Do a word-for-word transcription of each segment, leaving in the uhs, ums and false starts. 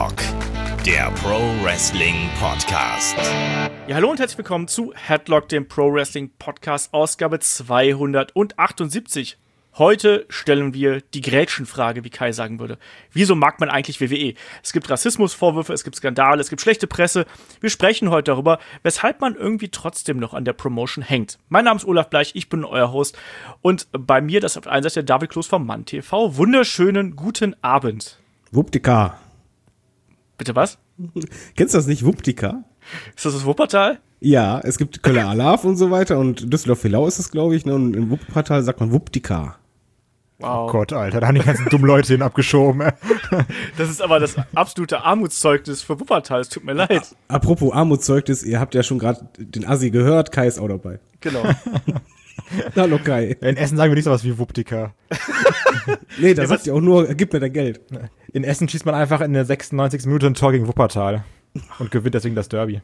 Headlock, der Pro Wrestling Podcast. Ja, hallo und herzlich willkommen zu Headlock, dem Pro Wrestling Podcast, Ausgabe zweihundertachtundsiebzig. Heute stellen wir die Gretchenfrage, wie Kai sagen würde. Wieso mag man eigentlich W W E? Es gibt Rassismusvorwürfe, es gibt Skandale, es gibt schlechte Presse. Wir sprechen heute darüber, weshalb man irgendwie trotzdem noch an der Promotion hängt. Mein Name ist Olaf Bleich, ich bin euer Host. Und bei mir, das ist auf der einen Seite David Kloß vom Mann T V. Wunderschönen guten Abend. Wuppdika. Bitte was? Kennst du das nicht, Wuppdika? Ist das das Wuppertal? Ja, es gibt Köller Alarv und so weiter und Düsseldorf-Hillau ist es, glaube ich, ne? Und im Wuppertal sagt man Wuppdika. Wow. Oh Gott, Alter, da haben die ganzen dummen Leute hin abgeschoben. Das ist aber das absolute Armutszeugnis für Wuppertal, es tut mir leid. Apropos Armutszeugnis, ihr habt ja schon gerade den Assi gehört, Kai ist auch dabei. Genau. Hallo Kai. In Essen sagen wir nicht sowas wie Wuppdika. Nee, da Ja, sagt ihr auch nur, gib mir dein Geld. In Essen schießt man einfach in der sechsundneunzigsten Minute ein Tor gegen Wuppertal und gewinnt deswegen das Derby.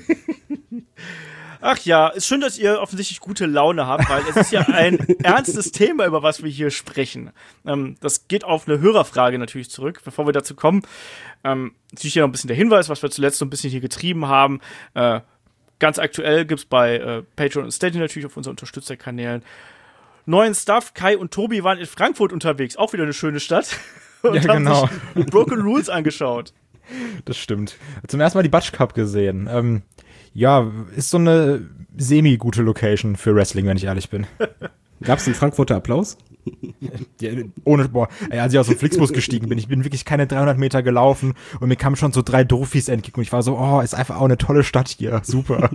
Ach ja, ist schön, dass ihr offensichtlich gute Laune habt, weil es ist ja ein ernstes Thema, über was wir hier sprechen. Ähm, das geht auf eine Hörerfrage natürlich zurück. Bevor wir dazu kommen, ähm, natürlich hier noch ein bisschen der Hinweis, was wir zuletzt so ein bisschen hier getrieben haben. Äh, ganz aktuell gibt's bei äh, Patreon und Steady natürlich auf unseren Unterstützerkanälen neuen Stuff. Kai und Tobi waren in Frankfurt unterwegs, auch wieder eine schöne Stadt. Und Ja, haben genau. sich Broken Rules angeschaut. Das stimmt. Zum ersten Mal die Butch Cup gesehen. Ähm, ja, ist so eine semi-gute Location für Wrestling, wenn ich ehrlich bin. Gab's einen Frankfurter Applaus? Ja, ohne, boah, ey, als ich aus dem Flixbus gestiegen bin, ich bin wirklich keine dreihundert Meter gelaufen und mir kamen schon so drei Doofies entgegen und ich war so, oh, ist einfach auch eine tolle Stadt hier, super.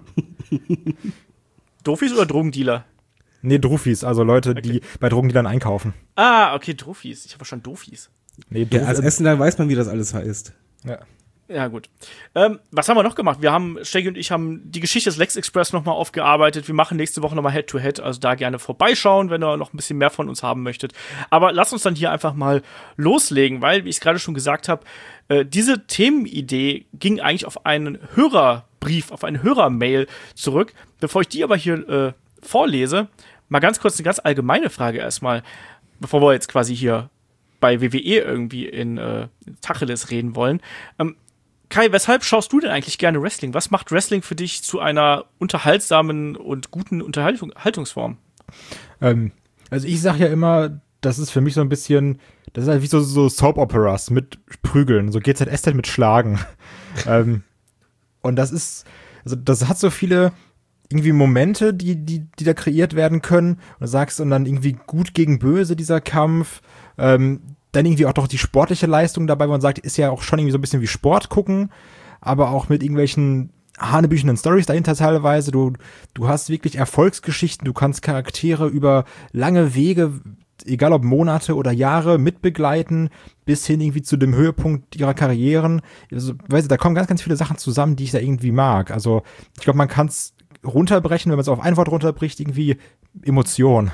Doofies oder Drogendealer? Nee, Drufis, also Leute, Okay. die bei Drogendealern einkaufen. Ah, okay, Doofies. Ich habe schon Doofies. Nee, Ja, Druf- als Essener weiß man, wie das alles heißt. ja. Ja, gut. Ähm, was haben wir noch gemacht? Wir haben, Stegi und ich haben die Geschichte des Lex Express nochmal aufgearbeitet. Wir machen nächste Woche nochmal Head-to-Head, also da gerne vorbeischauen, wenn ihr noch ein bisschen mehr von uns haben möchtet. Aber lasst uns dann hier einfach mal loslegen, weil, wie ich es gerade schon gesagt habe, äh, diese Themenidee ging eigentlich auf einen Hörerbrief, auf eine Hörermail zurück. Bevor ich die aber hier äh, vorlese, mal ganz kurz eine ganz allgemeine Frage erstmal, bevor wir jetzt quasi hier bei W W E irgendwie in äh, Tacheles reden wollen. Ähm, Kai, weshalb schaust du denn eigentlich gerne Wrestling? Was macht Wrestling für dich zu einer unterhaltsamen und guten Unterhaltung, Unterhaltungsform? Ähm, also ich sag ja immer, das ist für mich so ein bisschen, das ist halt wie so, so Soap-Operas mit Prügeln, so G Z S Z mit Schlagen. ähm, und das ist, also das hat so viele irgendwie Momente, die, die, die da kreiert werden können. Und du sagst, und dann irgendwie gut gegen böse dieser Kampf. Ähm, dann irgendwie auch doch die sportliche Leistung dabei, wo man sagt, ist ja auch schon irgendwie so ein bisschen wie Sport gucken, aber auch mit irgendwelchen hanebüchenden Storys dahinter teilweise. Du, du hast wirklich Erfolgsgeschichten, du kannst Charaktere über lange Wege, egal ob Monate oder Jahre, mitbegleiten, bis hin irgendwie zu dem Höhepunkt ihrer Karrieren. Also, weißt du, da kommen ganz, ganz viele Sachen zusammen, die ich da irgendwie mag. Also, ich glaube, man kann es runterbrechen, wenn man es auf ein Wort runterbricht, irgendwie Emotion.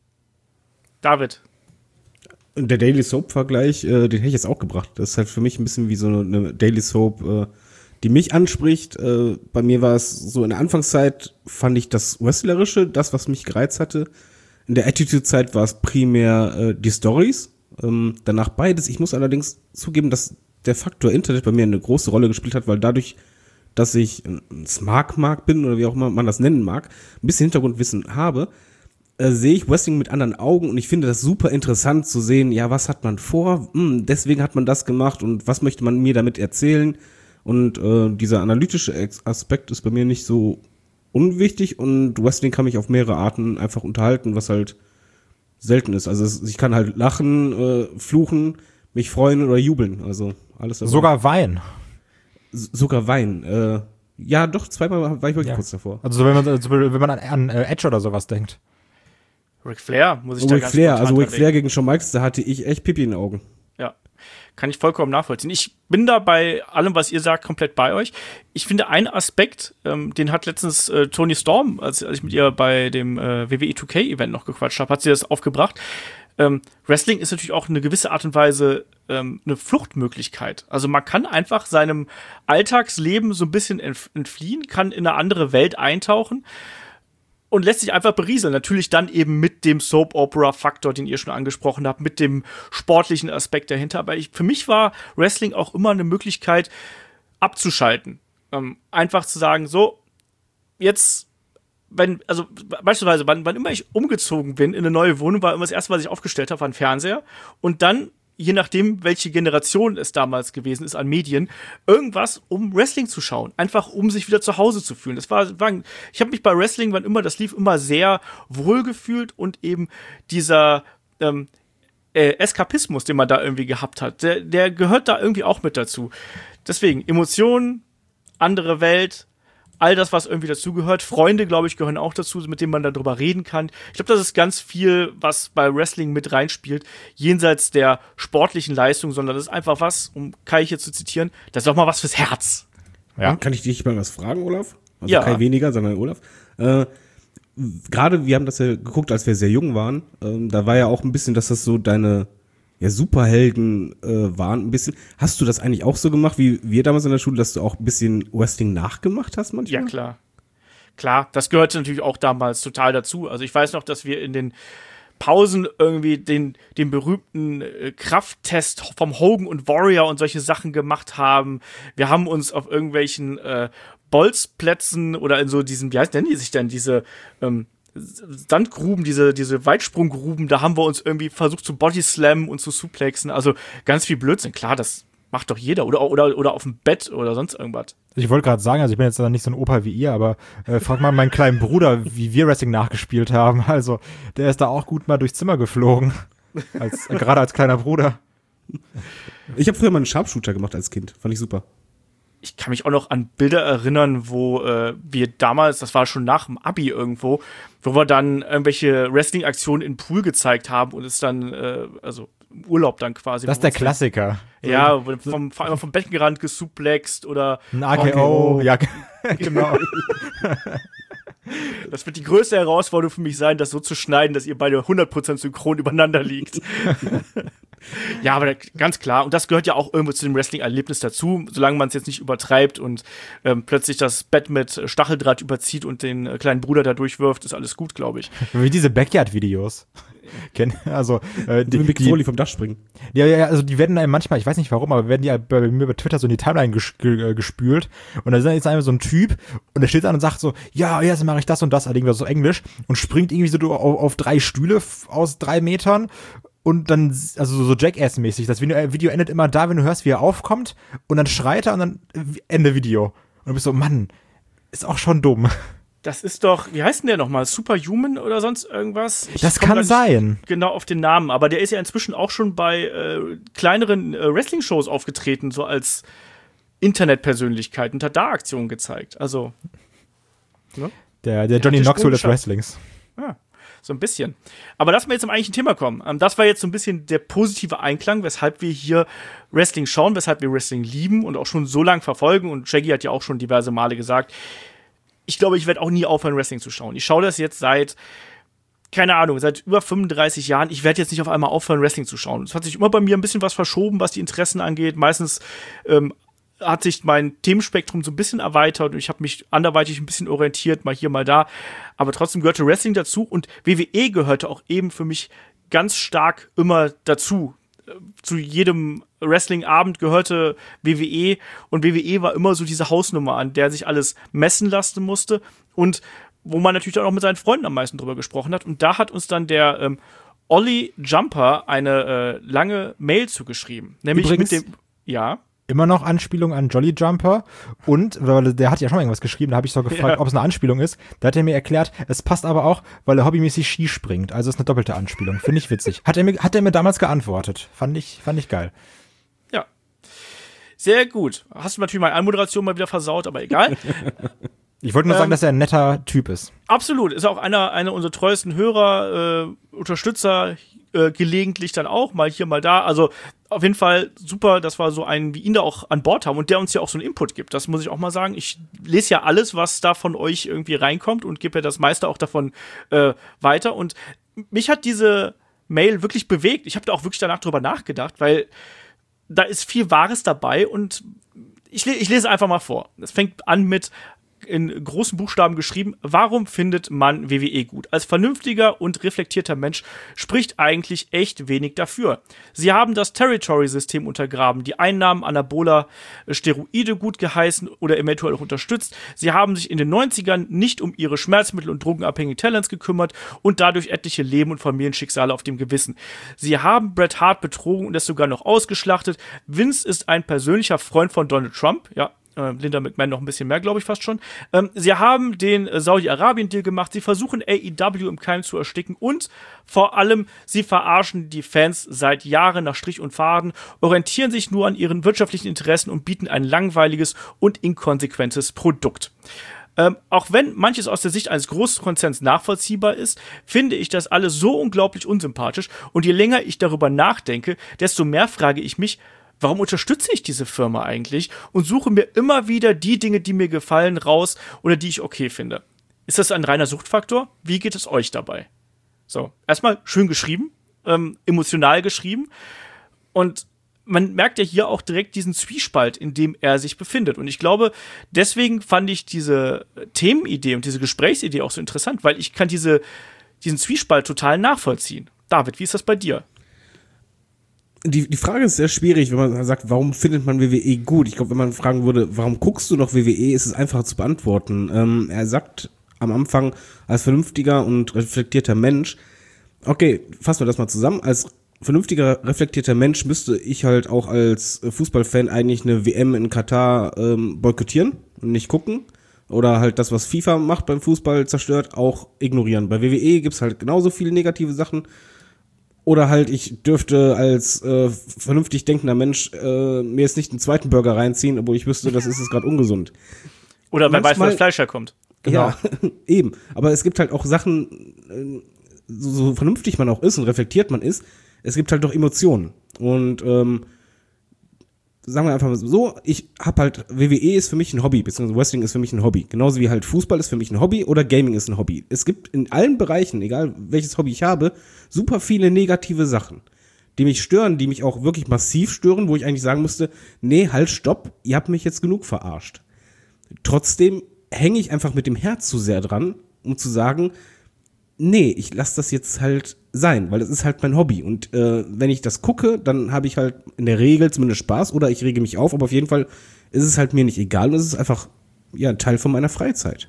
David. Und der Daily Soap-Vergleich, äh, den hätte ich jetzt auch gebracht. Das ist halt für mich ein bisschen wie so eine Daily Soap, äh, die mich anspricht. Äh, bei mir war es so in der Anfangszeit, fand ich das Wrestlerische, das, was mich gereizt hatte. In der Attitude-Zeit war es primär äh, die Stories. Ähm, danach beides. Ich muss allerdings zugeben, dass der Faktor Internet bei mir eine große Rolle gespielt hat, weil dadurch, dass ich ein Smart-Mark bin oder wie auch immer man das nennen mag, ein bisschen Hintergrundwissen habe, Äh, sehe ich Wrestling mit anderen Augen und ich finde das super interessant zu sehen, ja, was hat man vor, hm, deswegen hat man das gemacht und was möchte man mir damit erzählen und äh, dieser analytische Aspekt ist bei mir nicht so unwichtig und Wrestling kann mich auf mehrere Arten einfach unterhalten, was halt selten ist, also es, ich kann halt lachen, äh, fluchen, mich freuen oder jubeln, also alles dabei. Sogar Wein. S- sogar weinen, äh, ja doch, zweimal war ich wirklich Ja. kurz davor. Also so, wenn man, also wenn man an, an äh, Edge oder sowas denkt. Ric Flair, muss ich da Ric ganz Flair, spontan also Ric dran Flair denken. gegen Shawn Michaels, da hatte ich echt Pipi in den Augen. Ja, kann ich vollkommen nachvollziehen. Ich bin da bei allem, was ihr sagt, komplett bei euch. Ich finde, ein Aspekt, ähm, den hat letztens äh, Toni Storm, als, als ich mit ihr bei dem äh, W W E zwei K-Event noch gequatscht habe, hat sie das aufgebracht. Ähm, Wrestling ist natürlich auch eine gewisse Art und Weise ähm, eine Fluchtmöglichkeit. Also man kann einfach seinem Alltagsleben so ein bisschen entf- entfliehen, kann in eine andere Welt eintauchen. und lässt sich einfach berieseln. Natürlich dann eben mit dem Soap-Opera-Faktor, den ihr schon angesprochen habt, mit dem sportlichen Aspekt dahinter. Aber ich, für mich war Wrestling auch immer eine Möglichkeit, abzuschalten. Ähm, einfach zu sagen, so, jetzt, wenn, also beispielsweise, wann, wann immer ich umgezogen bin in eine neue Wohnung, war immer das erste, was ich aufgestellt habe, war ein Fernseher. Und dann, je nachdem, welche Generation es damals gewesen ist an Medien, irgendwas, um Wrestling zu schauen. Einfach, um sich wieder zu Hause zu fühlen. Das war, war ich habe mich bei Wrestling, wann immer das lief, immer sehr wohl gefühlt und eben dieser ähm, äh, Eskapismus, den man da irgendwie gehabt hat, der, der gehört da irgendwie auch mit dazu. Deswegen, Emotionen, andere Welt, all das, was irgendwie dazugehört. Freunde, glaube ich, gehören auch dazu, mit denen man darüber reden kann. Ich glaube, das ist ganz viel, was bei Wrestling mit reinspielt, jenseits der sportlichen Leistung, sondern das ist einfach was, um Kai hier zu zitieren, das ist doch mal was fürs Herz. Ja. Kann ich dich mal was fragen, Olaf? Also ja. Kai weniger, sondern Olaf. Äh, Gerade, wir haben das ja geguckt, als wir sehr jung waren. Ähm, da war ja auch ein bisschen, dass das so deine ja, Superhelden äh, waren ein bisschen. Hast du das eigentlich auch so gemacht, wie wir damals in der Schule, dass du auch ein bisschen Wrestling nachgemacht hast manchmal? Ja, klar. Klar, das gehörte natürlich auch damals total dazu. Also ich weiß noch, dass wir in den Pausen irgendwie den, den berühmten äh, Krafttest vom Hogan und Warrior und solche Sachen gemacht haben. Wir haben uns auf irgendwelchen äh, Bolzplätzen oder in so diesen, wie heißt nennen die sich denn, diese ähm, Sandgruben, diese, diese Weitsprunggruben, da haben wir uns irgendwie versucht zu Bodyslammen und zu suplexen. Also ganz viel Blödsinn. Klar, das macht doch jeder. Oder, oder, oder auf dem Bett oder sonst irgendwas. Ich wollte gerade sagen, also ich bin jetzt nicht so ein Opa wie ihr, aber äh, frag mal meinen kleinen Bruder, wie wir Wrestling nachgespielt haben. Also der ist da auch gut mal durchs Zimmer geflogen. Als, äh, gerade als kleiner Bruder. Ich habe früher mal einen Sharpshooter gemacht als Kind. Fand ich super. Ich kann mich auch noch an Bilder erinnern, wo äh, wir damals, das war schon nach dem Abi irgendwo, wo wir dann irgendwelche Wrestling-Aktionen im Pool gezeigt haben und es dann, äh, also im Urlaub dann quasi. Das ist der Klassiker. Ja, vom, vom, vom Beckenrand gesuplext oder ein A K O. Ja, genau. Das wird die größte Herausforderung für mich sein, das so zu schneiden, dass ihr beide hundert Prozent synchron übereinander liegt. Ja, aber ganz klar. Und das gehört ja auch irgendwo zu dem Wrestling-Erlebnis dazu, solange man es jetzt nicht übertreibt und ähm, plötzlich das Bett mit Stacheldraht überzieht und den äh, kleinen Bruder da durchwirft, ist alles gut, glaube ich. Wie diese Backyard-Videos. Also, äh, die, Mick Foley vom Dach springen. Ja, ja, also die werden einem manchmal, ich weiß nicht warum, aber werden die bei mir bei Twitter so in die Timeline ges- ge- gespült und da ist jetzt einfach so ein Typ und der steht da und sagt so, ja, jetzt mache ich das und das, irgendwie so Englisch und springt irgendwie so auf, auf drei Stühle f- aus drei Metern und dann, also so Jackass-mäßig, das Video endet immer da, wenn du hörst, wie er aufkommt und dann schreit er und dann Ende Video. Und du bist so, Mann, ist auch schon dumm. Das ist doch, wie heißt denn der nochmal? Superhuman oder sonst irgendwas? Ich das kann sein. Genau auf den Namen, aber der ist ja inzwischen auch schon bei äh, kleineren äh, Wrestling-Shows aufgetreten, so als Internetpersönlichkeit und hat da Aktionen gezeigt. Also, ne? Der, der Johnny Knoxville des Wrestlings. Ja, so ein bisschen. Aber lass mal jetzt zum eigentlichen Thema kommen. Ähm, das war jetzt so ein bisschen der positive Einklang, weshalb wir hier Wrestling schauen, weshalb wir Wrestling lieben und auch schon so lange verfolgen. Und Shaggy hat ja auch schon diverse Male gesagt, ich glaube, ich werde auch nie aufhören, Wrestling zu schauen. Ich schaue das jetzt seit, keine Ahnung, seit über fünfunddreißig Jahren. Ich werde jetzt nicht auf einmal aufhören, Wrestling zu schauen. Es hat sich immer bei mir ein bisschen was verschoben, was die Interessen angeht. Meistens ähm, hat sich mein Themenspektrum so ein bisschen erweitert und ich habe mich anderweitig ein bisschen orientiert, mal hier, mal da. Aber trotzdem gehörte Wrestling dazu und W W E gehörte auch eben für mich ganz stark immer dazu. Zu jedem Wrestling-Abend gehörte W W E und W W E war immer so diese Hausnummer, an der sich alles messen lassen musste und wo man natürlich dann auch mit seinen Freunden am meisten drüber gesprochen hat. Und da hat uns dann der ähm, Olli Jumper eine äh, lange Mail zugeschrieben. Nämlich Übrigens, mit dem, ja. Immer noch Anspielung an Jolly Jumper und, weil der hat ja schon mal irgendwas geschrieben, da habe ich so gefragt, ja, ob es eine Anspielung ist. Da hat er mir erklärt, es passt aber auch, weil er hobbymäßig Ski springt. Also ist eine doppelte Anspielung. Finde ich witzig. Hat er mir, hat er mir damals geantwortet. Fand ich, fand ich geil. Ja. Sehr gut. Hast du natürlich meine Anmoderation mal wieder versaut, aber egal. Ich wollte nur ähm, sagen, dass er ein netter Typ ist. Absolut. Ist auch einer, einer unserer treuesten Hörer, äh, Unterstützer, äh, gelegentlich dann auch, mal hier, mal da. Also auf jeden Fall super, dass wir so einen wie ihn da auch an Bord haben und der uns ja auch so einen Input gibt. Das muss ich auch mal sagen. Ich lese ja alles, was da von euch irgendwie reinkommt und gebe ja das meiste auch davon äh, weiter. Und mich hat diese Mail wirklich bewegt. Ich habe da auch wirklich danach drüber nachgedacht, weil da ist viel Wahres dabei und ich, ich lese einfach mal vor. Es fängt an mit: in großen Buchstaben geschrieben, warum findet man W W E gut? Als vernünftiger und reflektierter Mensch spricht eigentlich echt wenig dafür. Sie haben das Territory-System untergraben, die Einnahmen anaboler Steroide gut geheißen oder eventuell auch unterstützt. Sie haben sich in den neunzigern nicht um ihre Schmerzmittel- und drogenabhängigen Talents gekümmert und dadurch etliche Leben und Familienschicksale auf dem Gewissen. Sie haben Bret Hart betrogen und es sogar noch ausgeschlachtet. Vince ist ein persönlicher Freund von Donald Trump, ja, äh, Linda McMahon noch ein bisschen mehr, glaube ich, fast schon. Ähm, sie haben den äh, Saudi-Arabien-Deal gemacht, sie versuchen A E W im Keim zu ersticken und vor allem, sie verarschen die Fans seit Jahren nach Strich und Faden, orientieren sich nur an ihren wirtschaftlichen Interessen und bieten ein langweiliges und inkonsequentes Produkt. Ähm, auch wenn manches aus der Sicht eines Großkonzerns nachvollziehbar ist, finde ich das alles so unglaublich unsympathisch und je länger ich darüber nachdenke, desto mehr frage ich mich, warum unterstütze ich diese Firma eigentlich und suche mir immer wieder die Dinge, die mir gefallen, raus oder die ich okay finde. Ist das ein reiner Suchtfaktor? Wie geht es euch dabei? So, erstmal schön geschrieben, ähm, emotional geschrieben und man merkt ja hier auch direkt diesen Zwiespalt, in dem er sich befindet. Und ich glaube, deswegen fand ich diese Themenidee und diese Gesprächsidee auch so interessant, weil ich kann diese, diesen Zwiespalt total nachvollziehen. David, wie ist das bei dir? Die, die Frage ist sehr schwierig, wenn man sagt, warum findet man W W E gut? Ich glaube, wenn man fragen würde, warum guckst du noch W W E, ist es einfacher zu beantworten. Ähm, er sagt am Anfang, als vernünftiger und reflektierter Mensch, okay, fassen wir das mal zusammen, als vernünftiger, reflektierter Mensch müsste ich halt auch als Fußballfan eigentlich eine W M in Katar ähm, boykottieren und nicht gucken. Oder halt das, was FIFA macht beim Fußball, zerstört, auch ignorieren. Bei W W E gibt's halt genauso viele negative Sachen. Oder halt, ich dürfte als äh, vernünftig denkender Mensch äh, mir jetzt nicht einen zweiten Burger reinziehen, obwohl ich wüsste, das ist jetzt gerade ungesund. Oder wer weiß, wo das Fleisch herkommt. Genau. Ja, eben. Aber es gibt halt auch Sachen, äh, so, so vernünftig man auch ist und reflektiert man ist, es gibt halt doch Emotionen. Und ähm, sagen wir einfach mal so, ich hab halt, W W E ist für mich ein Hobby, beziehungsweise Wrestling ist für mich ein Hobby. Genauso wie halt Fußball ist für mich ein Hobby oder Gaming ist ein Hobby. Es gibt in allen Bereichen, egal welches Hobby ich habe, super viele negative Sachen, die mich stören, die mich auch wirklich massiv stören, wo ich eigentlich sagen müsste, nee, halt, stopp, ihr habt mich jetzt genug verarscht. Trotzdem hänge ich einfach mit dem Herz zu sehr dran, um zu sagen, nee, ich lasse das jetzt halt sein, weil das ist halt mein Hobby. Und äh, wenn ich das gucke, dann habe ich halt in der Regel zumindest Spaß oder ich rege mich auf, aber auf jeden Fall ist es halt mir nicht egal und es ist einfach ja ein Teil von meiner Freizeit.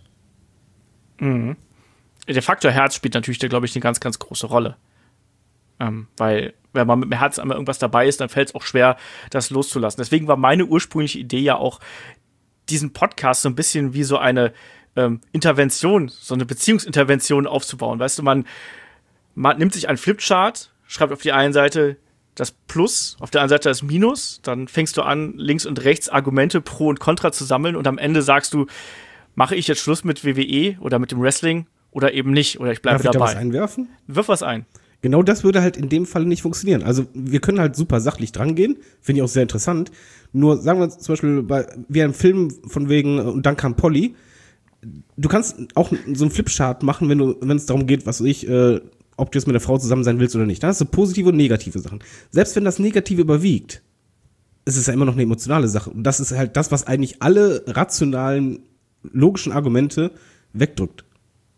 Mhm. Der Faktor Herz spielt natürlich, glaube ich, eine ganz, ganz große Rolle. Ähm, weil, wenn man mit dem Herz einmal irgendwas dabei ist, dann fällt es auch schwer, das loszulassen. Deswegen war meine ursprüngliche Idee ja auch, diesen Podcast so ein bisschen wie so eine ähm, Intervention, so eine Beziehungsintervention aufzubauen. Weißt du, man, man nimmt sich einen Flipchart, schreibt auf die einen Seite das Plus, auf der anderen Seite das Minus, dann fängst du an, links und rechts Argumente pro und contra zu sammeln und am Ende sagst du, mache ich jetzt Schluss mit W W E oder mit dem Wrestling oder eben nicht, oder ich bleibe dabei. dabei. Darf ich da was einwerfen? Wirf was ein. Genau das würde halt in dem Fall nicht funktionieren. Also wir können halt super sachlich drangehen, finde ich auch sehr interessant. Nur sagen wir zum Beispiel bei wie ein Film von wegen und dann kam Polly. Du kannst auch so einen Flipchart machen, wenn du, wenn es darum geht, was weiß ich, äh, ob du jetzt mit der Frau zusammen sein willst oder nicht. Da hast du positive und negative Sachen. Selbst wenn das Negative überwiegt, ist es ja immer noch eine emotionale Sache. Und das ist halt das, was eigentlich alle rationalen, logischen Argumente wegdrückt.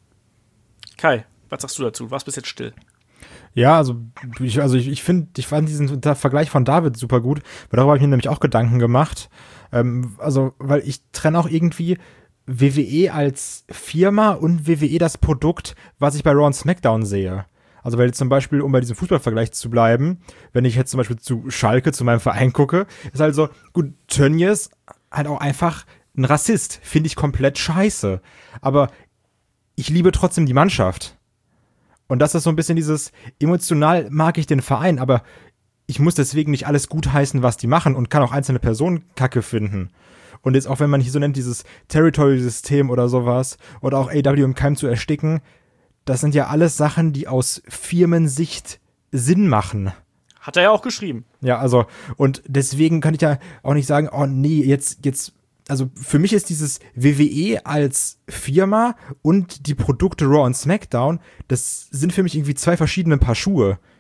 Kai, was sagst du dazu? Du warst bis jetzt still. Ja, also ich, also ich, ich finde, ich fand diesen Vergleich von David super gut, weil darüber habe ich mir nämlich auch Gedanken gemacht. Ähm, also, weil ich trenne auch irgendwie W W E als Firma und W W E das Produkt, was ich bei Raw und SmackDown sehe. Also, weil jetzt zum Beispiel, um bei diesem Fußballvergleich zu bleiben, wenn ich jetzt zum Beispiel zu Schalke, zu meinem Verein gucke, ist halt so, gut, Tönnies halt auch einfach ein Rassist, finde ich komplett scheiße. Aber ich liebe trotzdem die Mannschaft. Und das ist so ein bisschen dieses, emotional mag ich den Verein, aber ich muss deswegen nicht alles gutheißen, was die machen und kann auch einzelne Personen Kacke finden. Und jetzt auch, wenn man hier so nennt, dieses Territory-System oder sowas oder auch A E W im Keim zu ersticken, das sind ja alles Sachen, die aus Firmensicht Sinn machen. Hat er ja auch geschrieben. Ja, also, und deswegen kann ich ja auch nicht sagen, oh nee, jetzt, jetzt, also für mich ist dieses W W E als Firma und die Produkte Raw und SmackDown, das sind für mich irgendwie zwei verschiedene Paar Schuhe.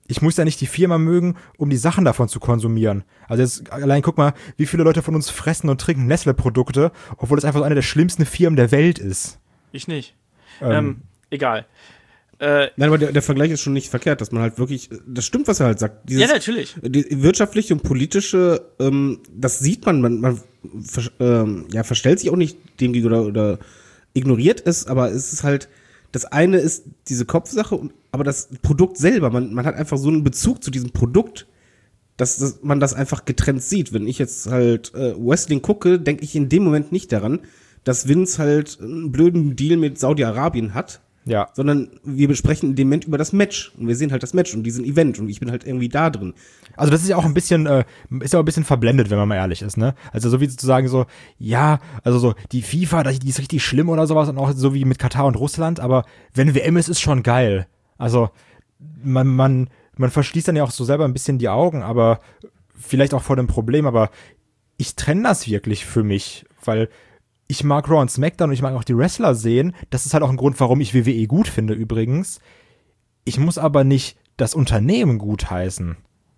ich muss ja nicht die Firma mögen, um die Sachen davon zu konsumieren. Also jetzt allein guck mal, wie viele Leute von uns fressen und trinken Nestle-Produkte, obwohl es einfach so eine der schlimmsten Firmen der Welt ist. Ich nicht. Ähm, ähm, egal. Äh, Nein, aber der, der Vergleich ist schon nicht verkehrt, dass man halt wirklich, das stimmt, was er halt sagt. Dieses, ja, natürlich. Die wirtschaftliche und politische, ähm, das sieht man, man, man ver, ähm, ja, verstellt sich auch nicht dem gegenüber oder, oder ignoriert es, aber es ist halt, das eine ist diese Kopfsache, und, aber das Produkt selber, man, man hat einfach so einen Bezug zu diesem Produkt, dass, dass man das einfach getrennt sieht. Wenn ich jetzt halt äh, Wrestling gucke, denke ich in dem Moment nicht daran, dass Vince halt einen blöden Deal mit Saudi-Arabien hat, Ja. sondern wir besprechen in dem Moment über das Match und wir sehen halt das Match und diesen Event und ich bin halt irgendwie da drin. Also das ist ja auch ein bisschen, äh, ist ja auch ein bisschen verblendet, wenn man mal ehrlich ist, ne? Also so wie zu sagen so, ja, also so die FIFA, die ist richtig schlimm oder sowas und auch so wie mit Katar und Russland, aber wenn W M ist, ist schon geil. Also man, man, man verschließt dann ja auch so selber ein bisschen die Augen, aber vielleicht auch vor dem Problem, aber ich trenne das wirklich für mich, weil ich mag Raw und SmackDown und ich mag auch die Wrestler sehen. Das ist halt auch ein Grund, warum ich W W E gut finde übrigens. Ich muss aber nicht das Unternehmen gutheißen.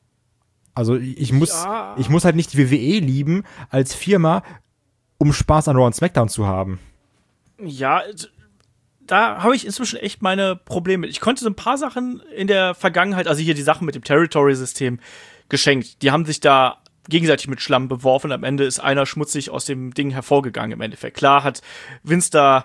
Also ich muss, Ja. ich muss halt nicht die W W E lieben als Firma, um Spaß an Raw und SmackDown zu haben. Ja, da habe ich inzwischen echt meine Probleme. Ich konnte so ein paar Sachen in der Vergangenheit, also hier die Sachen mit dem Territory-System geschenkt. Die haben sich da gegenseitig mit Schlamm beworfen. Am Ende ist einer schmutzig aus dem Ding hervorgegangen im Endeffekt. Klar hat Vince da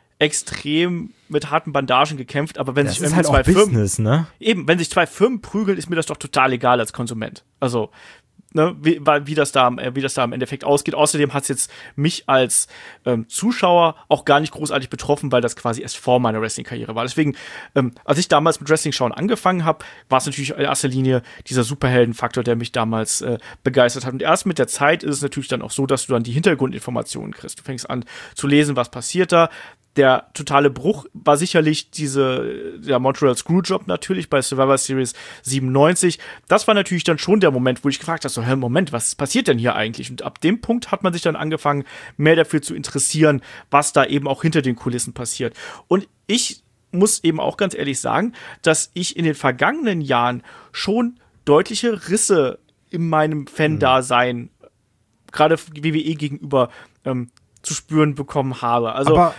extrem mit harten Bandagen gekämpft, aber wenn Das sich ist irgendwie halt zwei auch Firmen, Business, ne? eben, wenn sich zwei Firmen prügeln, ist mir das doch total egal als Konsument. Also, ne, wie, wie, das da, wie das da im Endeffekt ausgeht. Außerdem hat es jetzt mich als ähm, Zuschauer auch gar nicht großartig betroffen, weil das quasi erst vor meiner Wrestling-Karriere war. Deswegen, ähm, als ich damals mit Wrestling-Schauen angefangen habe, war es natürlich in erster Linie dieser Superhelden-Faktor, der mich damals äh, begeistert hat. Und erst mit der Zeit ist es natürlich dann auch so, dass du dann die Hintergrundinformationen kriegst. Du fängst an zu lesen, was passiert da. Der totale Bruch war sicherlich diese, der Montreal Screwjob natürlich bei Survivor Series siebenundneunzig. Das war natürlich dann schon der Moment, wo ich gefragt habe, so, hä, Moment, was passiert denn hier eigentlich? Und ab dem Punkt hat man sich dann angefangen, mehr dafür zu interessieren, was da eben auch hinter den Kulissen passiert. Und ich muss eben auch ganz ehrlich sagen, dass ich in den vergangenen Jahren schon deutliche Risse in meinem Fan-Dasein, mhm. gerade W W E gegenüber, ähm, zu spüren bekommen habe. Also, aber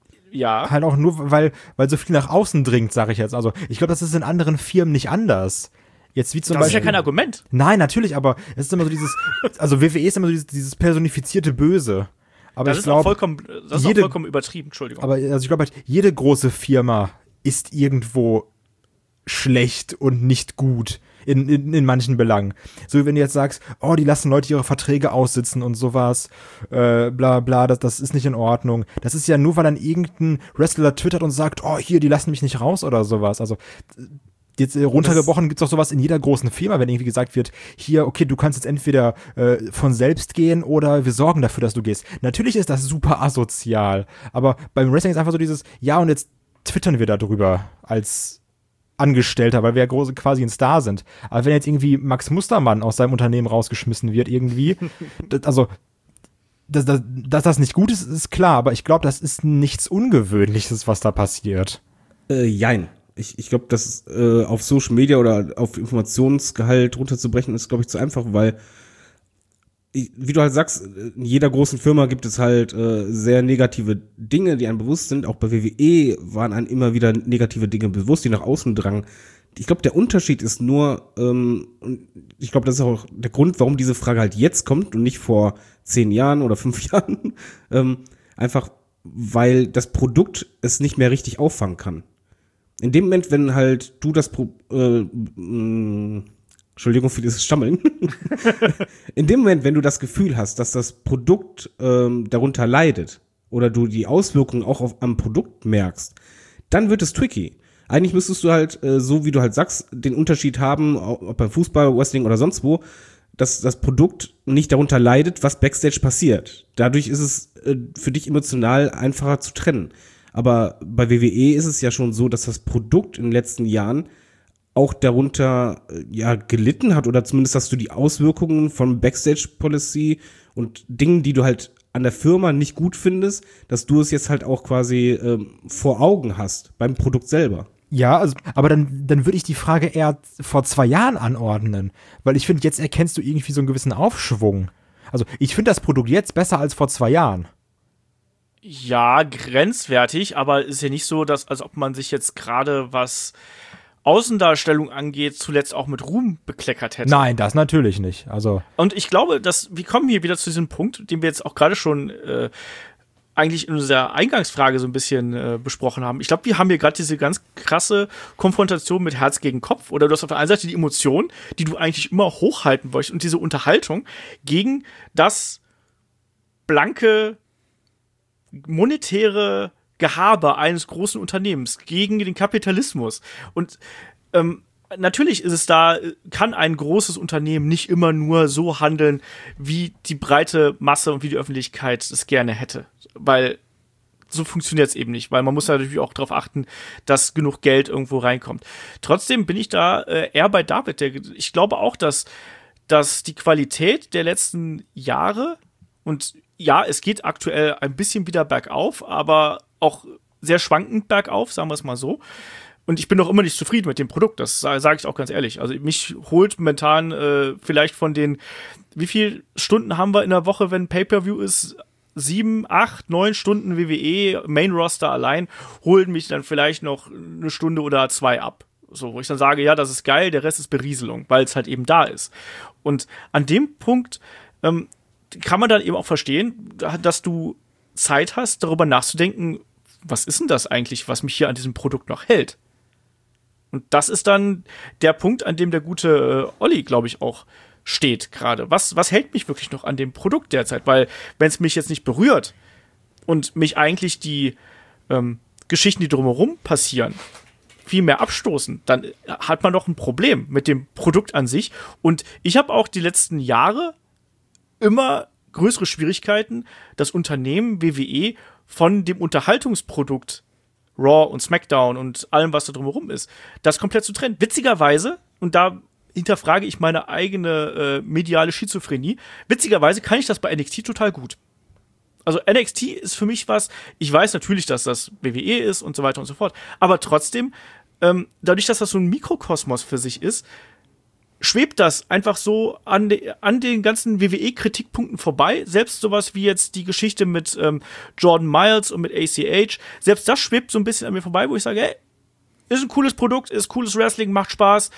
ja. Halt auch nur, weil, weil so viel nach außen dringt, sage ich jetzt. Also ich glaube, das ist in anderen Firmen nicht anders. Jetzt wie zum Das Beispiel, ist ja kein Argument. Nein, natürlich, aber es ist immer so dieses, also W W E ist immer so dieses, dieses personifizierte Böse. Aber Das ich ist auch glaube, vollkommen, das ist jede- auch vollkommen übertrieben, Entschuldigung. aber also ich glaube halt, jede große Firma ist irgendwo schlecht und nicht gut in, in, in manchen Belangen. So wie wenn du jetzt sagst, oh, die lassen Leute ihre Verträge aussitzen und sowas, äh, bla bla, das, das ist nicht in Ordnung. Das ist ja nur, weil dann irgendein Wrestler twittert und sagt, oh, hier, die lassen mich nicht raus oder sowas. Also jetzt äh, runtergebrochen gibt's doch sowas in jeder großen Firma, wenn irgendwie gesagt wird, hier, okay, du kannst jetzt entweder äh, von selbst gehen oder wir sorgen dafür, dass du gehst. Natürlich ist das super asozial, aber beim Wrestling ist einfach so dieses, ja, und jetzt twittern wir darüber als Angestellter, weil wir ja große, quasi ein Star sind. Aber wenn jetzt irgendwie Max Mustermann aus seinem Unternehmen rausgeschmissen wird irgendwie, das, also dass, dass, dass das nicht gut ist, ist klar, aber ich glaube, das ist nichts Ungewöhnliches, was da passiert. Äh, jein. Ich, ich glaube, das äh, auf Social Media oder auf Informationsgehalt runterzubrechen, ist, glaube ich, zu einfach, weil, wie du halt sagst, in jeder großen Firma gibt es halt äh, sehr negative Dinge, die einem bewusst sind. Auch bei W W E waren einem immer wieder negative Dinge bewusst, die nach außen drangen. Ich glaube, der Unterschied ist nur, ähm, und ich glaube, das ist auch der Grund, warum diese Frage halt jetzt kommt und nicht vor zehn Jahren oder fünf Jahren. ähm, einfach, weil das Produkt es nicht mehr richtig auffangen kann. In dem Moment, wenn halt du das Pro- äh, mh, Entschuldigung für dieses Stammeln. In dem Moment, wenn du das Gefühl hast, dass das Produkt ähm, darunter leidet oder du die Auswirkungen auch auf, am Produkt merkst, dann wird es tricky. Eigentlich müsstest du halt, äh, so wie du halt sagst, den Unterschied haben, ob beim Fußball, Wrestling oder sonst wo, dass das Produkt nicht darunter leidet, was Backstage passiert. Dadurch ist es äh, für dich emotional einfacher zu trennen. Aber bei W W E ist es ja schon so, dass das Produkt in den letzten Jahren auch darunter ja gelitten hat oder zumindest, dass du die Auswirkungen von Backstage-Policy und Dingen, die du halt an der Firma nicht gut findest, dass du es jetzt halt auch quasi ähm, vor Augen hast beim Produkt selber. Ja, also, aber dann, dann würde ich die Frage eher vor zwei Jahren anordnen, weil ich finde, jetzt erkennst du irgendwie so einen gewissen Aufschwung. Also ich finde das Produkt jetzt besser als vor zwei Jahren. Ja, grenzwertig, aber ist ja nicht so, dass, als ob man sich jetzt gerade was Außendarstellung angeht, zuletzt auch mit Ruhm bekleckert hätte. Nein, das natürlich nicht. Also Und ich glaube, dass wir kommen hier wieder zu diesem Punkt, den wir jetzt auch gerade schon äh, eigentlich in unserer Eingangsfrage so ein bisschen äh, besprochen haben. Ich glaube, wir haben hier gerade diese ganz krasse Konfrontation mit Herz gegen Kopf. Oder du hast auf der einen Seite die Emotion, die du eigentlich immer hochhalten wolltest, und diese Unterhaltung gegen das blanke, monetäre Gehabe eines großen Unternehmens, gegen den Kapitalismus. Und ähm, natürlich ist es da, kann ein großes Unternehmen nicht immer nur so handeln, wie die breite Masse und wie die Öffentlichkeit es gerne hätte. Weil so funktioniert es eben nicht, weil man muss natürlich auch darauf achten, dass genug Geld irgendwo reinkommt. Trotzdem bin ich da äh, eher bei David. Der, ich glaube auch, dass, dass die Qualität der letzten Jahre, und ja, es geht aktuell ein bisschen wieder bergauf, aber auch sehr schwankend bergauf, sagen wir es mal so. Und ich bin noch immer nicht zufrieden mit dem Produkt, das sage ich auch ganz ehrlich. Also mich holt momentan äh, vielleicht von den, wie viele Stunden haben wir in der Woche, wenn Pay-Per-View ist? Sieben, acht, neun Stunden W W E, Main-Roster allein, holen mich dann vielleicht noch eine Stunde oder zwei ab. So, wo ich dann sage, ja, das ist geil, der Rest ist Berieselung, weil es halt eben da ist. Und an dem Punkt ähm, kann man dann eben auch verstehen, dass du Zeit hast, darüber nachzudenken, was ist denn das eigentlich, was mich hier an diesem Produkt noch hält? Und das ist dann der Punkt, an dem der gute äh, Olli, glaube ich, auch steht gerade. Was, was hält mich wirklich noch an dem Produkt derzeit? Weil, wenn es mich jetzt nicht berührt und mich eigentlich die ähm, Geschichten, die drumherum passieren, viel mehr abstoßen, dann hat man doch ein Problem mit dem Produkt an sich. Und ich habe auch die letzten Jahre immer größere Schwierigkeiten, das Unternehmen W W E von dem Unterhaltungsprodukt Raw und SmackDown und allem, was da drumherum ist, das komplett zu trennen. Witzigerweise, und da hinterfrage ich meine eigene äh, mediale Schizophrenie, witzigerweise kann ich das bei N X T total gut. Also N X T ist für mich was, ich weiß natürlich, dass das W W E ist und so weiter und so fort, aber trotzdem, ähm, dadurch, dass das so ein Mikrokosmos für sich ist, schwebt das einfach so an, de, an den ganzen W W E-Kritikpunkten vorbei. Selbst sowas wie jetzt die Geschichte mit ähm, Jordan Miles und mit A C H, selbst das schwebt so ein bisschen an mir vorbei, wo ich sage, hey, ist ein cooles Produkt, ist cooles Wrestling, macht Spaß.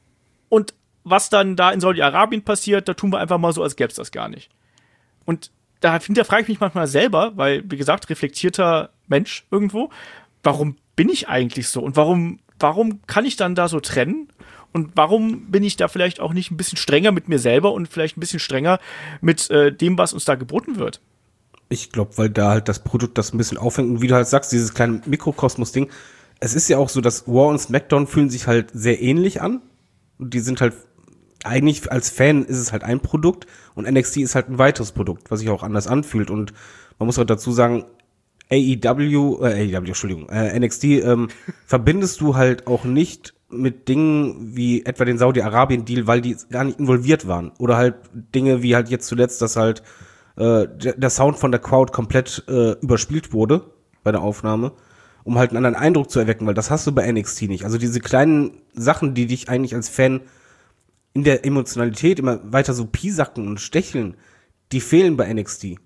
Und was dann da in Saudi-Arabien passiert, da tun wir einfach mal so, als gäbe es das gar nicht. Und da hinterfrage ich mich manchmal selber, weil, wie gesagt, reflektierter Mensch irgendwo, warum bin ich eigentlich so? Und warum, warum kann ich dann da so trennen? Und warum bin ich da vielleicht auch nicht ein bisschen strenger mit mir selber und vielleicht ein bisschen strenger mit äh, dem, was uns da geboten wird? Ich glaube, weil da halt das Produkt das ein bisschen aufhängt. Und wie du halt sagst, dieses kleine Mikrokosmos-Ding. Es ist ja auch so, dass Raw und SmackDown fühlen sich halt sehr ähnlich an. Und die sind halt, eigentlich als Fan ist es halt ein Produkt. Und N X T ist halt ein weiteres Produkt, was sich auch anders anfühlt. Und man muss halt dazu sagen, A E W, äh, A E W, Entschuldigung, äh, N X T ähm, verbindest du halt auch nicht mit Dingen wie etwa den Saudi-Arabien-Deal, weil die gar nicht involviert waren. Oder halt Dinge wie halt jetzt zuletzt, dass halt äh, der, der Sound von der Crowd komplett äh, überspielt wurde bei der Aufnahme, um halt einen anderen Eindruck zu erwecken, weil das hast du bei N X T nicht. Also diese kleinen Sachen, die dich eigentlich als Fan in der Emotionalität immer weiter so piesacken und stecheln, die fehlen bei N X T.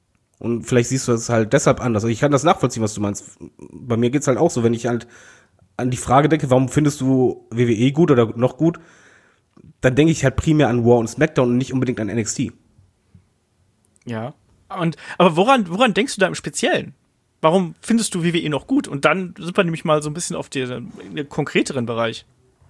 Und vielleicht siehst du das halt deshalb anders. Also ich kann das nachvollziehen, was du meinst. Bei mir geht's halt auch so, wenn ich halt an die Frage denke, warum findest du W W E gut oder noch gut, dann denke ich halt primär an Raw und SmackDown und nicht unbedingt an N X T. Ja. Und, aber woran, woran denkst du da im Speziellen? Warum findest du W W E noch gut? Und dann sind wir nämlich mal so ein bisschen auf den, den konkreteren Bereich.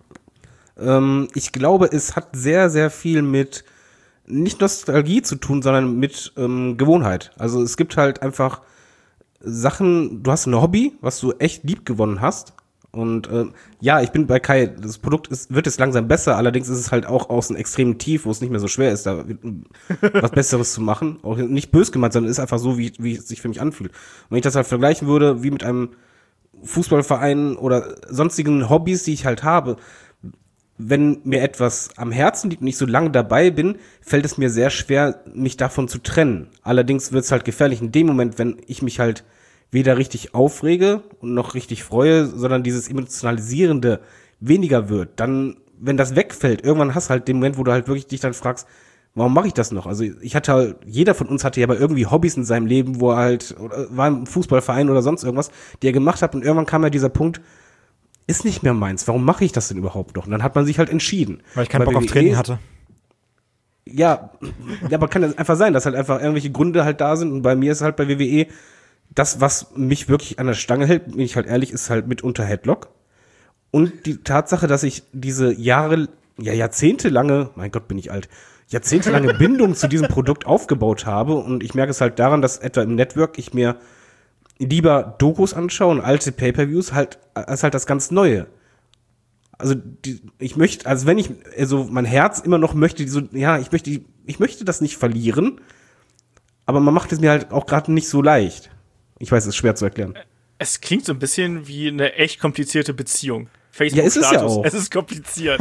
Ähm, ich glaube, es hat sehr, sehr viel mit nicht Nostalgie zu tun, sondern mit ähm, Gewohnheit. Also es gibt halt einfach Sachen, du hast ein Hobby, was du echt lieb gewonnen hast. Und äh, ja, ich bin bei Kai, das Produkt ist, wird jetzt langsam besser, allerdings ist es halt auch aus einem extremen Tief, wo es nicht mehr so schwer ist, da was Besseres zu machen. Auch nicht böse gemeint, sondern ist einfach so, wie, wie es sich für mich anfühlt. Und wenn ich das halt vergleichen würde, wie mit einem Fußballverein oder sonstigen Hobbys, die ich halt habe, wenn mir etwas am Herzen liegt und ich so lange dabei bin, fällt es mir sehr schwer, mich davon zu trennen. Allerdings wird es halt gefährlich in dem Moment, wenn ich mich halt weder richtig aufrege und noch richtig freue, sondern dieses Emotionalisierende weniger wird, dann, wenn das wegfällt, irgendwann hast du halt den Moment, wo du halt wirklich dich dann fragst, warum mache ich das noch? Also ich hatte halt, jeder von uns hatte ja aber irgendwie Hobbys in seinem Leben, wo er halt, oder war im Fußballverein oder sonst irgendwas, die er gemacht hat und irgendwann kam ja dieser Punkt, ist nicht mehr meins, warum mache ich das denn überhaupt noch? Und dann hat man sich halt entschieden. Weil ich keinen Bei Bock auf W W E Training hatte. Ja, ja, aber kann das einfach sein, dass halt einfach irgendwelche Gründe halt da sind und bei mir ist halt bei W W E, das, was mich wirklich an der Stange hält, bin ich halt ehrlich, ist halt mitunter Headlock. Und die Tatsache, dass ich diese Jahre, ja, jahrzehntelange, mein Gott, bin ich alt, jahrzehntelange Bindung zu diesem Produkt aufgebaut habe und ich merke es halt daran, dass etwa im Network ich mir lieber Dokus anschaue und alte Pay-Per-Views halt, als halt das ganz Neue. Also, die, ich möchte, also wenn ich, also mein Herz immer noch möchte, so, ja, ich möchte, ich möchte das nicht verlieren, aber man macht es mir halt auch gerade nicht so leicht. Ich weiß, es ist schwer zu erklären. Es klingt so ein bisschen wie eine echt komplizierte Beziehung. Facebook ja, ist es ja auch. Es ist kompliziert.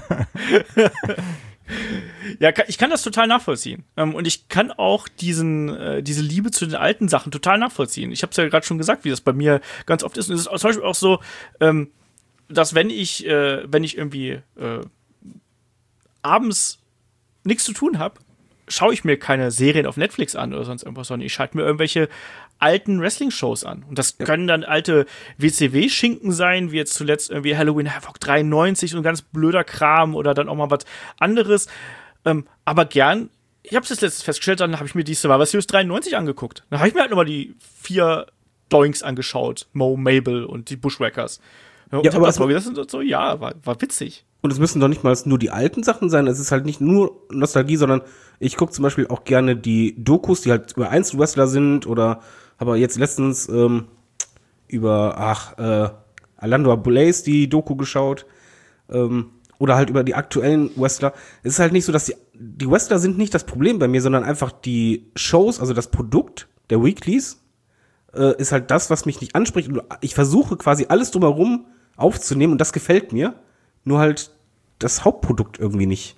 Ja, ich kann das total nachvollziehen. Und ich kann auch diesen, äh, diese Liebe zu den alten Sachen total nachvollziehen. Ich habe es ja gerade schon gesagt, wie das bei mir ganz oft ist. Und es ist zum Beispiel auch so, ähm, dass wenn ich, äh, wenn ich irgendwie äh, abends nichts zu tun habe, schaue ich mir keine Serien auf Netflix an oder sonst irgendwas, sondern ich schalte mir irgendwelche alten Wrestling-Shows an. Und das können dann alte W C W-Schinken sein, wie jetzt zuletzt irgendwie Halloween Havoc dreiundneunzig und ganz blöder Kram oder dann auch mal was anderes. Ähm, aber gern, ich habe es jetzt letztens festgestellt, dann habe ich mir die Survivor Series dreiundneunzig angeguckt. Dann habe ich mir halt nochmal die vier Doinks angeschaut, Mo, Mabel und die Bushwhackers. Ja, und ja, aber das war das so, ja, war, war witzig. Und es müssen doch nicht mal nur die alten Sachen sein, es ist halt nicht nur Nostalgie, sondern ich gucke zum Beispiel auch gerne die Dokus, die halt über Einzelwrestler sind oder habe jetzt letztens ähm, über, ach, äh, Orlando Blaze die Doku geschaut ähm, oder halt über die aktuellen Wrestler. Es ist halt nicht so, dass die, die Wrestler sind nicht das Problem bei mir, sondern einfach die Shows, also das Produkt der Weeklies äh, ist halt das, was mich nicht anspricht. Und ich versuche quasi alles drumherum aufzunehmen und das gefällt mir, nur halt das Hauptprodukt irgendwie nicht.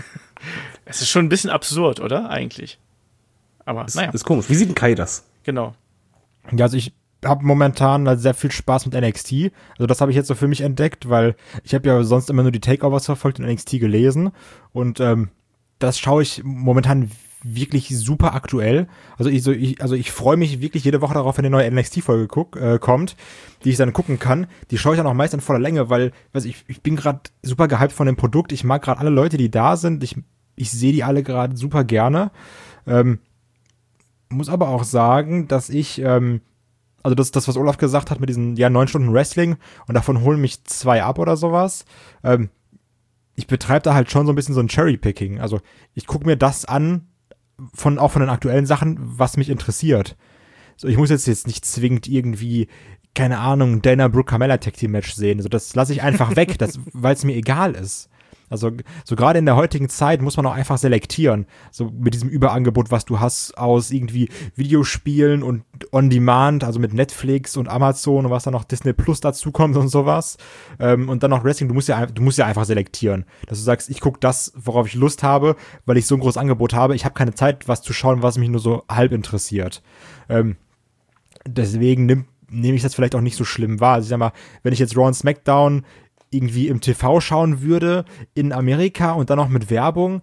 Es ist schon ein bisschen absurd, oder? Eigentlich. Aber Das naja. ist komisch. Wie sieht denn Kai das? Genau. Ja, also ich habe momentan halt sehr viel Spaß mit N X T. Also das habe ich jetzt so für mich entdeckt, weil ich habe ja sonst immer nur die Takeovers verfolgt und N X T gelesen. Und ähm, das schaue ich momentan wirklich super aktuell. Also ich, so, ich, also ich freue mich wirklich jede Woche darauf, wenn eine neue N X T-Folge guck, äh, kommt, die ich dann gucken kann. Die schaue ich dann auch meist in voller Länge, weil weiß ich, ich bin gerade super gehypt von dem Produkt. Ich mag gerade alle Leute, die da sind. Ich, ich sehe die alle gerade super gerne. Ähm, muss aber auch sagen, dass ich, ähm, also das, das, was Olaf gesagt hat mit diesen, ja, neun Stunden Wrestling und davon holen mich zwei ab oder sowas, ähm, ich betreibe da halt schon so ein bisschen so ein Cherry-Picking. Also ich gucke mir das an, von, auch von den aktuellen Sachen, was mich interessiert. So, ich muss jetzt, jetzt nicht zwingend irgendwie, keine Ahnung, Dana Brooke Carmella Tag Team Match sehen. Also das lasse ich einfach weg, weil es mir egal ist. Also so gerade in der heutigen Zeit muss man auch einfach selektieren. So mit diesem Überangebot, was du hast aus irgendwie Videospielen und On-Demand, also mit Netflix und Amazon und was dann noch Disney Plus dazu kommt und sowas. Ähm, und dann noch Wrestling, du musst ja, du musst ja einfach selektieren. Dass du sagst, ich gucke das, worauf ich Lust habe, weil ich so ein großes Angebot habe. Ich habe keine Zeit, was zu schauen, was mich nur so halb interessiert. Ähm, deswegen nehme nehm ich das vielleicht auch nicht so schlimm wahr. Also ich sag mal, wenn ich jetzt Raw und SmackDown irgendwie im T V schauen würde in Amerika und dann noch mit Werbung,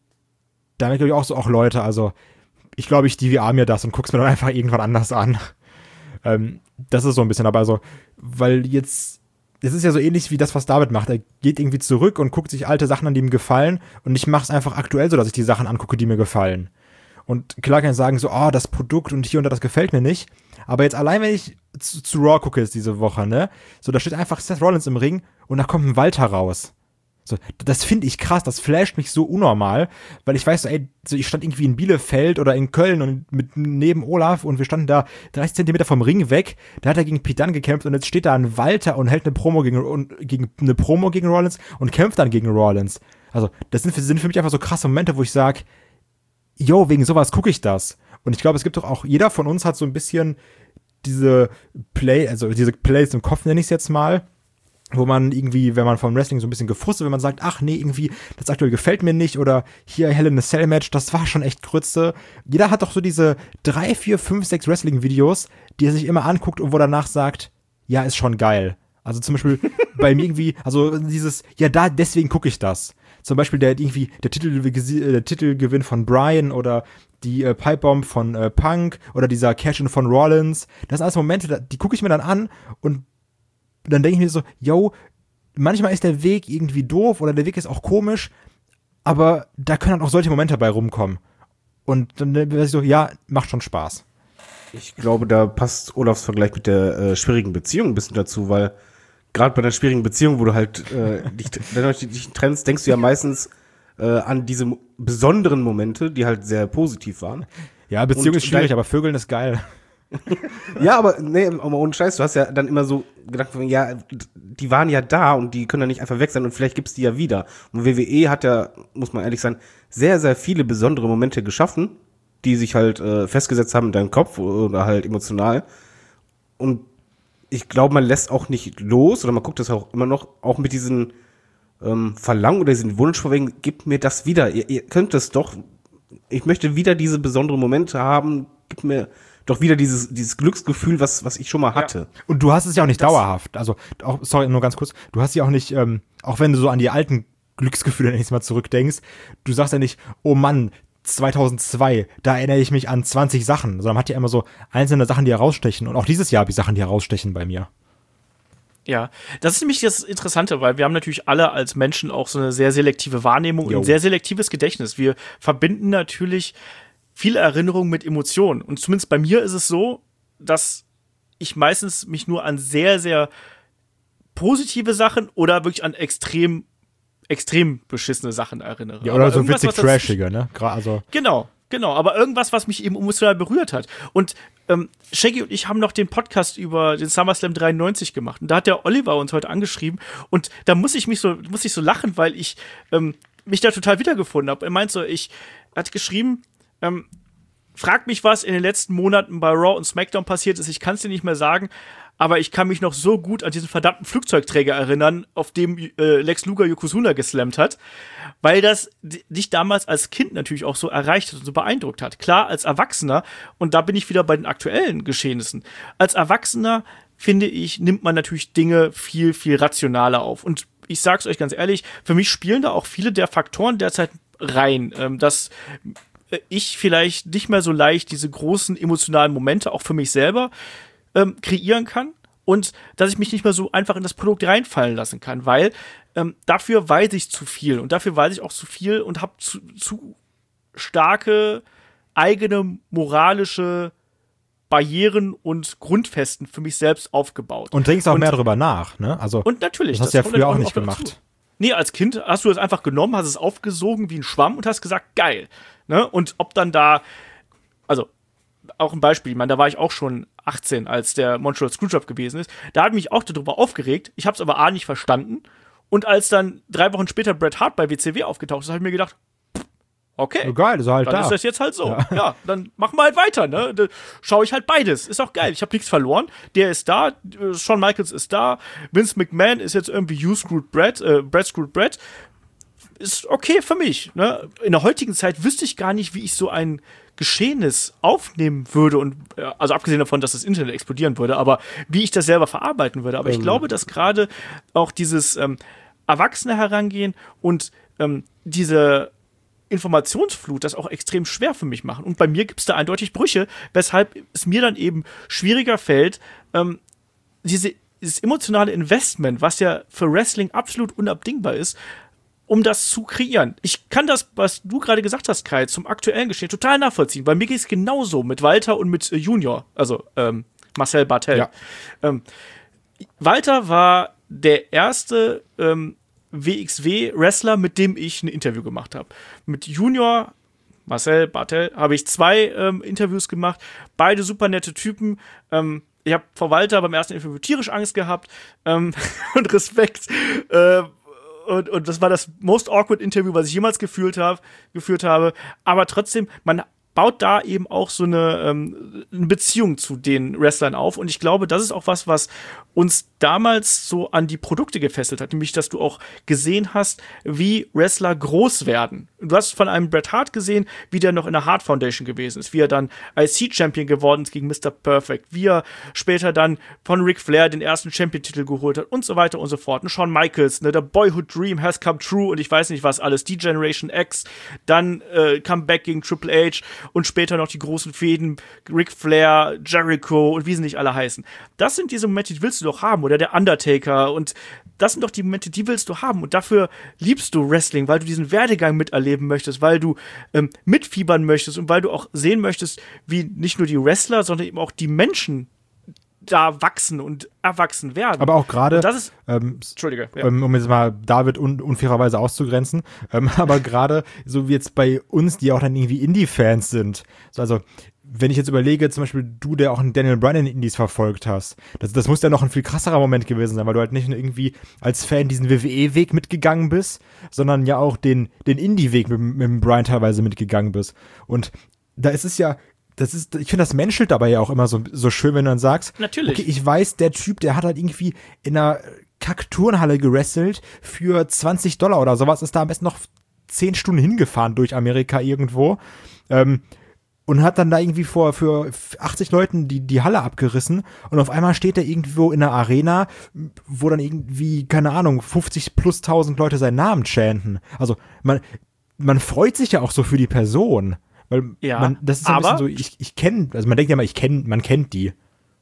damit glaube ich auch so auch Leute, also ich glaube, ich D V R mir das und guck's mir dann einfach irgendwann anders an. Ähm, das ist so ein bisschen, aber also, weil jetzt, es ist ja so ähnlich wie das, was David macht. Er geht irgendwie zurück und guckt sich alte Sachen an, die ihm gefallen und ich mache es einfach aktuell so, dass ich die Sachen angucke, die mir gefallen. Und klar kann ich sagen so, oh, das Produkt und hier und da, das gefällt mir nicht. Aber jetzt allein, wenn ich zu, zu Raw gucke jetzt diese Woche, ne, so, da steht einfach Seth Rollins im Ring und da kommt ein Walter raus. So, das finde ich krass, das flasht mich so unnormal, weil ich weiß so, ey, so, ich stand irgendwie in Bielefeld oder in Köln und mit neben Olaf und wir standen da dreißig Zentimeter vom Ring weg, da hat er gegen Pete Dunne gekämpft und jetzt steht da ein Walter und hält eine Promo gegen, und, gegen eine Promo gegen Rollins und kämpft dann gegen Rollins. Also, das sind, sind für mich einfach so krasse Momente, wo ich sage, yo, wegen sowas gucke ich das. Und ich glaube, es gibt doch auch, jeder von uns hat so ein bisschen diese Play, also diese Plays im Kopf, nenne ich es jetzt mal, wo man irgendwie, wenn man vom Wrestling so ein bisschen gefrustet, wenn man sagt, ach nee, irgendwie, das aktuell gefällt mir nicht oder hier Hell in a Cell Match, das war schon echt Grütze. Jeder hat doch so diese drei, vier, fünf, sechs Wrestling-Videos, die er sich immer anguckt und wo danach sagt, ja, ist schon geil. Also zum Beispiel bei mir irgendwie, also dieses, ja, da, deswegen gucke ich das. Zum Beispiel der irgendwie, der, Titel, der Titelgewinn von Bryan oder die äh, Pipebomb von äh, Punk oder dieser Cash-In von Rollins. Das sind alles Momente, die gucke ich mir dann an und dann denke ich mir so, yo, manchmal ist der Weg irgendwie doof oder der Weg ist auch komisch, aber da können dann auch solche Momente bei rumkommen. Und dann wäre ich so, ja, macht schon Spaß. Ich glaube, da passt Olafs Vergleich mit der äh, schwierigen Beziehung ein bisschen dazu, weil gerade bei einer schwierigen Beziehung, wo du halt äh, dich, dich trennst, denkst du ja meistens äh, an diese mo- besonderen Momente, die halt sehr positiv waren. Ja, Beziehung Und ist schwierig, dein- aber Vögeln ist geil. Ja, aber nee, aber ohne Scheiß, du hast ja dann immer so gedacht, ja, die waren ja da und die können ja nicht einfach weg sein und vielleicht gibt's die ja wieder. Und W W E hat ja, muss man ehrlich sein, sehr, sehr viele besondere Momente geschaffen, die sich halt äh, festgesetzt haben in deinem Kopf oder halt emotional. Und ich glaube, man lässt auch nicht los oder man guckt das auch immer noch, auch mit diesen ähm, Verlangen oder diesen Wunsch von wegen, gebt mir das wieder. Ihr, ihr könnt es doch, ich möchte wieder diese besonderen Momente haben, gib mir doch wieder dieses, dieses Glücksgefühl, was, was ich schon mal hatte. Ja. Und du hast es ja auch nicht das dauerhaft. Also, auch, sorry, nur ganz kurz. Du hast ja auch nicht, ähm, auch wenn du so an die alten Glücksgefühle nächstes Mal zurückdenkst, du sagst ja nicht, oh Mann, zweitausendzwei, da erinnere ich mich an zwanzig Sachen. Sondern man hat ja immer so einzelne Sachen, die herausstechen. Und auch dieses Jahr habe ich Sachen, die herausstechen bei mir. Ja, das ist nämlich das Interessante, weil wir haben natürlich alle als Menschen auch so eine sehr selektive Wahrnehmung Jo. und ein sehr selektives Gedächtnis. Wir verbinden natürlich viele Erinnerungen mit Emotionen. Und zumindest bei mir ist es so, dass ich meistens mich nur an sehr, sehr positive Sachen oder wirklich an extrem, extrem beschissene Sachen erinnere. Ja, oder Aber so irgendwas, witzig was dazwischen- trashige, ne? Gra- Also, Genau, genau. Aber irgendwas, was mich eben emotional berührt hat. Und ähm, Shaggy und ich haben noch den Podcast über den SummerSlam dreiundneunzig gemacht. Und da hat der Oliver uns heute angeschrieben. Und da muss ich mich so, muss ich so lachen, weil ich ähm, mich da total wiedergefunden habe. Er meint so, ich hat geschrieben, ähm, frag mich, was in den letzten Monaten bei Raw und SmackDown passiert ist. Ich kann es dir nicht mehr sagen. Aber ich kann mich noch so gut an diesen verdammten Flugzeugträger erinnern, auf dem äh, Lex Luger Yokozuna geslammt hat, weil das d- dich damals als Kind natürlich auch so erreicht hat und so beeindruckt hat. Klar, als Erwachsener, und da bin ich wieder bei den aktuellen Geschehnissen, als Erwachsener, finde ich, nimmt man natürlich Dinge viel, viel rationaler auf. Und ich sag's euch ganz ehrlich, für mich spielen da auch viele der Faktoren derzeit rein, ähm, dass ich vielleicht nicht mehr so leicht diese großen emotionalen Momente auch für mich selber Ähm, kreieren kann und dass ich mich nicht mehr so einfach in das Produkt reinfallen lassen kann, weil ähm, dafür weiß ich zu viel und dafür weiß ich auch zu viel und habe zu, zu starke eigene moralische Barrieren und Grundfesten für mich selbst aufgebaut. und denkst auch und, mehr drüber nach, ne? Also, Und natürlich. das hast du ja kommt früher auch natürlich nicht noch gemacht. dazu. Nee, als Kind hast du das einfach genommen, hast es aufgesogen wie ein Schwamm und hast gesagt, geil. Ne? Und ob dann da, also auch ein Beispiel, ich meine, da war ich auch schon achtzehn, als der Montreal Screwjob gewesen ist. Da hat mich auch darüber aufgeregt. Ich habe es aber A nicht verstanden. Und als dann drei Wochen später Bret Hart bei W C W aufgetaucht ist, habe ich mir gedacht, okay, so geil, ist er halt dann da. ist das jetzt halt so. Ja, ja, dann machen wir halt weiter, ne? Da schaue ich halt beides. Ist auch geil. Ich habe nichts verloren. Der ist da, äh, Shawn Michaels ist da, Vince McMahon ist jetzt irgendwie You Screwed Brett, äh, Brett Screwed Brett. Ist okay für mich, ne? In der heutigen Zeit wüsste ich gar nicht, wie ich so ein Geschehenes aufnehmen würde und äh, also abgesehen davon, dass das Internet explodieren würde, aber wie ich das selber verarbeiten würde. Aber ich glaube, dass gerade auch dieses ähm, Erwachsene herangehen und ähm, diese Informationsflut das auch extrem schwer für mich machen. Und bei mir gibt es da eindeutig Brüche, weshalb es mir dann eben schwieriger fällt, ähm, diese, dieses emotionale Investment, was ja für Wrestling absolut unabdingbar ist, um das zu kreieren. Ich kann das, was du gerade gesagt hast, Kai, zum aktuellen Geschehen total nachvollziehen. Bei mir geht es genauso mit Walter und mit äh, Junior, also ähm, Marcel Bartel. Ja. Ähm, Walter war der erste ähm, W X W-Wrestler, mit dem ich ein Interview gemacht habe. Mit Junior, Marcel Bartel, habe ich zwei ähm, Interviews gemacht. Beide super nette Typen. Ähm, ich habe vor Walter beim ersten Interview tierisch Angst gehabt ähm, und Respekt. Äh, Und, und das war das most awkward Interview, was ich jemals gefühlt hab, geführt habe. Aber trotzdem, man baut da eben auch so eine, ähm, eine Beziehung zu den Wrestlern auf. Und ich glaube, das ist auch was, was uns damals so an die Produkte gefesselt hat. Nämlich, dass du auch gesehen hast, wie Wrestler groß werden. Du hast von einem Bret Hart gesehen, wie der noch in der Hart Foundation gewesen ist. Wie er dann I C-Champion geworden ist gegen Mister Perfect. Wie er später dann von Ric Flair den ersten Champion-Titel geholt hat und so weiter und so fort. Und Shawn Michaels, ne, der Boyhood Dream has come true und ich weiß nicht was alles. Die Generation X, dann äh, Comeback gegen Triple H und später noch die großen Fäden, Ric Flair, Jericho und wie sie nicht alle heißen. Das sind diese Momente, die willst du doch haben. Oder der Undertaker. Und das sind doch die Momente, die willst du haben. Und dafür liebst du Wrestling, weil du diesen Werdegang miterleben möchtest, weil du ähm, mitfiebern möchtest und weil du auch sehen möchtest, wie nicht nur die Wrestler, sondern eben auch die Menschen da wachsen und erwachsen werden. Aber auch gerade, das ist, ähm, Entschuldige, ja. ähm, um jetzt mal David un- unfairerweise auszugrenzen, ähm, aber gerade so wie jetzt bei uns, die auch dann irgendwie Indie-Fans sind, so, also wenn ich jetzt überlege, zum Beispiel du, der auch einen Daniel Bryan in Indies verfolgt hast, das, das muss ja noch ein viel krasserer Moment gewesen sein, weil du halt nicht nur irgendwie als Fan diesen W W E-Weg mitgegangen bist, sondern ja auch den, den Indie-Weg mit, mit dem Bryan teilweise mitgegangen bist. Und da ist es ja, das ist, ich finde, das menschelt dabei ja auch immer so, so schön, wenn du dann sagst, natürlich. Okay, ich weiß, der Typ, der hat halt irgendwie in einer Kack-Turnhalle gewrestelt für zwanzig Dollar oder sowas, ist da am besten noch zehn Stunden hingefahren durch Amerika irgendwo, ähm, und hat dann da irgendwie vor für achtzig Leuten die, die Halle abgerissen und auf einmal steht er irgendwo in einer Arena, wo dann irgendwie, keine Ahnung, fünfzig plus tausend Leute seinen Namen chanten. Also man, man freut sich ja auch so für die Person. Weil ja, man, das ist so ein aber bisschen so, ich, ich kenne, also man denkt ja mal, ich kenne, man kennt die.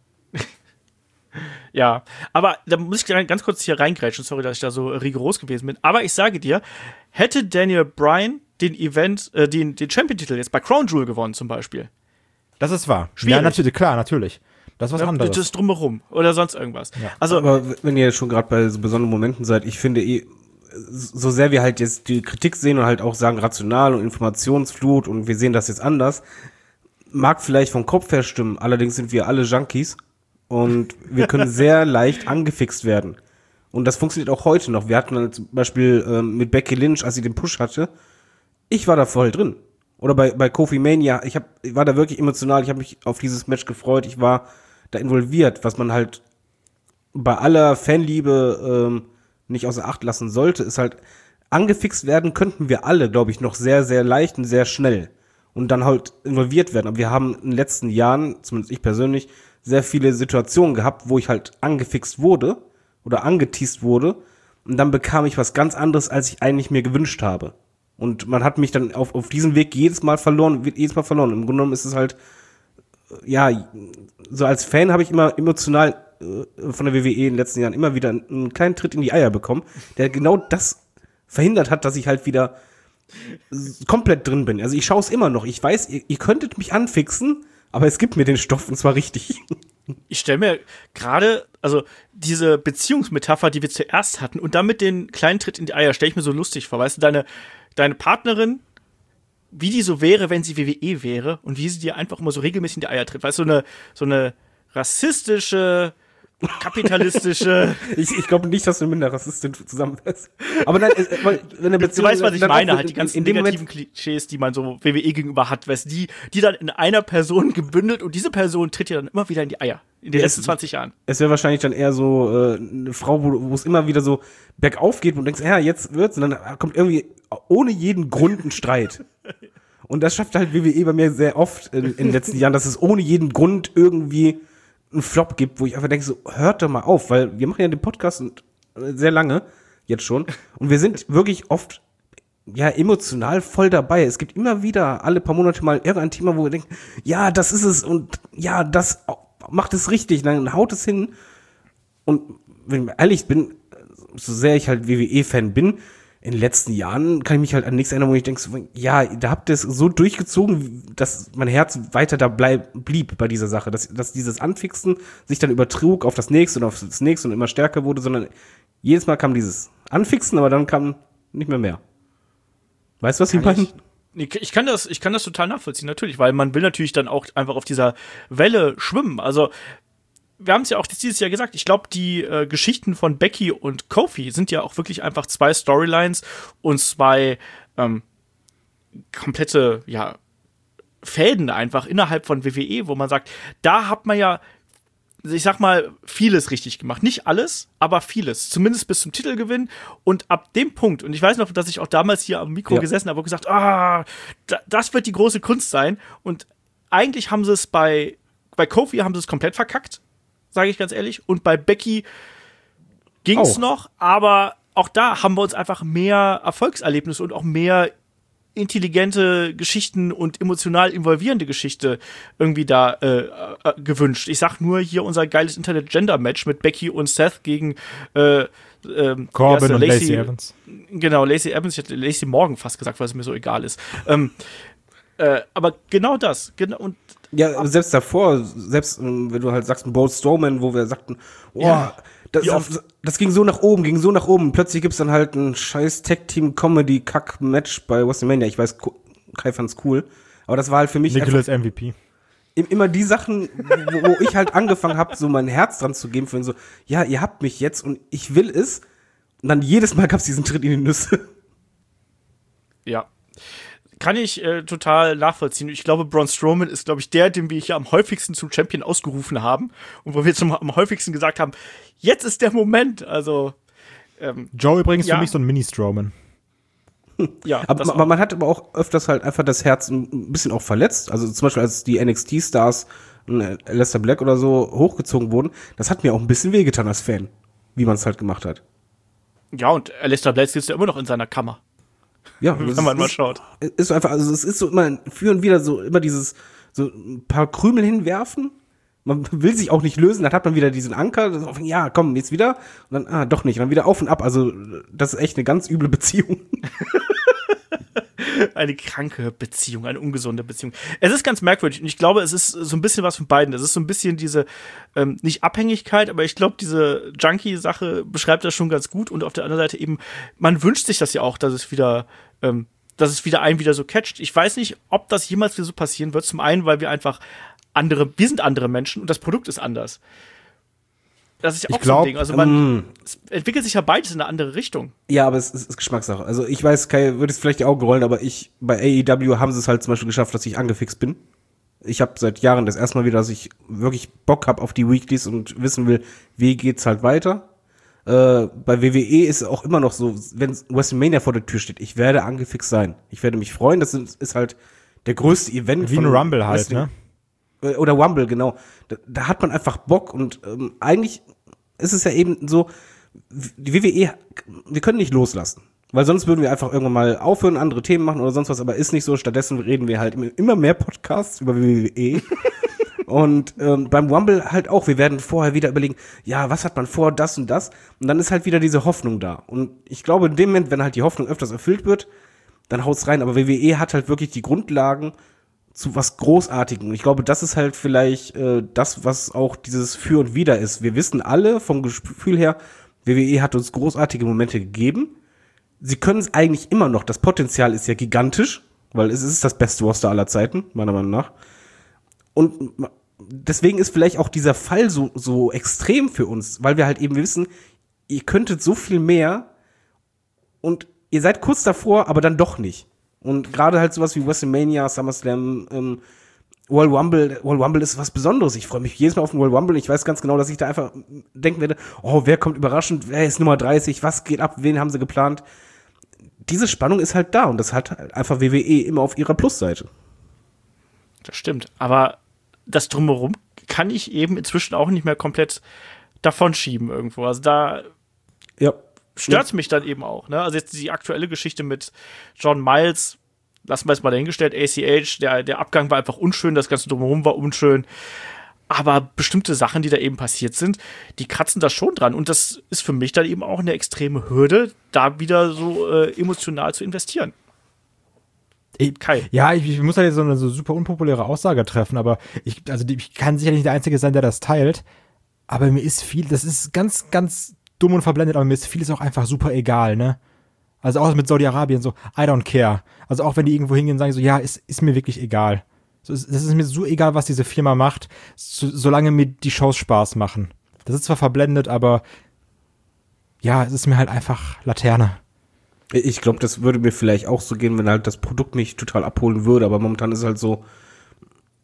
Ja, aber da muss ich ganz kurz hier reingrätschen, sorry, dass ich da so rigoros gewesen bin. Aber ich sage dir, hätte Daniel Bryan den Event, äh, den, den Champion-Titel jetzt bei Crown Jewel gewonnen zum Beispiel. Das ist wahr. Schwierig. Ja, natürlich, klar, natürlich. Das ist was Ja, anderes. das Drumherum oder sonst irgendwas. Ja. Also, aber wenn ihr schon gerade bei so besonderen Momenten seid, ich finde eh, so sehr wir halt jetzt die Kritik sehen und halt auch sagen rational und Informationsflut und wir sehen das jetzt anders, mag vielleicht vom Kopf her stimmen, allerdings sind wir alle Junkies und wir können sehr leicht angefixt werden. Und das funktioniert auch heute noch. Wir hatten dann zum Beispiel ähm, mit Becky Lynch, als sie den Push hatte, ich war da voll drin. Oder bei, bei Kofi Mania, ich, hab, ich war da wirklich emotional, ich habe mich auf dieses Match gefreut, ich war da involviert, was man halt bei aller Fanliebe ähm, nicht außer Acht lassen sollte, ist halt, angefixt werden könnten wir alle, glaube ich, noch sehr, sehr leicht und sehr schnell. Und dann halt involviert werden. Aber wir haben in den letzten Jahren, zumindest ich persönlich, sehr viele Situationen gehabt, wo ich halt angefixt wurde oder angeteast wurde. Und dann bekam ich was ganz anderes, als ich eigentlich mir gewünscht habe. Und man hat mich dann auf, auf diesem Weg jedes Mal verloren, wird jedes Mal verloren. Im Grunde genommen ist es halt, ja, so als Fan habe ich immer emotional äh, von der W W E in den letzten Jahren immer wieder einen, einen kleinen Tritt in die Eier bekommen, der genau das verhindert hat, dass ich halt wieder komplett drin bin. Also ich schaue es immer noch. Ich weiß, ihr, ihr könntet mich anfixen, aber es gibt mir den Stoff und zwar richtig. Ich stelle mir gerade, also diese Beziehungsmetapher, die wir zuerst hatten und damit den kleinen Tritt in die Eier, stelle ich mir so lustig vor. Weißt du, deine, deine Partnerin, wie die so wäre, wenn sie W W E wäre und wie sie dir einfach immer so regelmäßig in die Eier tritt. Weißt du, so eine, so eine rassistische, kapitalistische. ich ich glaube nicht, dass du mit einer Rassistin zusammenwärst. Aber nein, äh, weil, wenn eine du weißt, was ich meine, halt die ganzen in dem negativen Moment, Klischees, die man so W W E gegenüber hat, weißt du, die, die dann in einer Person gebündelt und diese Person tritt ja dann immer wieder in die Eier. In den Ja, letzten zwanzig Jahren. Es wäre wahrscheinlich dann eher so äh, eine Frau, wo wo es immer wieder so bergauf geht und du denkst, ja, jetzt wird's. Und dann kommt irgendwie ohne jeden Grund ein Streit. Und das schafft halt W W E bei mir sehr oft in, in den letzten Jahren, dass es ohne jeden Grund irgendwie einen Flop gibt, wo ich einfach denke, so, hört doch mal auf, weil wir machen ja den Podcast und, äh, sehr lange, jetzt schon, und wir sind wirklich oft, ja, emotional voll dabei. Es gibt immer wieder alle paar Monate mal irgendein Thema, wo wir denken, ja, das ist es und ja, das macht es richtig, dann haut es hin. Und wenn ich ehrlich bin, so sehr ich halt W W E-Fan bin, in den letzten Jahren kann ich mich halt an nichts erinnern, wo ich denke, so, ja, da habt ihr es so durchgezogen, dass mein Herz weiter da bleib, blieb bei dieser Sache, dass, dass dieses Anfixen sich dann übertrug auf das nächste und auf das nächste und immer stärker wurde, sondern jedes Mal kam dieses Anfixen, aber dann kam nicht mehr mehr. Weißt du, was ich meine? Ich kann das, ich kann das total nachvollziehen, natürlich, weil man will natürlich dann auch einfach auf dieser Welle schwimmen. Also wir haben es ja auch dieses Jahr gesagt, ich glaube, die äh, Geschichten von Becky und Kofi sind ja auch wirklich einfach zwei Storylines und zwei ähm, komplette, ja, Fäden einfach innerhalb von W W E, wo man sagt, da hat man ja, ich sag mal, vieles richtig gemacht. Nicht alles, aber vieles. Zumindest bis zum Titelgewinn. Und ab dem Punkt, und ich weiß noch, dass ich auch damals hier am Mikro ja. gesessen habe und gesagt, ah, das wird die große Kunst sein. Und eigentlich haben sie es bei, bei Kofi haben sie es komplett verkackt, sage ich ganz ehrlich. Und bei Becky ging es noch, aber auch da haben wir uns einfach mehr Erfolgserlebnisse und auch mehr intelligente Geschichten und emotional involvierende Geschichte irgendwie da äh, äh, gewünscht. Ich sag nur hier unser geiles Internet-Gender-Match mit Becky und Seth gegen äh, ähm, Corbin und Lacey, Lacey Evans. Genau, Lacey Evans, ich hätte Lacey Morgan fast gesagt, weil es mir so egal ist. Ähm, äh, aber genau das. Genau, und ja, aber selbst davor, selbst wenn du halt sagst, ein Braun Strowman, wo wir sagten, oh, ja. Das, das, das ging so nach oben, ging so nach oben. Plötzlich gibt's dann halt ein scheiß Tag-Team-Comedy-Kack-Match bei WrestleMania. Ich weiß, Kai fand's cool. Aber das war halt für mich Nicholas M V P. Immer die Sachen, wo, wo ich halt angefangen habe, so mein Herz dran zu geben. Für ihn so, ja, ihr habt mich jetzt und ich will es. Und dann jedes Mal gab's diesen Tritt in die Nüsse. Ja. Kann ich äh, total nachvollziehen. Ich glaube, Braun Strowman ist, glaube ich, der, den wir hier am häufigsten zum Champion ausgerufen haben und wo wir zum, am häufigsten gesagt haben, jetzt ist der Moment. Also ähm, Joe übrigens ja. für mich so ein Mini-Strowman. Ja, aber man, man hat aber auch öfters halt einfach das Herz ein bisschen auch verletzt. Also zum Beispiel, als die N X T-Stars, Aleister Black oder so, hochgezogen wurden, das hat mir auch ein bisschen wehgetan als Fan, wie man es halt gemacht hat. Ja, und Aleister Black sitzt ja immer noch in seiner Kammer. Ja, wenn man mal schaut. Ist so einfach, also es ist so immer, für und wieder so, immer dieses, so ein paar Krümel hinwerfen. Man will sich auch nicht lösen, dann hat man wieder diesen Anker, so, ja, komm, jetzt wieder. Und dann, ah, doch nicht, und dann wieder auf und ab. Also, das ist echt eine ganz üble Beziehung. Eine kranke Beziehung, eine ungesunde Beziehung. Es ist ganz merkwürdig und ich glaube, es ist so ein bisschen was von beiden. Es ist so ein bisschen diese, ähm, nicht Abhängigkeit, aber ich glaube, diese Junkie-Sache beschreibt das schon ganz gut und auf der anderen Seite eben, man wünscht sich das ja auch, dass es wieder, ähm, dass es wieder einen wieder so catcht. Ich weiß nicht, ob das jemals wieder so passieren wird. Zum einen, weil wir einfach andere, wir sind andere Menschen und das Produkt ist anders. Das ist ja auch ich glaub, so ein Ding. Also man, mm. es entwickelt sich ja beides in eine andere Richtung. Ja, aber es ist, ist Geschmackssache. Also ich weiß, Kai würde es vielleicht die Augen rollen, aber ich, bei A E W haben sie es halt zum Beispiel geschafft, dass ich angefixt bin. Ich habe seit Jahren das erste Mal wieder, dass ich wirklich Bock habe auf die Weeklies und wissen will, wie geht's halt weiter. Äh, bei W W E ist es auch immer noch so, wenn WrestleMania vor der Tür steht, ich werde angefixt sein. Ich werde mich freuen, das ist, ist halt der größte Event. Wie ein Rumble halt, Wrestling. ne? Oder Rumble, genau. Da, da hat man einfach Bock und ähm, eigentlich ist es ja eben so, die W W E, wir können nicht loslassen. Weil sonst würden wir einfach irgendwann mal aufhören, andere Themen machen oder sonst was, aber ist nicht so. Stattdessen reden wir halt immer mehr Podcasts über W W E. Und ähm, beim Rumble halt auch, wir werden vorher wieder überlegen, ja, was hat man vor, das und das. Und dann ist halt wieder diese Hoffnung da. Und ich glaube, in dem Moment, wenn halt die Hoffnung öfters erfüllt wird, dann haut's rein. Aber W W E hat halt wirklich die Grundlagen zu was Großartigem. Und ich glaube, das ist halt vielleicht äh, das, was auch dieses Für und Wider ist. Wir wissen alle vom Gefühl her, W W E hat uns großartige Momente gegeben. Sie können es eigentlich immer noch. Das Potenzial ist ja gigantisch, weil es ist das beste Roster aller Zeiten, meiner Meinung nach. Und deswegen ist vielleicht auch dieser Fall so, so extrem für uns, weil wir halt eben wissen, ihr könntet so viel mehr und ihr seid kurz davor, aber dann doch nicht. Und gerade halt sowas wie WrestleMania, SummerSlam, ähm, World Rumble, World Rumble ist was Besonderes. Ich freue mich jedes Mal auf den World Rumble. Ich weiß ganz genau, dass ich da einfach denken werde, oh, wer kommt überraschend, wer ist Nummer dreißig, was geht ab, wen haben sie geplant? Diese Spannung ist halt da und das hat halt einfach W W E immer auf ihrer Plusseite. Das stimmt, aber das Drumherum kann ich eben inzwischen auch nicht mehr komplett davon schieben irgendwo. Also da ja. stört's mich dann eben auch. Ne? Also jetzt die aktuelle Geschichte mit John Miles, lassen wir es mal dahingestellt, A C H, der, der Abgang war einfach unschön, das ganze Drumherum war unschön. Aber bestimmte Sachen, die da eben passiert sind, die kratzen da schon dran. Und das ist für mich dann eben auch eine extreme Hürde, da wieder so äh, emotional zu investieren. Kai. Ja, ich, ich muss halt jetzt so eine so super unpopuläre Aussage treffen, aber ich, also die, ich kann sicherlich nicht der Einzige sein, der das teilt. Aber mir ist viel, das ist ganz, ganz dumm und verblendet, aber mir ist vieles auch einfach super egal, ne? Also auch mit Saudi-Arabien so, I don't care. Also auch wenn die irgendwo hingehen und sagen so, ja, ist, ist mir wirklich egal. So, es ist mir so egal, was diese Firma macht, so, solange mir die Shows Spaß machen. Das ist zwar verblendet, aber ja, es ist mir halt einfach Laterne. Ich glaube, das würde mir vielleicht auch so gehen, wenn halt das Produkt mich total abholen würde, aber momentan ist es halt so,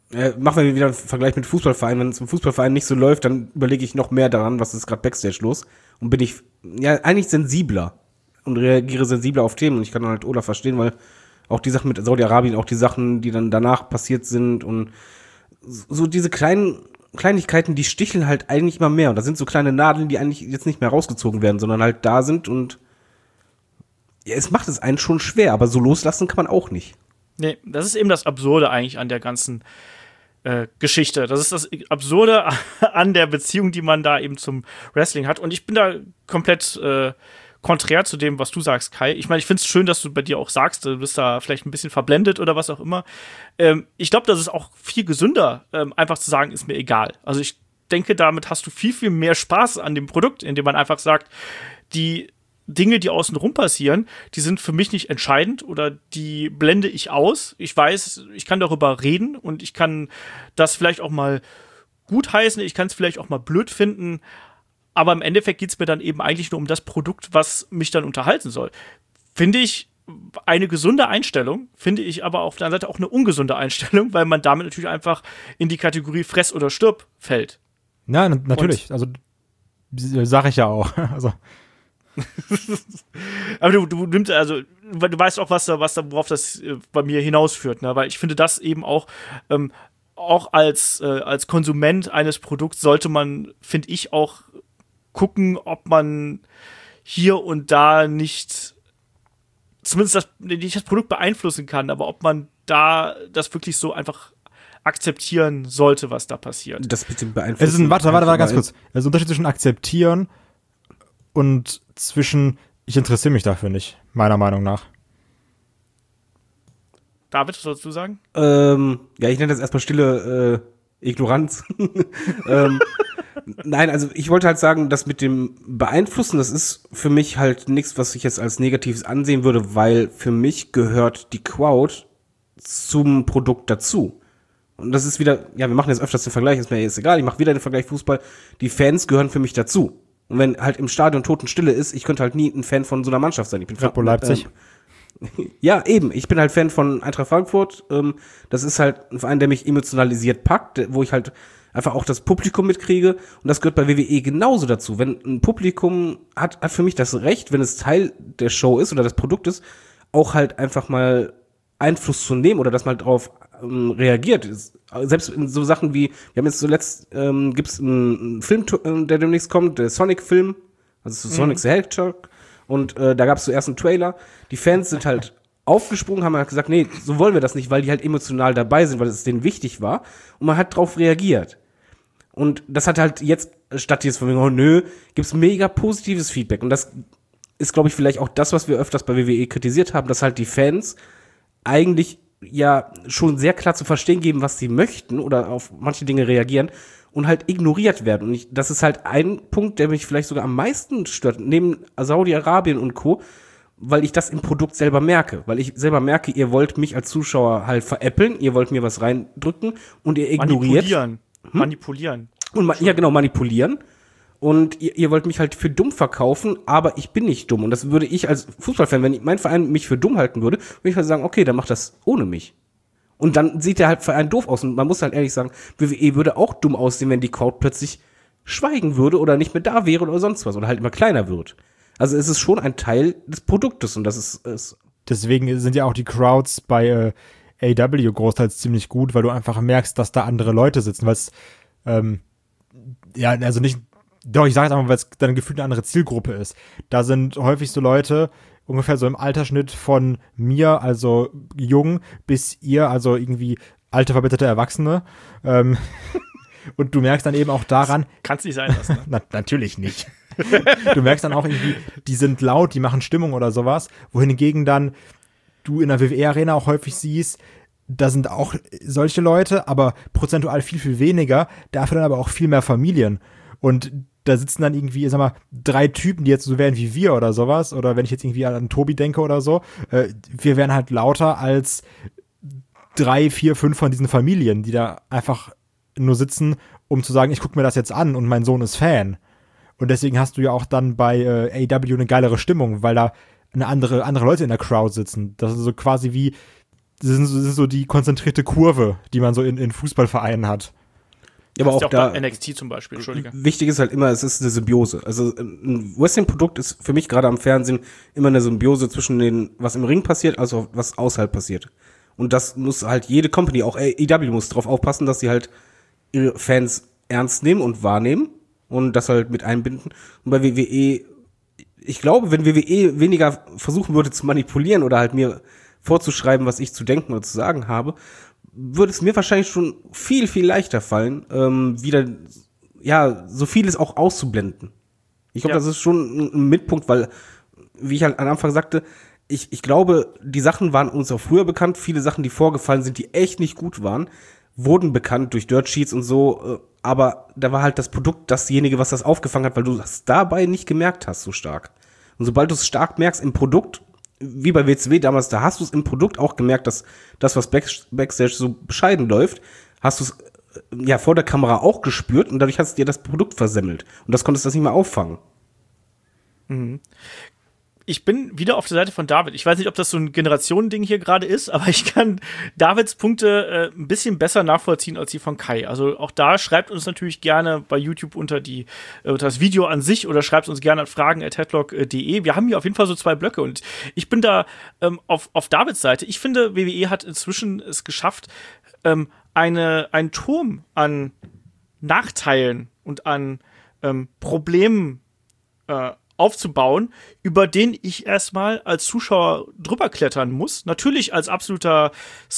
Äh, machen wir wieder einen Vergleich mit Fußballvereinen. Wenn es im Fußballverein nicht so läuft, dann überlege ich noch mehr daran, was ist gerade Backstage los. Und bin ich ja eigentlich sensibler und reagiere sensibler auf Themen. Und ich kann dann halt Olaf verstehen, weil auch die Sachen mit Saudi-Arabien, auch die Sachen, die dann danach passiert sind und so diese kleinen Kleinigkeiten, die sticheln halt eigentlich immer mehr. Und da sind so kleine Nadeln, die eigentlich jetzt nicht mehr rausgezogen werden, sondern halt da sind und ja, es macht es einen schon schwer, aber so loslassen kann man auch nicht. Nee, das ist eben das Absurde eigentlich an der ganzen äh, Geschichte. Das ist das Absurde an der Beziehung, die man da eben zum Wrestling hat. Und ich bin da komplett äh, konträr zu dem, was du sagst, Kai. Ich meine, ich finde es schön, dass du bei dir auch sagst, du bist da vielleicht ein bisschen verblendet oder was auch immer. Ähm, ich glaube, das ist auch viel gesünder, ähm, einfach zu sagen, ist mir egal. Also ich denke, damit hast du viel, viel mehr Spaß an dem Produkt, indem man einfach sagt, die Dinge, die außenrum passieren, die sind für mich nicht entscheidend oder die blende ich aus. Ich weiß, ich kann darüber reden und ich kann das vielleicht auch mal gutheißen, ich kann es vielleicht auch mal blöd finden, aber im Endeffekt geht es mir dann eben eigentlich nur um das Produkt, was mich dann unterhalten soll. Finde ich eine gesunde Einstellung, finde ich aber auf der anderen Seite auch eine ungesunde Einstellung, weil man damit natürlich einfach in die Kategorie Fress oder Stirb fällt. Ja, n- natürlich. Und also, sage ich ja auch. Also aber du, du nimmst, also, du weißt auch, was da, was da, worauf das äh, bei mir hinausführt, ne? Weil ich finde, das eben auch, ähm, auch als, äh, als Konsument eines Produkts sollte man, finde ich, auch gucken, ob man hier und da nicht, zumindest das, nicht das Produkt beeinflussen kann, aber ob man da das wirklich so einfach akzeptieren sollte, was da passiert. Das bitte beeinflussen. Es ist ein, warte, warte, warte, ganz kurz. Es ist ein Unterschied zwischen akzeptieren und zwischen, ich interessiere mich dafür nicht, meiner Meinung nach. David, was sollst du sagen? Ähm, ja, ich nenne das erstmal stille äh, Ignoranz. ähm, nein, also ich wollte halt sagen, dass mit dem Beeinflussen, das ist für mich halt nichts, was ich jetzt als Negatives ansehen würde, weil für mich gehört die Crowd zum Produkt dazu. Und das ist wieder, ja, wir machen jetzt öfters den Vergleich, ist mir jetzt egal, ich mache wieder den Vergleich Fußball, die Fans gehören für mich dazu. Und wenn halt im Stadion Totenstille ist, ich könnte halt nie ein Fan von so einer Mannschaft sein. Ich bin Red Bull Leipzig. Ähm, ja, eben. Ich bin halt Fan von Eintracht Frankfurt. Ähm, das ist halt ein Verein, der mich emotionalisiert packt, wo ich halt einfach auch das Publikum mitkriege. Und das gehört bei W W E genauso dazu. Wenn ein Publikum hat, hat für mich das Recht, wenn es Teil der Show ist oder des Produktes, auch halt einfach mal Einfluss zu nehmen oder dass man drauf ähm, reagiert. Selbst in so Sachen wie, wir haben jetzt zuletzt, ähm, gibt's einen, einen Film, der demnächst kommt, der Sonic-Film, also Sonic the Hedgehog, und äh, da gab's zuerst einen Trailer. Die Fans sind halt aufgesprungen, haben halt gesagt, nee, so wollen wir das nicht, weil die halt emotional dabei sind, weil es denen wichtig war, und man hat drauf reagiert. Und das hat halt jetzt, statt jetzt von mir, oh nö, gibt's mega positives Feedback, und das ist, glaube ich, vielleicht auch das, was wir öfters bei W W E kritisiert haben, dass halt die Fans eigentlich ja schon sehr klar zu verstehen geben, was sie möchten oder auf manche Dinge reagieren und halt ignoriert werden. Und ich, das ist halt ein Punkt, der mich vielleicht sogar am meisten stört, neben Saudi-Arabien und Co., weil ich das im Produkt selber merke. Weil ich selber merke, ihr wollt mich als Zuschauer halt veräppeln, ihr wollt mir was reindrücken und ihr ignoriert. Manipulieren. Hm? Manipulieren. Und ma- ja, genau, manipulieren. Und ihr, ihr wollt mich halt für dumm verkaufen, aber ich bin nicht dumm. Und das würde ich als Fußballfan, wenn mein Verein mich für dumm halten würde, würde ich halt sagen, okay, dann macht das ohne mich. Und dann sieht der halt Verein doof aus. Und man muss halt ehrlich sagen, W W E würde auch dumm aussehen, wenn die Crowd plötzlich schweigen würde oder nicht mehr da wäre oder sonst was. Oder halt immer kleiner wird. Also es ist schon ein Teil des Produktes. Und das ist, ist Deswegen sind ja auch die Crowds bei äh, A E W großteils ziemlich gut, weil du einfach merkst, dass da andere Leute sitzen. Weil es, ähm, ja, also nicht, doch, ich sage es einfach, weil es dann gefühlt eine andere Zielgruppe ist. Da sind häufig so Leute, ungefähr so im Altersschnitt von mir, also jung, bis ihr, also irgendwie alte, verbitterte Erwachsene. Ähm, und du merkst dann eben auch daran. Kannst nicht sein lassen. Ne? Na, natürlich nicht. Du merkst dann auch irgendwie, die sind laut, die machen Stimmung oder sowas, wohingegen dann du in der W W E-Arena auch häufig siehst, da sind auch solche Leute, aber prozentual viel, viel weniger, dafür dann aber auch viel mehr Familien. Und da sitzen dann irgendwie, sag mal, drei Typen, die jetzt so wären wie wir oder sowas, oder wenn ich jetzt irgendwie an Tobi denke oder so, äh, wir wären halt lauter als drei, vier, fünf von diesen Familien, die da einfach nur sitzen, um zu sagen, ich gucke mir das jetzt an und mein Sohn ist Fan. Und deswegen hast du ja auch dann bei äh, A E W eine geilere Stimmung, weil da eine andere, andere Leute in der Crowd sitzen. Das ist so quasi wie, sind, sind so die konzentrierte Kurve, die man so in, in Fußballvereinen hat. Ja, aber auch, auch da N X T zum Beispiel, Entschuldige. Wichtig ist halt immer, es ist eine Symbiose. Also ein Wrestling-Produkt ist für mich gerade am Fernsehen immer eine Symbiose zwischen den, was im Ring passiert, also was außerhalb passiert. Und das muss halt jede Company, auch A E W muss drauf aufpassen, dass sie halt ihre Fans ernst nehmen und wahrnehmen und das halt mit einbinden. Und bei W W E, ich glaube, wenn W W E weniger versuchen würde zu manipulieren oder halt mir vorzuschreiben, was ich zu denken oder zu sagen habe, würde es mir wahrscheinlich schon viel, viel leichter fallen, ähm, wieder, ja, so vieles auch auszublenden. Ich glaube, ja. das ist schon ein, ein Mitpunkt, weil, wie ich halt am Anfang sagte, ich, ich glaube, die Sachen waren uns auch früher bekannt. Viele Sachen, die vorgefallen sind, die echt nicht gut waren, wurden bekannt durch Dirt Sheets und so, aber da war halt das Produkt dasjenige, was das aufgefangen hat, weil du das dabei nicht gemerkt hast so stark. Und sobald du es stark merkst im Produkt, wie bei W C W damals, da hast du es im Produkt auch gemerkt, dass das, was Backstage so bescheiden läuft, hast du es ja vor der Kamera auch gespürt und dadurch hast du dir das Produkt versemmelt. Und das konntest du das nicht mehr auffangen. Mhm. Ich bin wieder auf der Seite von David. Ich weiß nicht, ob das so ein Generationending hier gerade ist, aber ich kann Davids Punkte äh, ein bisschen besser nachvollziehen als die von Kai. Also auch da schreibt uns natürlich gerne bei YouTube unter die äh, unter das Video an sich oder schreibt uns gerne an fragen at headlock punkt de. Wir haben hier auf jeden Fall so zwei Blöcke und ich bin da ähm, auf, auf Davids Seite. Ich finde, W W E hat inzwischen es geschafft, ähm, eine, einen Turm an Nachteilen und an ähm, Problemen äh, aufzubauen, über den ich erstmal als Zuschauer drüber klettern muss. Natürlich als absoluter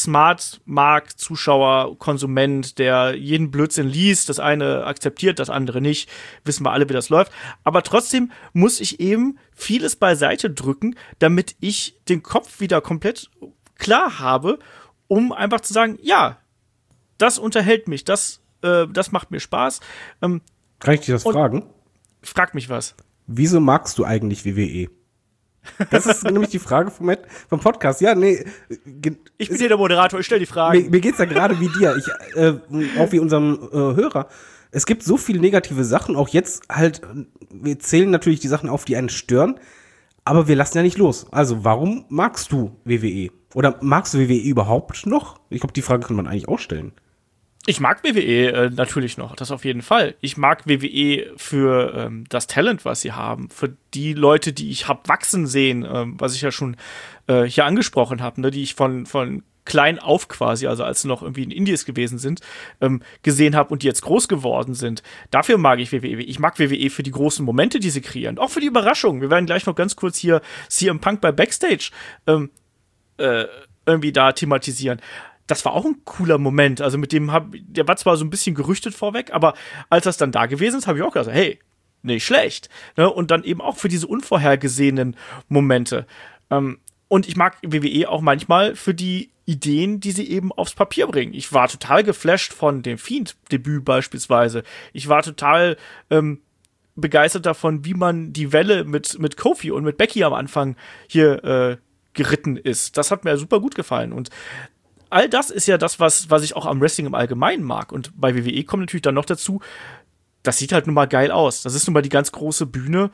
Smart-Mark-Zuschauer, Konsument, der jeden Blödsinn liest, das eine akzeptiert, das andere nicht. Wissen wir alle, wie das läuft. Aber trotzdem muss ich eben vieles beiseite drücken, damit ich den Kopf wieder komplett klar habe, um einfach zu sagen, ja, das unterhält mich, das, äh, das macht mir Spaß. Ähm, Kann ich dich das fragen? Frag mich was. Wieso magst du eigentlich W W E? Das ist nämlich die Frage vom, vom Podcast. Ja, nee. Ich bin hier der Moderator, ich stelle die Fragen. Mir, mir geht's ja gerade wie dir. Ich, äh, auch wie unserem äh, Hörer. Es gibt so viele negative Sachen. Auch jetzt halt, wir zählen natürlich die Sachen auf, die einen stören. Aber wir lassen ja nicht los. Also, warum magst du W W E? Oder magst du W W E überhaupt noch? Ich glaube, die Frage kann man eigentlich auch stellen. Ich mag W W E äh, natürlich noch, das auf jeden Fall. Ich mag W W E für ähm, das Talent, was sie haben, für die Leute, die ich hab wachsen sehen, ähm, was ich ja schon äh, hier angesprochen habe, ne, die ich von, von klein auf quasi, also als sie noch irgendwie in Indies gewesen sind, ähm, gesehen habe und die jetzt groß geworden sind. Dafür mag ich W W E. Ich mag W W E für die großen Momente, die sie kreieren, auch für die Überraschungen. Wir werden gleich noch ganz kurz hier C M Punk bei Backstage ähm, äh, irgendwie da thematisieren. Das war auch ein cooler Moment. Also mit dem hab, der war zwar so ein bisschen gerüchtet vorweg, aber als das dann da gewesen ist, habe ich auch gesagt, hey, nicht schlecht. Ne? Und dann eben auch für diese unvorhergesehenen Momente. Ähm, und ich mag W W E auch manchmal für die Ideen, die sie eben aufs Papier bringen. Ich war total geflasht von dem Fiend-Debüt beispielsweise. Ich war total ähm, begeistert davon, wie man die Welle mit, mit Kofi und mit Becky am Anfang hier äh, geritten ist. Das hat mir super gut gefallen. Und all das ist ja das, was, was ich auch am Wrestling im Allgemeinen mag. Und bei W W E kommt natürlich dann noch dazu, das sieht halt nun mal geil aus. Das ist nun mal die ganz große Bühne.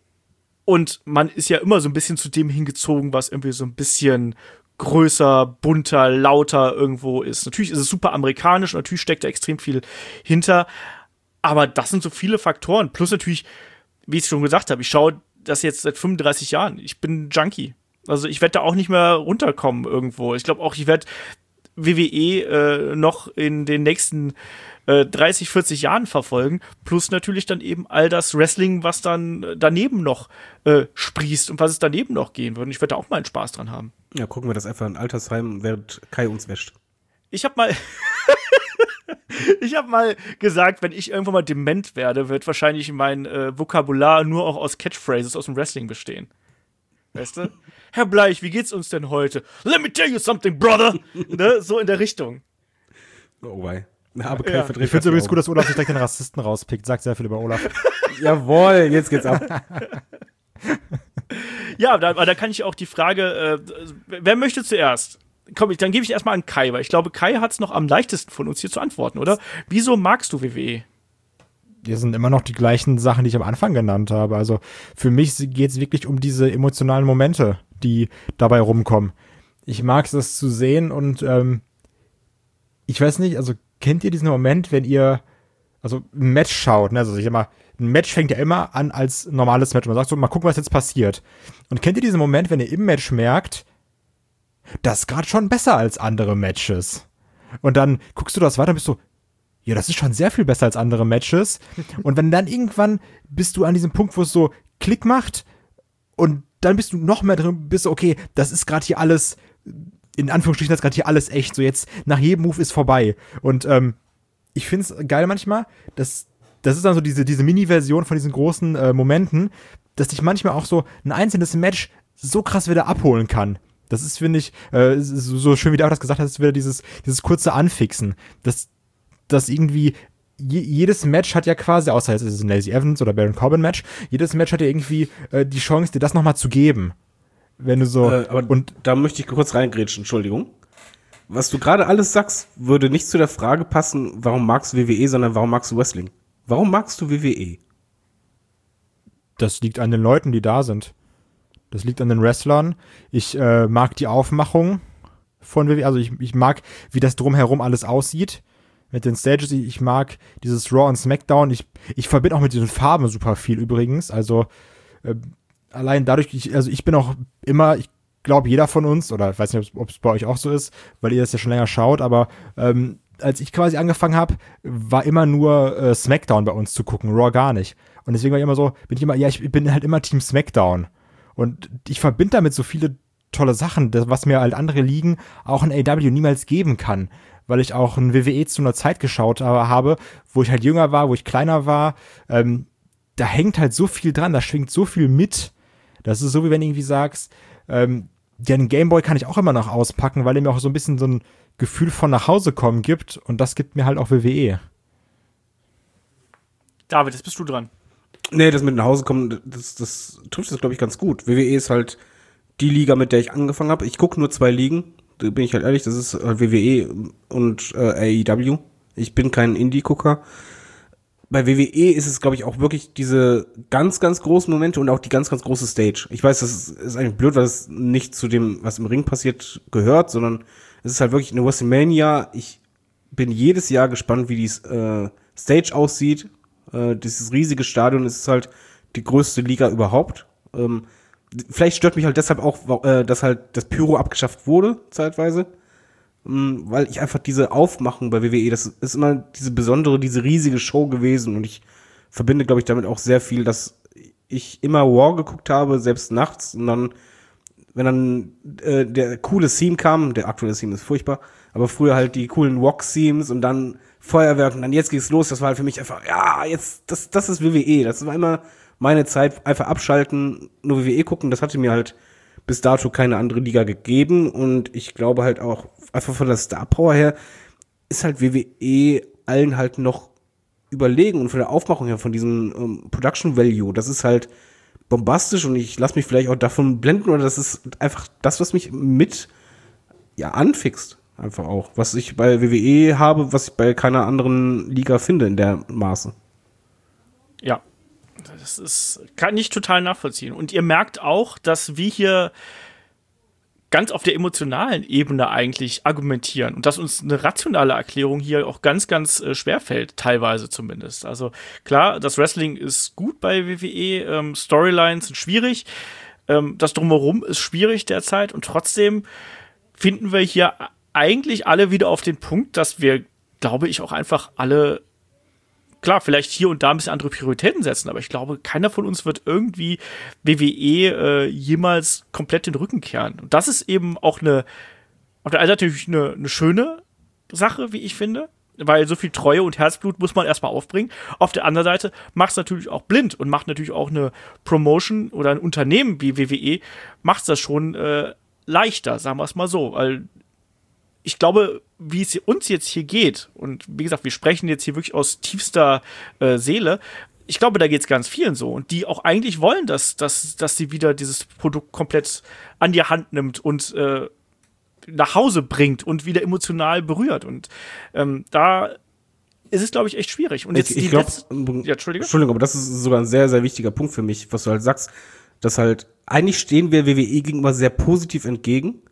Und man ist ja immer so ein bisschen zu dem hingezogen, was irgendwie so ein bisschen größer, bunter, lauter irgendwo ist. Natürlich ist es super amerikanisch und natürlich steckt da extrem viel hinter. Aber das sind so viele Faktoren. Plus natürlich, wie ich schon gesagt habe, ich schaue das jetzt seit fünfunddreißig Jahren. Ich bin Junkie. Also ich werde da auch nicht mehr runterkommen irgendwo. Ich glaube auch, ich werde W W E äh, noch in den nächsten äh, dreißig, vierzig Jahren verfolgen. Plus natürlich dann eben all das Wrestling, was dann daneben noch äh, sprießt und was es daneben noch gehen würde. Und ich werde da auch mal einen Spaß dran haben. Ja, gucken wir das einfach in Altersheim, während Kai uns wäscht. Ich habe mal Ich habe mal gesagt, wenn ich irgendwann mal dement werde, wird wahrscheinlich mein äh, Vokabular nur auch aus Catchphrases aus dem Wrestling bestehen. Weißt du? Herr Bleich, wie geht's uns denn heute? Let me tell you something, brother! Ne? So in der Richtung. Oh wei. Aber Kai Ja. verdreht Ich finde es übrigens die gut, dass Olaf sich direkt den Rassisten rauspickt. Sagt sehr viel über Olaf. Augen. Jawohl, jetzt geht's ab. Ja, da, da kann ich auch die Frage, äh, wer möchte zuerst? Komm, ich, dann gebe ich erstmal an Kai, weil ich glaube, Kai hat es noch am leichtesten von uns hier zu antworten, oder? Wieso magst du W W E? Hier sind immer noch die gleichen Sachen, die ich am Anfang genannt habe. Also für mich geht es wirklich um diese emotionalen Momente, die dabei rumkommen. ich mag es, das zu sehen und ähm, ich weiß nicht, also kennt ihr diesen Moment, wenn ihr also ein Match schaut, ne? Also ich sag mal, ein Match fängt ja immer an als normales Match. Man sagt so, mal gucken, was jetzt passiert. Und kennt ihr diesen Moment, wenn ihr im Match merkt, das ist gerade schon besser als andere Matches? Und dann guckst du das weiter und bist so, ja, das ist schon sehr viel besser als andere Matches. Und wenn dann irgendwann bist du an diesem Punkt, wo es so Klick macht und dann bist du noch mehr drin, bist du, okay, das ist gerade hier alles, in Anführungsstrichen, das ist gerade hier alles echt. So jetzt, nach jedem Move ist vorbei. Und ähm, ich finde es geil manchmal, dass das ist dann so diese, diese Mini-Version von diesen großen äh, Momenten, dass dich manchmal auch so ein einzelnes Match so krass wieder abholen kann. Das ist, finde ich, äh, so, so schön, wie du auch das gesagt hast, ist wieder dieses, dieses kurze Anfixen. Das, das irgendwie, je, jedes Match hat ja quasi, außer jetzt ist es ein Lacey Evans oder Baron Corbin Match, jedes Match hat ja irgendwie äh, die Chance, dir das nochmal zu geben. Wenn du so, äh, aber und da möchte ich kurz reingrätschen, Entschuldigung. Was du gerade alles sagst, würde nicht zu der Frage passen, warum magst du W W E, sondern warum magst du Wrestling? Warum magst du W W E? Das liegt an den Leuten, die da sind. Das liegt an den Wrestlern. Ich äh, mag die Aufmachung von W W E. Also ich, ich mag, wie das drumherum alles aussieht. Mit den Stages. Ich, ich mag dieses Raw und SmackDown. Ich, ich verbinde auch mit diesen Farben super viel übrigens. Also äh, allein dadurch, ich, also ich bin auch immer, ich glaube jeder von uns, oder ich weiß nicht, ob es bei euch auch so ist, weil ihr das ja schon länger schaut, aber ähm, als ich quasi angefangen habe, war immer nur äh, SmackDown bei uns zu gucken, Raw gar nicht. Und deswegen war ich immer so, bin ich immer, ja, ich bin halt immer Team SmackDown. Und ich verbinde damit so viele tolle Sachen, das, was mir halt andere Ligen, auch in A E W niemals geben kann. Weil ich auch ein W W E zu einer Zeit geschaut habe, wo ich halt jünger war, wo ich kleiner war. Ähm, da hängt halt so viel dran, da schwingt so viel mit. Das ist so, wie wenn du irgendwie sagst, ähm, ja, einen Gameboy kann ich auch immer noch auspacken, weil er mir auch so ein bisschen so ein Gefühl von nach Hause kommen gibt. Und das gibt mir halt auch W W E. David, jetzt bist du dran. Nee, das mit nach Hause kommen, das, das trifft das, glaube ich, ganz gut. W W E ist halt die Liga, mit der ich angefangen habe. Ich gucke nur zwei Ligen, da bin ich halt ehrlich, das ist halt W W E und äh, A E W. Ich bin kein Indie-Gucker. Bei W W E ist es, glaube ich, auch wirklich diese ganz, ganz großen Momente und auch die ganz, ganz große Stage. Ich weiß, das ist, ist eigentlich blöd, weil es nicht zu dem, was im Ring passiert, gehört, sondern es ist halt wirklich eine WrestleMania. Ich bin jedes Jahr gespannt, wie die äh, Stage aussieht. Äh, dieses riesige Stadion ist halt die größte Liga überhaupt. Ähm, vielleicht stört mich halt deshalb auch, äh, dass halt das Pyro abgeschafft wurde, zeitweise. Ähm, weil ich einfach diese Aufmachung bei W W E, das ist immer diese besondere, diese riesige Show gewesen. Und ich verbinde, glaube ich, damit auch sehr viel, dass ich immer War geguckt habe, selbst nachts. Und dann, wenn dann äh, der coole Theme kam, der aktuelle Theme ist furchtbar, aber früher halt die coolen Walk-Themes und dann Feuerwerk und dann jetzt geht's los, das war halt für mich einfach, ja, jetzt, das, das ist W W E, das war immer meine Zeit, einfach abschalten, nur W W E gucken, das hatte mir halt bis dato keine andere Liga gegeben und ich glaube halt auch, einfach von der Star Power her, ist halt W W E allen halt noch überlegen und von der Aufmachung her, von diesem ähm, Production Value, das ist halt bombastisch und ich lasse mich vielleicht auch davon blenden oder das ist einfach das, was mich mit, ja, anfixt. Einfach auch. Was ich bei W W E habe, was ich bei keiner anderen Liga finde in der Maße. Ja, das ist, kann ich total nachvollziehen. Und ihr merkt auch, dass wir hier ganz auf der emotionalen Ebene eigentlich argumentieren und dass uns eine rationale Erklärung hier auch ganz, ganz äh, schwer fällt, teilweise zumindest. Also klar, das Wrestling ist gut bei W W E, ähm, Storylines sind schwierig, ähm, das Drumherum ist schwierig derzeit und trotzdem finden wir hier eigentlich alle wieder auf den Punkt, dass wir, glaube ich, auch einfach alle, klar, vielleicht hier und da ein bisschen andere Prioritäten setzen, aber ich glaube, keiner von uns wird irgendwie W W E äh, jemals komplett den Rücken kehren. Und das ist eben auch eine, auf der einen Seite natürlich eine, eine schöne Sache, wie ich finde, weil so viel Treue und Herzblut muss man erstmal aufbringen. Auf der anderen Seite macht es natürlich auch blind und macht natürlich auch eine Promotion oder ein Unternehmen wie W W E, macht es das schon äh, leichter, sagen wir es mal so, weil ich glaube, wie es uns jetzt hier geht, und wie gesagt, wir sprechen jetzt hier wirklich aus tiefster äh, Seele, ich glaube, da geht es ganz vielen so. Und die auch eigentlich wollen, dass, dass, dass sie wieder dieses Produkt komplett an die Hand nimmt und äh, nach Hause bringt und wieder emotional berührt. Und ähm, da ist es, glaube ich, echt schwierig. Und jetzt ich, ich die glaub, letzten, ja, Entschuldigung. Entschuldigung, aber das ist sogar ein sehr, sehr wichtiger Punkt für mich, was du halt sagst, dass halt, eigentlich stehen wir W W E gegenüber sehr positiv entgegen,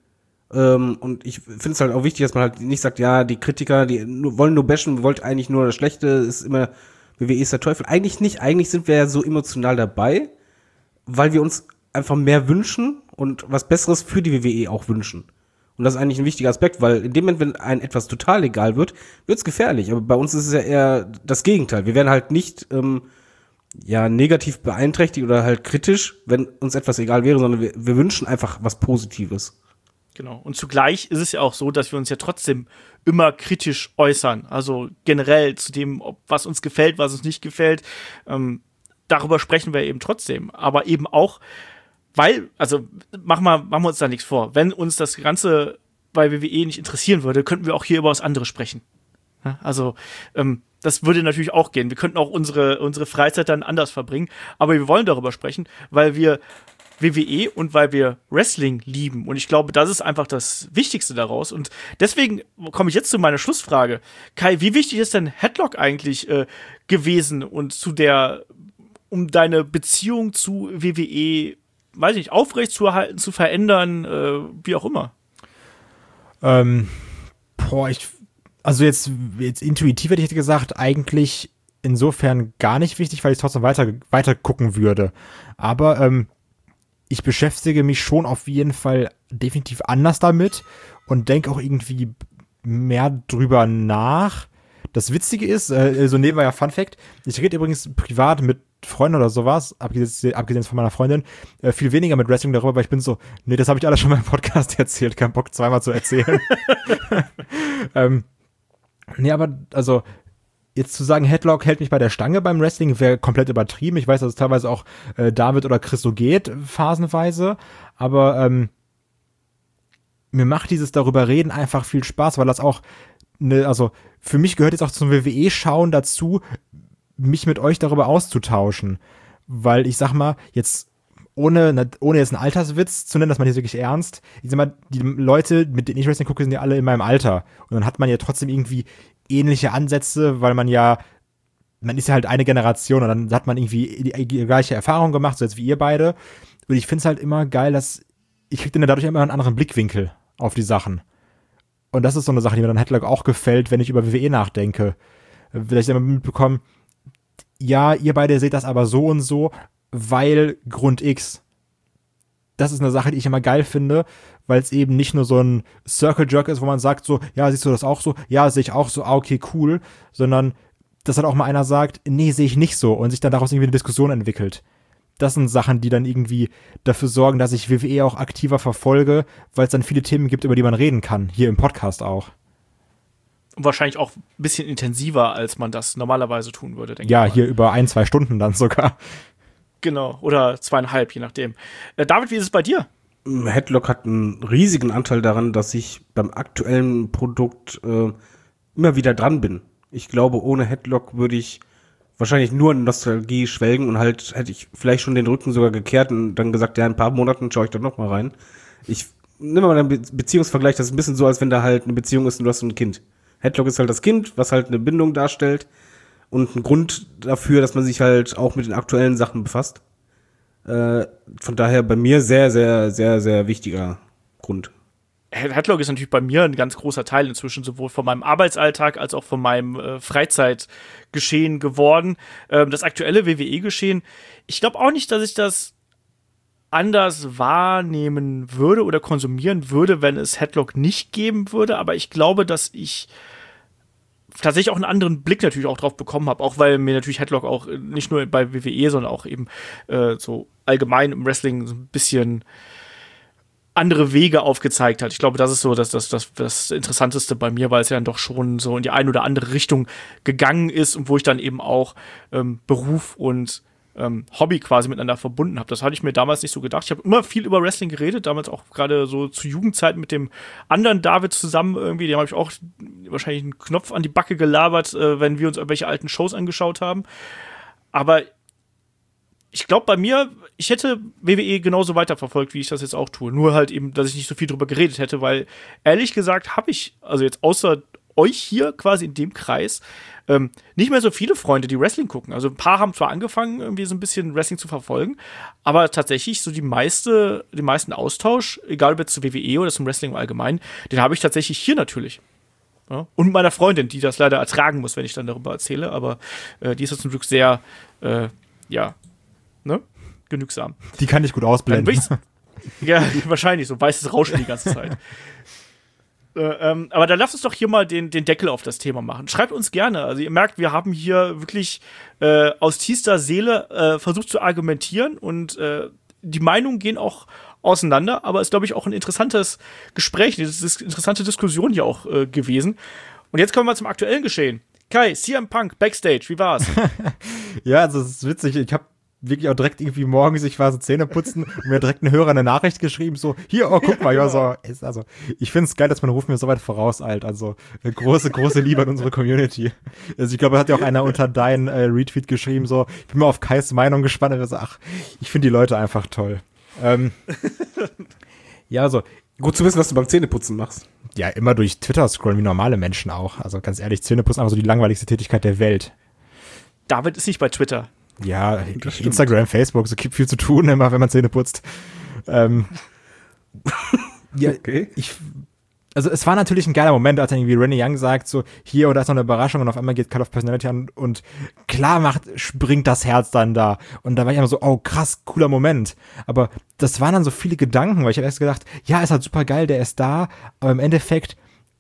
Ähm, und ich finde es halt auch wichtig, dass man halt nicht sagt, ja, die Kritiker, die nur, wollen nur bashen, wollt eigentlich nur das Schlechte, ist immer, W W E ist der Teufel. Eigentlich nicht, eigentlich sind wir ja so emotional dabei, weil wir uns einfach mehr wünschen und was Besseres für die W W E auch wünschen. Und das ist eigentlich ein wichtiger Aspekt, weil in dem Moment, wenn einem etwas total egal wird, wird's gefährlich. Aber bei uns ist es ja eher das Gegenteil. Wir werden halt nicht ähm, ja negativ beeinträchtigt oder halt kritisch, wenn uns etwas egal wäre, sondern wir, wir wünschen einfach was Positives. Genau. Und zugleich ist es ja auch so, dass wir uns ja trotzdem immer kritisch äußern. Also generell zu dem, ob, was uns gefällt, was uns nicht gefällt. Ähm, darüber sprechen wir eben trotzdem. Aber eben auch, weil, also machen wir, machen wir uns da nichts vor. Wenn uns das Ganze bei W W E nicht interessieren würde, könnten wir auch hier über was anderes sprechen. Ja, also ähm, das würde natürlich auch gehen. Wir könnten auch unsere, unsere Freizeit dann anders verbringen. Aber wir wollen darüber sprechen, weil wir W W E und weil wir Wrestling lieben. Und ich glaube, das ist einfach das Wichtigste daraus. Und deswegen komme ich jetzt zu meiner Schlussfrage. Kai, wie wichtig ist denn Headlock eigentlich äh, gewesen und zu der, um deine Beziehung zu W W E, weiß nicht, aufrechtzuerhalten, zu verändern, äh, wie auch immer? Ähm, boah, ich, also jetzt, jetzt intuitiv hätte ich gesagt, eigentlich insofern gar nicht wichtig, weil ich trotzdem weiter, weiter gucken würde. Aber, ähm, ich beschäftige mich schon auf jeden Fall definitiv anders damit und denke auch irgendwie mehr drüber nach. Das Witzige ist, äh, so nebenbei ja Fun Fact, ich rede übrigens privat mit Freunden oder sowas, abgesehen, abgesehen von meiner Freundin, äh, viel weniger mit Wrestling darüber, weil ich bin so, nee, das habe ich alles schon mal im Podcast erzählt, kein Bock zweimal zu erzählen. ähm, nee, aber also jetzt zu sagen, Headlock hält mich bei der Stange beim Wrestling, wäre komplett übertrieben. Ich weiß, dass es teilweise auch äh, David oder Chris so geht, phasenweise. Aber ähm, mir macht dieses darüber reden einfach viel Spaß, weil das auch, ne, also für mich gehört jetzt auch zum W W E-Schauen dazu, mich mit euch darüber auszutauschen. Weil ich sag mal, jetzt ohne, ohne jetzt einen Alterswitz zu nennen, dass man hier wirklich ernst, ich sag mal, die Leute, mit denen ich Wrestling gucke, sind ja alle in meinem Alter. Und dann hat man ja trotzdem irgendwie ähnliche Ansätze, weil man ja, man ist ja halt eine Generation und dann hat man irgendwie die, die gleiche Erfahrung gemacht, so jetzt wie ihr beide. Und ich finde es halt immer geil, dass ich kriege dann dadurch immer einen anderen Blickwinkel auf die Sachen. Und das ist so eine Sache, die mir dann Headlock auch gefällt, wenn ich über W W E nachdenke. Vielleicht immer mitbekommen, ja, ihr beide seht das aber so und so, weil Grund X. Das ist eine Sache, die ich immer geil finde, weil es eben nicht nur so ein Circle-Jerk ist, wo man sagt so, ja, siehst du das auch so? Ja, sehe ich auch so, ah, okay, cool. Sondern, dass dann auch mal einer sagt, nee, sehe ich nicht so und sich dann daraus irgendwie eine Diskussion entwickelt. Das sind Sachen, die dann irgendwie dafür sorgen, dass ich W W E auch aktiver verfolge, weil es dann viele Themen gibt, über die man reden kann. Hier im Podcast auch. Und wahrscheinlich auch ein bisschen intensiver, als man das normalerweise tun würde, denke ich. Ja, mal. hier über ein, zwei Stunden dann sogar. Genau, oder zweieinhalb, je nachdem. Äh, David, wie ist es bei dir? Headlock hat einen riesigen Anteil daran, dass ich beim aktuellen Produkt äh, immer wieder dran bin. Ich glaube, ohne Headlock würde ich wahrscheinlich nur in Nostalgie schwelgen und halt hätte ich vielleicht schon den Rücken sogar gekehrt und dann gesagt, ja, in ein paar Monaten schaue ich da noch mal rein. Ich nehme mal einen Be- Beziehungsvergleich, das ist ein bisschen so, als wenn da halt eine Beziehung ist und du hast so ein Kind. Headlock ist halt das Kind, was halt eine Bindung darstellt und ein Grund dafür, dass man sich halt auch mit den aktuellen Sachen befasst. Äh, von daher bei mir sehr, sehr, sehr, sehr wichtiger Grund. Headlock ist natürlich bei mir ein ganz großer Teil inzwischen, sowohl von meinem Arbeitsalltag als auch von meinem äh, Freizeitgeschehen geworden. Ähm, das aktuelle W W E-Geschehen, ich glaube auch nicht, dass ich das anders wahrnehmen würde oder konsumieren würde, wenn es Headlock nicht geben würde, aber ich glaube, dass ich tatsächlich auch einen anderen Blick natürlich auch drauf bekommen habe, auch weil mir natürlich Headlock auch nicht nur bei W W E, sondern auch eben äh, so allgemein im Wrestling so ein bisschen andere Wege aufgezeigt hat. Ich glaube, das ist so das, das, das, das Interessanteste bei mir, weil es ja dann doch schon so in die eine oder andere Richtung gegangen ist und wo ich dann eben auch ähm, Beruf und ähm, Hobby quasi miteinander verbunden habe. Das hatte ich mir damals nicht so gedacht. Ich habe immer viel über Wrestling geredet, damals auch gerade so zu Jugendzeiten mit dem anderen David zusammen irgendwie. Dem habe ich auch wahrscheinlich einen Knopf an die Backe gelabert, äh, wenn wir uns irgendwelche alten Shows angeschaut haben. Aber ich glaube bei mir, ich hätte W W E genauso weiterverfolgt, wie ich das jetzt auch tue. Nur halt eben, dass ich nicht so viel drüber geredet hätte, weil ehrlich gesagt habe ich, also jetzt außer euch hier quasi in dem Kreis ähm, nicht mehr so viele Freunde, die Wrestling gucken. Also ein paar haben zwar angefangen, irgendwie so ein bisschen Wrestling zu verfolgen, aber tatsächlich so die meiste, den meisten Austausch, egal ob jetzt zu W W E oder zum Wrestling im Allgemeinen, den habe ich tatsächlich hier natürlich. Ja? Und meiner Freundin, die das leider ertragen muss, wenn ich dann darüber erzähle, aber äh, die ist jetzt zum Glück sehr, äh, ja, ne, genügsam. Die kann ich gut ausblenden. Ja, wahrscheinlich, so weißes Rauschen die ganze Zeit. Äh, ähm, aber dann lasst uns doch hier mal den, den Deckel auf das Thema machen. Schreibt uns gerne. Also ihr merkt, wir haben hier wirklich äh, aus tiefster Seele äh, versucht zu argumentieren und äh, die Meinungen gehen auch auseinander, aber es ist, glaube ich, auch ein interessantes Gespräch, eine interessante Diskussion hier auch äh, gewesen. Und jetzt kommen wir zum aktuellen Geschehen. Kai, C M Punk, Backstage, wie war's? Ja, also es ist witzig, ich habe wirklich auch direkt irgendwie morgens, ich war so Zähne putzen und mir direkt ein Hörer eine Nachricht geschrieben, so, hier, oh, guck mal, ja, so, ist also, ich find's geil, dass man Ruf mir so weit vorauseilt, also, große, große Liebe an unsere Community. Also, ich glaube, hat ja auch einer unter deinen äh, Retweet geschrieben, so, ich bin mal auf Kais Meinung gespannt, und so, ach, ich finde die Leute einfach toll. Ähm, ja, also, gut zu wissen, was du beim Zähneputzen machst. Ja, immer durch Twitter scrollen, wie normale Menschen auch, also, ganz ehrlich, Zähneputzen ist einfach so die langweiligste Tätigkeit der Welt. David ist nicht bei Twitter. Ja, Instagram, Facebook, so gibt viel zu tun immer, wenn man Zähne putzt. Ähm, ja, okay. Ich, also es war natürlich ein geiler Moment, als dann irgendwie Renee Young sagt, so, hier, oder ist noch eine Überraschung und auf einmal geht Cut of Personality an und klar macht, springt das Herz dann da. Und da war ich immer so, oh krass, cooler Moment. Aber das waren dann so viele Gedanken, weil ich habe erst gedacht, ja, ist halt super geil, der ist da, aber im Endeffekt,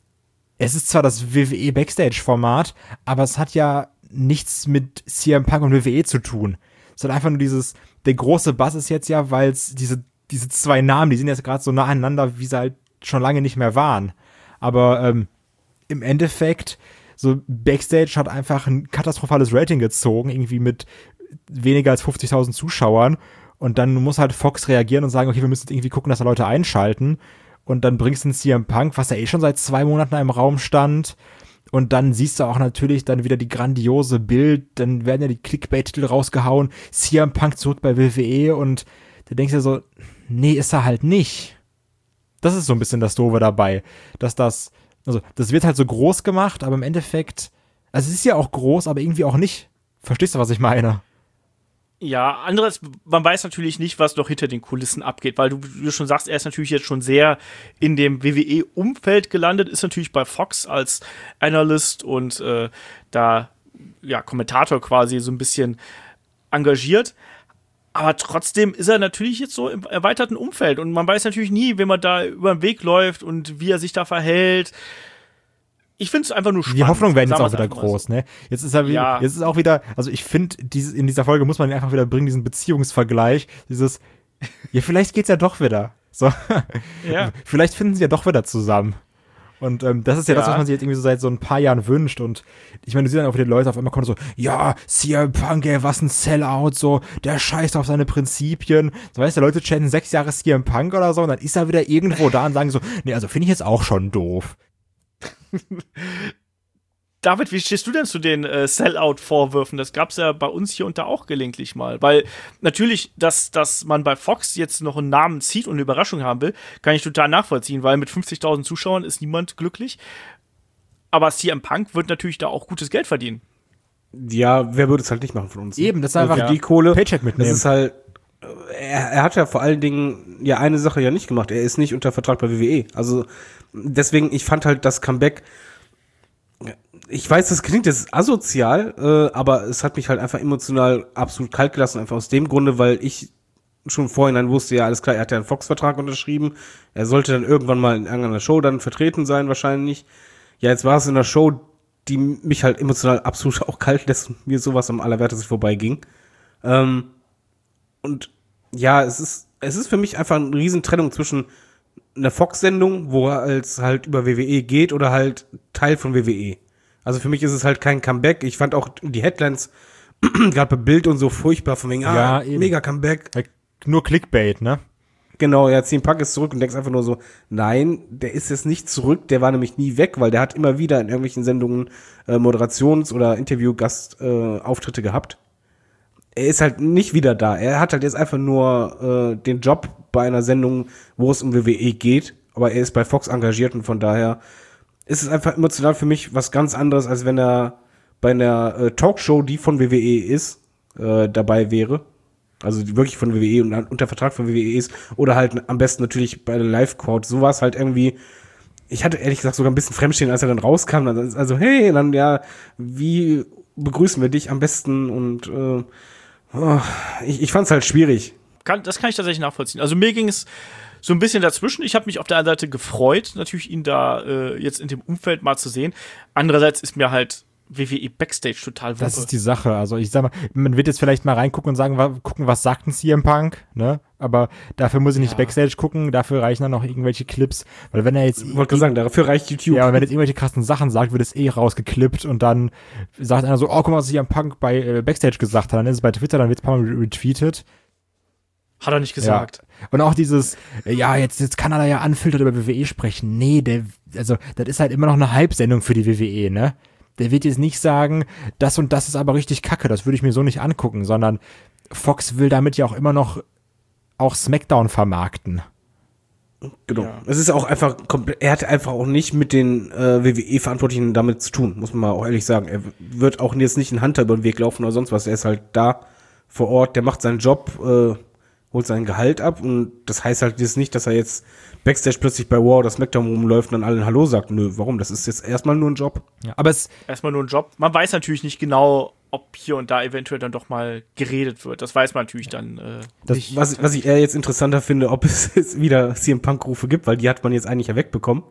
es ist zwar das W W E Backstage-Format, aber es hat ja nichts mit C M Punk und W W E zu tun. Es hat einfach nur dieses, der große Bass ist jetzt ja, weil es diese, diese zwei Namen, die sind jetzt gerade so nah aneinander, wie sie halt schon lange nicht mehr waren. Aber ähm, im Endeffekt, so Backstage hat einfach ein katastrophales Rating gezogen, irgendwie mit weniger als fünfzigtausend Zuschauern. Und dann muss halt Fox reagieren und sagen, okay, wir müssen jetzt irgendwie gucken, dass da Leute einschalten. Und dann bringst du den C M Punk, was ja eh schon seit zwei Monaten im Raum stand. Und dann siehst du auch natürlich dann wieder die grandiose Bild, dann werden ja die Clickbait-Titel rausgehauen, C M Punk zurück bei W W E und da denkst du dir so, nee, ist er halt nicht. Das ist so ein bisschen das Doofe dabei, dass das, also das wird halt so groß gemacht, aber im Endeffekt, also es ist ja auch groß, aber irgendwie auch nicht. Verstehst du, was ich meine? Ja, anderes, man weiß natürlich nicht, was noch hinter den Kulissen abgeht, weil du, wie du schon sagst, er ist natürlich jetzt schon sehr in dem W W E-Umfeld gelandet, ist natürlich bei Fox als Analyst und äh, da, ja, Kommentator quasi so ein bisschen engagiert. Aber trotzdem ist er natürlich jetzt so im erweiterten Umfeld und man weiß natürlich nie, wenn man da über den Weg läuft und wie er sich da verhält. Ich finde es einfach nur spannend. Die Hoffnungen werden jetzt auch wieder groß, so. Ne? Jetzt ist er wieder, ja. Jetzt ist auch wieder, also ich finde, in dieser Folge muss man einfach wieder bringen, diesen Beziehungsvergleich, dieses, ja, vielleicht geht's ja doch wieder. So. Ja. Vielleicht finden sie ja doch wieder zusammen. Und ähm, das ist ja, ja das, was man sich jetzt irgendwie so seit so ein paar Jahren wünscht. Und ich meine, du siehst dann auch wieder Leute auf einmal kommen so, ja, C M Punk, ey, was ein Sellout, so, der scheißt auf seine Prinzipien. So, weißt du, Leute chatten sechs Jahre C M Punk oder so und dann ist er wieder irgendwo da und sagen so, nee, also finde ich jetzt auch schon doof. David, wie stehst du denn zu den äh, Sellout-Vorwürfen? Das gab's ja bei uns hier und da auch gelegentlich mal. Weil natürlich, dass, dass man bei Fox jetzt noch einen Namen zieht und eine Überraschung haben will, kann ich total nachvollziehen, weil mit fünfzigtausend Zuschauern ist niemand glücklich. Aber C M Punk wird natürlich da auch gutes Geld verdienen. Ja, wer würde es halt nicht machen von uns? Eben, das ist einfach ja. die Kohle. Paycheck mitnehmen. Das ist halt, er, er hat ja vor allen Dingen ja eine Sache ja nicht gemacht. Er ist nicht unter Vertrag bei W W E. Also deswegen, ich fand halt das Comeback, ich weiß, das klingt jetzt asozial, äh, aber es hat mich halt einfach emotional absolut kalt gelassen, einfach aus dem Grunde, weil ich schon vorhin wusste, ja, alles klar, er hat ja einen Fox-Vertrag unterschrieben, er sollte dann irgendwann mal in irgendeiner Show dann vertreten sein, wahrscheinlich. Ja, jetzt war es in einer Show, die mich halt emotional absolut auch kalt lässt und mir sowas am allerwertesten vorbeiging. Ähm, und ja, es ist, es ist für mich einfach eine riesen Trennung zwischen einer Fox-Sendung, wo er als halt über W W E geht, oder halt Teil von W W E. Also für mich ist es halt kein Comeback. Ich fand auch die Headlines gerade bei Bild und so furchtbar, von wegen, ah, ja, mega Comeback. Nur Clickbait, ne? Genau, ja, C M Punk ist zurück und denkst einfach nur so, nein, der ist jetzt nicht zurück, der war nämlich nie weg, weil der hat immer wieder in irgendwelchen Sendungen äh, Moderations- oder Interview-Gast-Auftritte äh, gehabt. Er ist halt nicht wieder da. Er hat halt jetzt einfach nur äh, den Job bei einer Sendung, wo es um W W E geht, aber er ist bei Fox engagiert und von daher ist es einfach emotional für mich was ganz anderes, als wenn er bei einer äh, Talkshow, die von W W E ist, äh, dabei wäre. Also die wirklich von W W E und unter Vertrag von W W E ist. Oder halt am besten natürlich bei der Live-Crowd. So war es halt irgendwie. Ich hatte ehrlich gesagt sogar ein bisschen Fremdstehen, als er dann rauskam. Also, hey, dann ja, wie begrüßen wir dich am besten? Und äh, oh, ich, ich fand es halt schwierig. Kann, das kann ich tatsächlich nachvollziehen. Also mir ging es so ein bisschen dazwischen. Ich habe mich auf der einen Seite gefreut, natürlich ihn da äh, jetzt in dem Umfeld mal zu sehen. Andererseits ist mir halt W W E Backstage total Wumpe. Das ist die Sache. Also ich sag mal, man wird jetzt vielleicht mal reingucken und sagen, wa- gucken, was sagt ein C M Punk, ne? Aber dafür muss ich nicht Ja. Backstage gucken, dafür reichen dann noch irgendwelche Clips. Weil wenn er jetzt Ich wollte sagen, dafür reicht YouTube. ja, aber wenn jetzt irgendwelche krassen Sachen sagt, wird es eh rausgeklippt und dann sagt einer so, oh, guck mal, was C M Punk bei äh, Backstage gesagt hat. Dann ist es bei Twitter, dann wird es ein paar Mal retweetet. Hat er nicht gesagt. Ja. Und auch dieses, äh, ja, jetzt, jetzt kann er da ja unfiltert über W W E sprechen. Nee, der, also, das ist halt immer noch eine Halbsendung für die W W E, ne? Der wird jetzt nicht sagen, das und das ist aber richtig kacke, das würde ich mir so nicht angucken, sondern Fox will damit ja auch immer noch auch SmackDown vermarkten. Genau. Ja. Es ist auch einfach komplett, er hat einfach auch nicht mit den äh, W W E-Verantwortlichen damit zu tun, muss man mal auch ehrlich sagen. Er wird auch jetzt nicht einen Hunter über den Weg laufen oder sonst was. Er ist halt da vor Ort, der macht seinen Job, äh, holt sein Gehalt ab und das heißt halt jetzt nicht, dass er jetzt Backstage plötzlich bei Raw oder SmackDown rumläuft und dann allen Hallo sagt. Nö, warum? Das ist jetzt erstmal nur ein Job. Ja, aber es, Erstmal nur ein Job. Man weiß natürlich nicht genau, ob hier und da eventuell dann doch mal geredet wird. Das weiß man natürlich dann äh, Das- nicht. Was, was ich eher jetzt interessanter finde, ob es jetzt wieder C M Punk-Rufe gibt, weil die hat man jetzt eigentlich ja wegbekommen.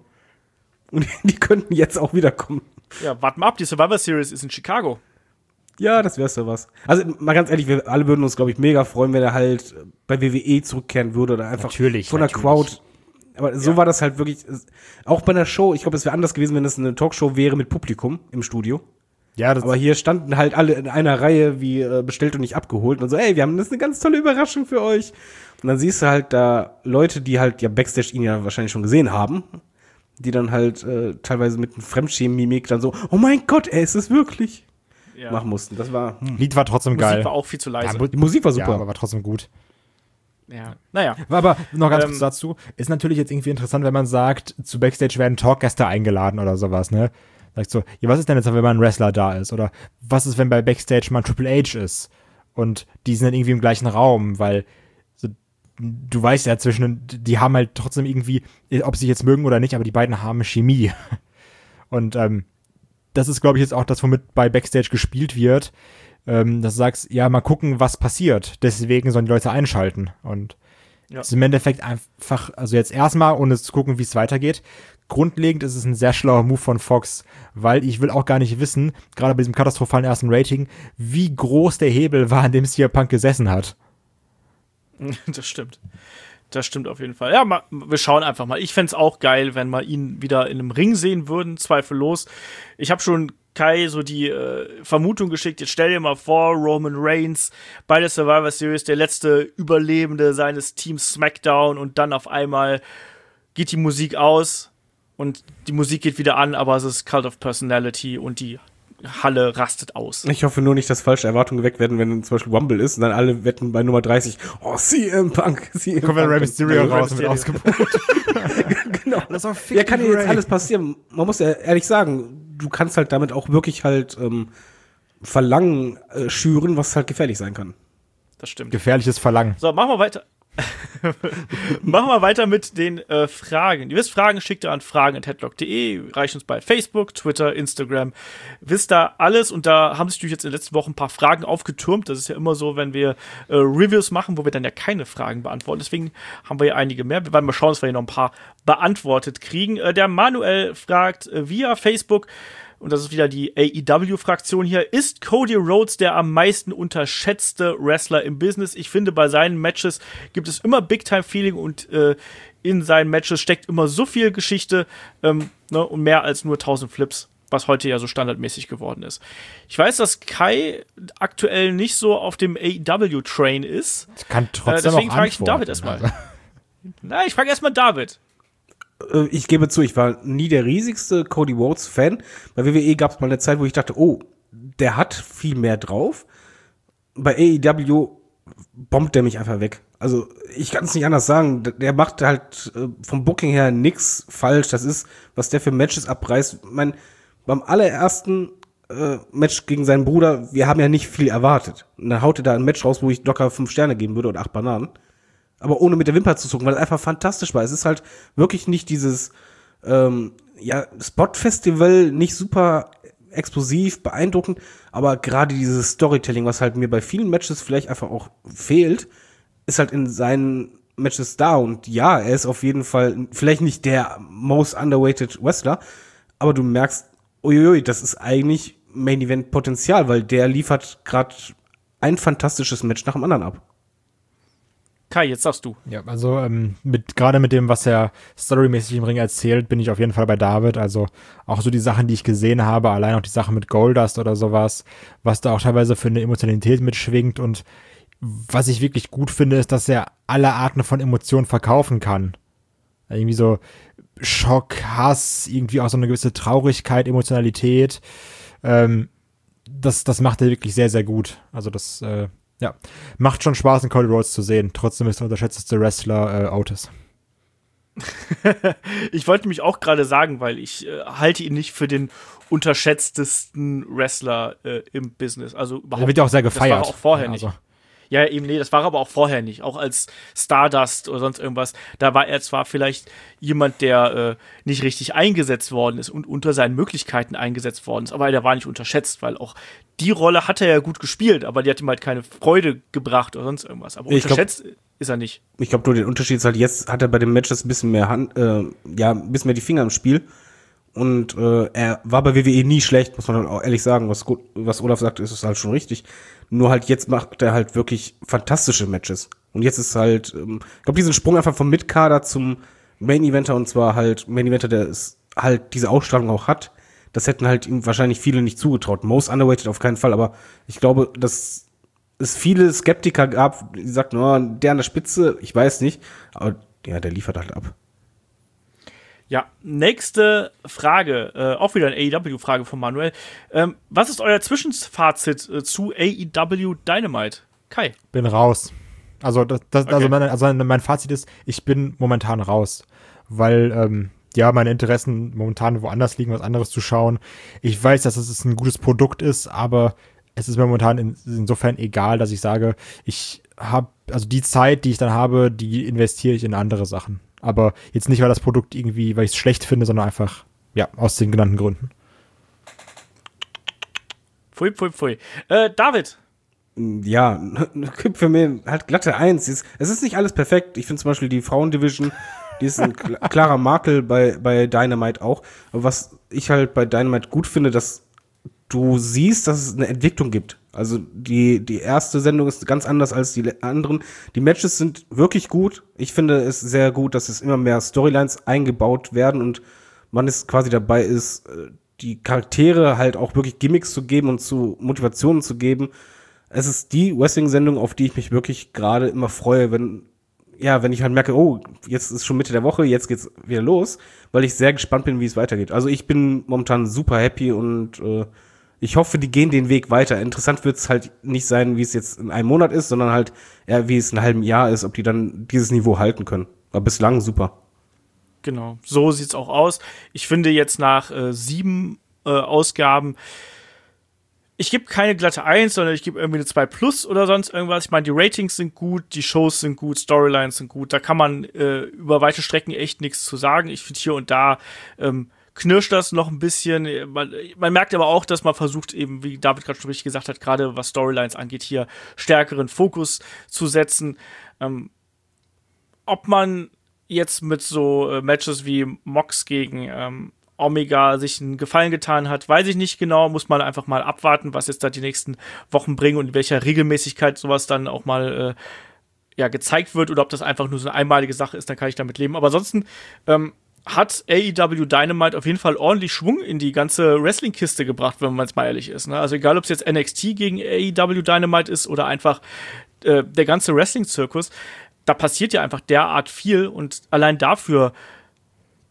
Und die könnten jetzt auch wiederkommen. Ja, warten wir ab. Die Survivor Series ist in Chicago. Ja, das wär's so was. Also mal ganz ehrlich, wir alle würden uns, glaube ich, mega freuen, wenn er halt bei W W E zurückkehren würde oder einfach Natürlich, von der natürlich. Crowd. Aber so Ja. war das halt wirklich, auch bei einer Show, ich glaube, es wäre anders gewesen, wenn es eine Talkshow wäre mit Publikum im Studio. ja, das, Aber hier standen halt alle in einer Reihe wie äh, bestellt und nicht abgeholt und so, ey, wir haben das ist eine ganz tolle Überraschung für euch. Und dann siehst du halt da Leute, die halt ja Backstage ihn ja wahrscheinlich schon gesehen haben, die dann halt äh, teilweise mit einem Fremdschämen-Mimik dann so, oh mein Gott, ey, ist es wirklich? Ja. Machen mussten. Das war, hm. Lied war trotzdem Musik geil. war auch viel zu leise. Ja, Die Musik war super. Ja, aber war trotzdem gut. Ja. Naja. Aber noch ganz Ähm, kurz dazu, ist natürlich jetzt irgendwie interessant, wenn man sagt, zu Backstage werden Talkgäste eingeladen oder sowas, ne? Sagt so, ja, was ist denn jetzt, wenn mal ein Wrestler da ist? Oder was ist, wenn bei Backstage mal ein Triple H ist? Und die sind dann irgendwie im gleichen Raum, weil so, du weißt ja zwischen, die haben halt trotzdem irgendwie, ob sie sich jetzt mögen oder nicht, aber die beiden haben Chemie. Und ähm, das ist, glaube ich, jetzt auch das, womit bei Backstage gespielt wird, ähm, dass du sagst, ja, mal gucken, was passiert. Deswegen sollen die Leute einschalten. Und Ja. es ist im Endeffekt einfach, also jetzt erstmal, ohne zu gucken, wie es weitergeht. Grundlegend ist es ein sehr schlauer Move von Fox, weil ich will auch gar nicht wissen, gerade bei diesem katastrophalen ersten Rating, wie groß der Hebel war, an dem C M Punk gesessen hat. Das stimmt. Das stimmt auf jeden Fall. Ja, mal, wir schauen einfach mal. Ich fände es auch geil, wenn wir ihn wieder in einem Ring sehen würden, zweifellos. Ich habe schon Kai so die äh, Vermutung geschickt, jetzt stell dir mal vor, Roman Reigns bei der Survivor Series, der letzte Überlebende seines Teams SmackDown und dann auf einmal geht die Musik aus und die Musik geht wieder an, aber es ist Cult of Personality und die Halle rastet aus. Ich hoffe nur nicht, dass falsche Erwartungen geweckt werden, wenn zum Beispiel Rumble ist und dann alle wetten bei Nummer dreißig, oh, C M Punk, C M Kommt dann Punk. Rey Mysterio Ja, raus und wird ausgebucht. Genau. Das war Ja, kann ja jetzt alles passieren. Man muss ja ehrlich sagen, du kannst halt damit auch wirklich halt ähm, Verlangen äh, schüren, was halt gefährlich sein kann. Das stimmt. Gefährliches Verlangen. So, machen wir weiter. Machen wir weiter mit den äh, Fragen. Ihr wisst, Fragen schickt ihr an fragen at headlock punkt de, reicht uns bei Facebook, Twitter, Instagram. Wisst da alles und da haben sich natürlich jetzt in den letzten Wochen ein paar Fragen aufgetürmt. Das ist ja immer so, wenn wir äh, Reviews machen, wo wir dann ja keine Fragen beantworten. Deswegen haben wir ja einige mehr. Wir werden mal schauen, dass wir hier noch ein paar beantwortet kriegen. Äh, der Manuel fragt äh, via Facebook, und das ist wieder die A E W-Fraktion hier, ist Cody Rhodes der am meisten unterschätzte Wrestler im Business? Ich finde, bei seinen Matches gibt es immer Big-Time-Feeling und äh, in seinen Matches steckt immer so viel Geschichte ähm, ne, und mehr als nur tausend Flips, was heute ja so standardmäßig geworden ist. Ich weiß, dass Kai aktuell nicht so auf dem A E W-Train ist. Ich kann trotzdem Äh, deswegen auch frage ich antworten. David erstmal. Na, ich frage erstmal David. Äh, ich gebe zu, ich war nie der riesigste Cody Rhodes-Fan. Bei W W E gab es mal eine Zeit, wo ich dachte, oh, der hat viel mehr drauf. Bei A E W bombt der mich einfach weg. Also ich kann es nicht anders sagen. Der macht halt äh, vom Booking her nix falsch. Das ist, was der für Matches abreißt. Ich mein, beim allerersten äh, Match gegen seinen Bruder, wir haben ja nicht viel erwartet. Und dann haut er da ein Match raus, wo ich locker fünf Sterne geben würde oder acht Bananen. Aber ohne mit der Wimper zu zucken, weil es einfach fantastisch war. Es ist halt wirklich nicht dieses ähm, ja, Spot-Festival, nicht super explosiv, beeindruckend, aber gerade dieses Storytelling, was halt mir bei vielen Matches vielleicht einfach auch fehlt, ist halt in seinen Matches da. Und ja, er ist auf jeden Fall vielleicht nicht der most underrated Wrestler, aber du merkst, uiuiui, das ist eigentlich Main-Event-Potenzial, weil der liefert gerade ein fantastisches Match nach dem anderen ab. Kai, jetzt sagst du. Ja, also ähm, mit gerade mit dem, was er storymäßig im Ring erzählt, bin ich auf jeden Fall bei David. Also auch so die Sachen, die ich gesehen habe, allein auch die Sache mit Goldust oder sowas, was da auch teilweise für eine Emotionalität mitschwingt. Und was ich wirklich gut finde, ist, dass er alle Arten von Emotionen verkaufen kann. Irgendwie so Schock, Hass, irgendwie auch so eine gewisse Traurigkeit, Emotionalität. Ähm, das, das macht er wirklich sehr, sehr gut. Also das äh, ja, macht schon Spaß, in Cody Rhodes zu sehen. Trotzdem ist der unterschätzteste Wrestler äh, Otis. Ich wollte mich auch gerade sagen, weil ich äh, halte ihn nicht für den unterschätztesten Wrestler äh, im Business. Also überhaupt. Er wird ja auch sehr gefeiert. Das war auch vorher ja, nicht. also. Ja, eben, nee, das war aber auch vorher nicht. Auch als Stardust oder sonst irgendwas. Da war er zwar vielleicht jemand, der äh, nicht richtig eingesetzt worden ist und unter seinen Möglichkeiten eingesetzt worden ist, aber der war nicht unterschätzt, weil auch die Rolle hat er ja gut gespielt, aber die hat ihm halt keine Freude gebracht oder sonst irgendwas. Aber Ich unterschätzt glaub, ist er nicht. Ich glaube, nur den Unterschied ist halt, jetzt hat er bei dem Matches ein bisschen mehr Hand, äh, ja, ein bisschen mehr die Finger im Spiel. Und äh, er war bei W W E nie schlecht, muss man halt auch ehrlich sagen. Was, gut, was Olaf sagt, ist es halt schon richtig. Nur halt jetzt macht er halt wirklich fantastische Matches. Und jetzt ist halt, ähm, ich glaube, diesen Sprung einfach vom Mid-Kader zum Main-Eventer, und zwar halt Main-Eventer, der ist halt diese Ausstrahlung auch hat, das hätten halt ihm wahrscheinlich viele nicht zugetraut. Most underrated auf keinen Fall, aber ich glaube, dass es viele Skeptiker gab, die sagten, oh, der an der Spitze, ich weiß nicht, aber ja, der liefert halt ab. Ja, nächste Frage, äh, auch wieder eine A E W-Frage von Manuel. Ähm, was ist euer Zwischenfazit äh, zu A E W Dynamite? Kai? Bin raus. Also, das, das, okay. also, mein, also mein Fazit ist, ich bin momentan raus, weil ähm, ja, meine Interessen momentan woanders liegen, was anderes zu schauen. Ich weiß, dass es ein gutes Produkt ist, aber es ist mir momentan in, insofern egal, dass ich sage, ich habe, also die Zeit, die ich dann habe, die investiere ich in andere Sachen. Aber jetzt nicht, weil das Produkt irgendwie, weil ich es schlecht finde, sondern einfach, ja, aus den genannten Gründen. Pfui, pfui, pfui. Äh, David? Ja, gibt für mich halt glatte Eins. Es ist nicht alles perfekt. Ich finde zum Beispiel die Frauendivision, die ist ein klarer Makel bei, bei Dynamite auch. Aber was ich halt bei Dynamite gut finde, dass du siehst, dass es eine Entwicklung gibt. Also die, die erste Sendung ist ganz anders als die anderen. Die Matches sind wirklich gut. Ich finde es sehr gut, dass es immer mehr Storylines eingebaut werden und man ist quasi dabei ist, die Charaktere halt auch wirklich Gimmicks zu geben und zu Motivationen zu geben. Es ist die Wrestling-Sendung, auf die ich mich wirklich gerade immer freue, wenn, ja, wenn ich halt merke, oh, jetzt ist schon Mitte der Woche, jetzt geht's wieder los, weil ich sehr gespannt bin, wie es weitergeht. Also ich bin momentan super happy und äh, ich hoffe, die gehen den Weg weiter. Interessant wird es halt nicht sein, wie es jetzt in einem Monat ist, sondern halt eher, wie es in einem halben Jahr ist, ob die dann dieses Niveau halten können. Aber bislang super. Genau, so sieht's auch aus. Ich finde jetzt nach äh, sieben äh, Ausgaben, ich gebe keine glatte Eins, sondern ich gebe irgendwie eine zwei plus oder sonst irgendwas. Ich meine, die Ratings sind gut, die Shows sind gut, Storylines sind gut. Da kann man äh, über weite Strecken echt nichts zu sagen. Ich finde hier und da ähm, knirscht das noch ein bisschen. Man, man merkt aber auch, dass man versucht, eben, wie David gerade schon richtig gesagt hat, gerade was Storylines angeht, hier stärkeren Fokus zu setzen. Ähm, ob man jetzt mit so äh, Matches wie Mox gegen ähm, Omega sich einen Gefallen getan hat, weiß ich nicht genau. Muss man einfach mal abwarten, was jetzt da die nächsten Wochen bringen und in welcher Regelmäßigkeit sowas dann auch mal äh, ja, gezeigt wird oder ob das einfach nur so eine einmalige Sache ist, dann kann ich damit leben. Aber ansonsten ähm, hat A E W Dynamite auf jeden Fall ordentlich Schwung in die ganze Wrestling-Kiste gebracht, wenn man jetzt mal ehrlich ist. Ne? Also egal, ob es jetzt N X T gegen A E W Dynamite ist oder einfach äh, der ganze Wrestling-Zirkus, da passiert ja einfach derart viel und allein dafür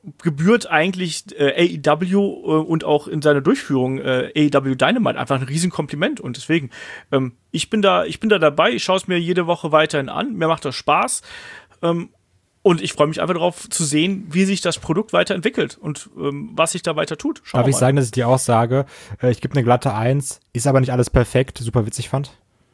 gebührt eigentlich äh, A E W äh, und auch in seiner Durchführung äh, A E W Dynamite einfach ein Riesenkompliment. Und deswegen, ähm, ich bin da, ich bin da dabei, ich schaue es mir jede Woche weiterhin an, mir macht das Spaß. Ähm, Und ich freue mich einfach darauf zu sehen, wie sich das Produkt weiterentwickelt und ähm, was sich da weiter tut. Schauen Darf wir ich mal. sagen, dass ich dir auch sage, äh, ich gebe eine glatte Eins, ist aber nicht alles perfekt, super witzig fand?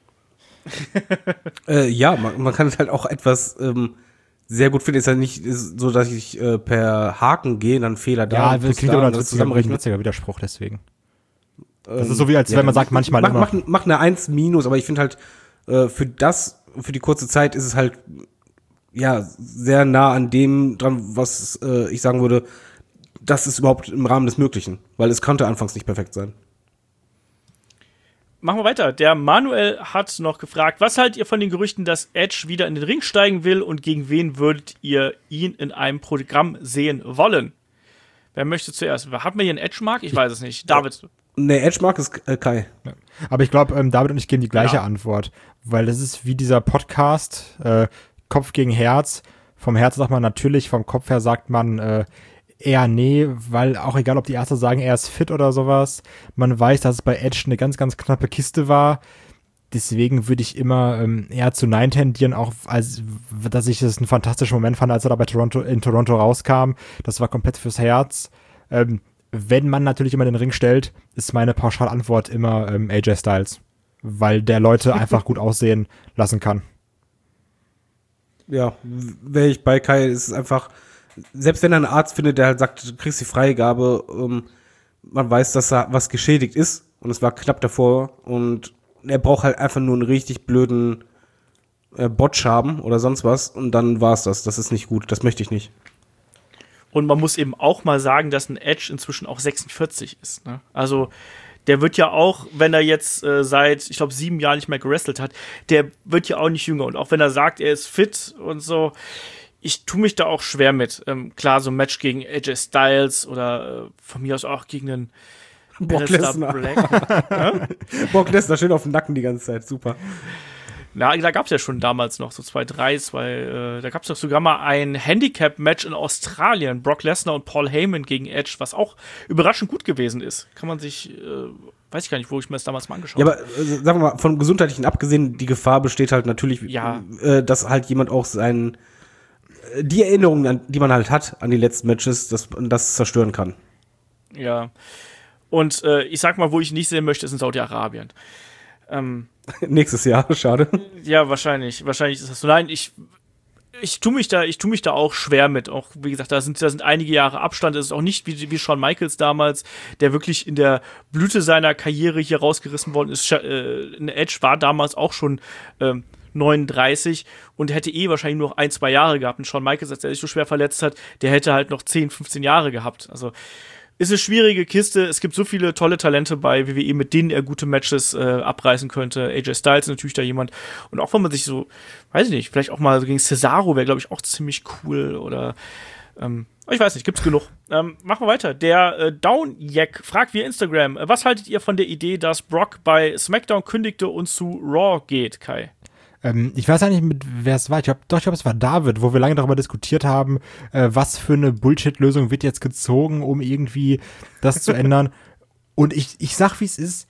Äh, ja, man, man kann es halt auch etwas ähm, sehr gut finden. Ist ja nicht so, dass ich äh, per Haken gehe, dann Fehler da. Ja, und das Plus klingt da aber und ein das witziger, zusammenrechnen. witziger Widerspruch, deswegen. Das Ähm, ist so wie, als ja, wenn man dann sagt, manchmal mach, immer mach, noch. mach eine eins minus, aber ich finde halt, äh, für das, für die kurze Zeit ist es halt, ja, sehr nah an dem dran, was äh, ich sagen würde, das ist überhaupt im Rahmen des Möglichen, weil es konnte anfangs nicht perfekt sein. Machen wir weiter. Der Manuel hat noch gefragt, was haltet ihr von den Gerüchten, dass Edge wieder in den Ring steigen will und gegen wen würdet ihr ihn in einem Programm sehen wollen? Wer möchte zuerst? Hat man hier einen Edge-Mark? Ich weiß es nicht. David. Ne, Edge-Mark ist äh, Kai. Ja. Aber ich glaube, ähm, David und ich geben die gleiche Ja. Antwort, weil das ist wie dieser Podcast, äh, Kopf gegen Herz. Vom Herz sagt man natürlich, vom Kopf her sagt man äh, eher nee, weil auch egal, ob die Ärzte sagen, er ist fit oder sowas, man weiß, dass es bei Edge eine ganz, ganz knappe Kiste war. Deswegen würde ich immer ähm, eher zu Nein tendieren, auch als, dass ich es einen fantastischen Moment fand, als er da bei Toronto, in Toronto rauskam. Das war komplett fürs Herz. Ähm, wenn man natürlich immer den Ring stellt, ist meine Pauschalantwort immer ähm, A J Styles, weil der Leute einfach gut aussehen lassen kann. Ja, wäre ich bei Kai, ist es einfach, selbst wenn er einen Arzt findet, der halt sagt, du kriegst die Freigabe, ähm, man weiß, dass da was geschädigt ist und es war knapp davor und er braucht halt einfach nur einen richtig blöden äh, Botch haben oder sonst was und dann war's das. Das ist nicht gut, das möchte ich nicht. Und man muss eben auch mal sagen, dass ein Edge inzwischen auch sechsundvierzig ist. Ne? Also der wird ja auch, wenn er jetzt äh, seit, ich glaube, sieben Jahren nicht mehr gewrestelt hat, der wird ja auch nicht jünger. Und auch wenn er sagt, er ist fit und so, ich tue mich da auch schwer mit. Ähm, klar, so ein Match gegen A J Styles oder äh, von mir aus auch gegen einen Brock Lesnar. Black. Brock Lesnar schön auf dem Nacken die ganze Zeit, super. Na, da gab es ja schon damals noch so zwei, drei, zwei, äh, da gab es doch sogar mal ein Handicap-Match in Australien, Brock Lesnar und Paul Heyman gegen Edge, was auch überraschend gut gewesen ist. Kann man sich, äh, weiß ich gar nicht, wo ich mir das damals mal angeschaut habe. Ja, aber äh, sagen wir mal, von gesundheitlichen abgesehen, die Gefahr besteht halt natürlich, Ja. äh, dass halt jemand auch seinen, äh, die Erinnerungen, an, die man halt hat an die letzten Matches, das, das zerstören kann. Ja. Und äh, ich sag mal, wo ich nicht sehen möchte, ist in Saudi-Arabien. Ähm, Nächstes Jahr, schade. ja, wahrscheinlich. Wahrscheinlich ist das so. Nein, ich, ich tue mich da, ich tue mich da auch schwer mit. Auch, wie gesagt, da sind, da sind einige Jahre Abstand. Es ist auch nicht wie, wie Shawn Michaels damals, der wirklich in der Blüte seiner Karriere hier rausgerissen worden ist. Äh, ein Edge war damals auch schon ähm, neununddreißig und hätte eh wahrscheinlich nur noch ein, zwei Jahre gehabt. Und Shawn Michaels, als er sich so schwer verletzt hat, der hätte halt noch zehn, fünfzehn Jahre gehabt. Also ist eine schwierige Kiste. Es gibt so viele tolle Talente bei W W E, mit denen er gute Matches äh, abreißen könnte. A J Styles ist natürlich da jemand. Und auch wenn man sich so, weiß ich nicht, vielleicht auch mal so gegen Cesaro wäre, glaube ich, auch ziemlich cool. Oder, ähm, ich weiß nicht, gibt's genug. Ähm, machen wir weiter. Der äh, Downjack fragt via Instagram, äh, was haltet ihr von der Idee, dass Brock bei SmackDown kündigte und zu Raw geht, Kai? Ähm, ich weiß ja nicht, mit wer es war. Ich glaube, doch, ich glaube, es war David, wo wir lange darüber diskutiert haben, äh, was für eine Bullshit-Lösung wird jetzt gezogen, um irgendwie das zu ändern. Und ich, ich sag, wie es ist.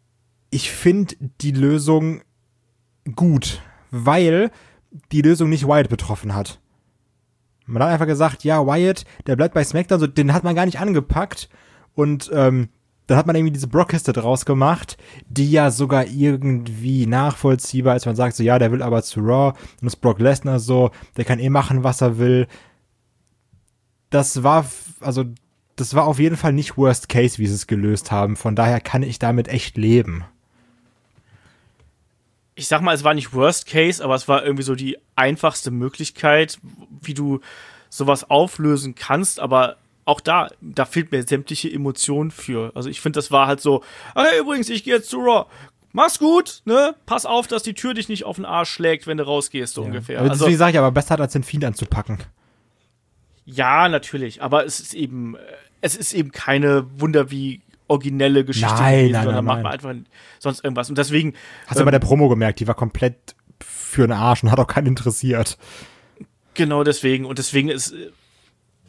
Ich finde die Lösung gut, weil die Lösung nicht Wyatt betroffen hat. Man hat einfach gesagt, ja, Wyatt, der bleibt bei SmackDown, so, den hat man gar nicht angepackt. Und ähm, dann hat man irgendwie diese Brock-Kiste draus gemacht, die ja sogar irgendwie nachvollziehbar ist. Man sagt so, ja, der will aber zu Raw. Und das Brock Lesnar so, der kann eh machen, was er will. Das war, also, das war auf jeden Fall nicht Worst Case, wie sie es gelöst haben. Von daher kann ich damit echt leben. Ich sag mal, es war nicht Worst Case, aber es war irgendwie so die einfachste Möglichkeit, wie du sowas auflösen kannst, aber auch da, da fehlt mir sämtliche Emotionen für. Also ich finde, das war halt so, hey, übrigens, ich gehe jetzt zu Raw. Mach's gut, ne? Pass auf, dass die Tür dich nicht auf den Arsch schlägt, wenn du rausgehst, so Ja. ungefähr. Aber Also, deswegen sage ich aber, besser als den Fiend anzupacken. ja, natürlich, aber es ist eben, es ist eben keine Wunder wie originelle Geschichte Nein, gewesen, nein, sondern nein, macht nein. man einfach sonst irgendwas. Und deswegen. Hast du ähm, bei der Promo gemerkt, die war komplett für den Arsch und hat auch keinen interessiert. Genau deswegen. Und deswegen ist,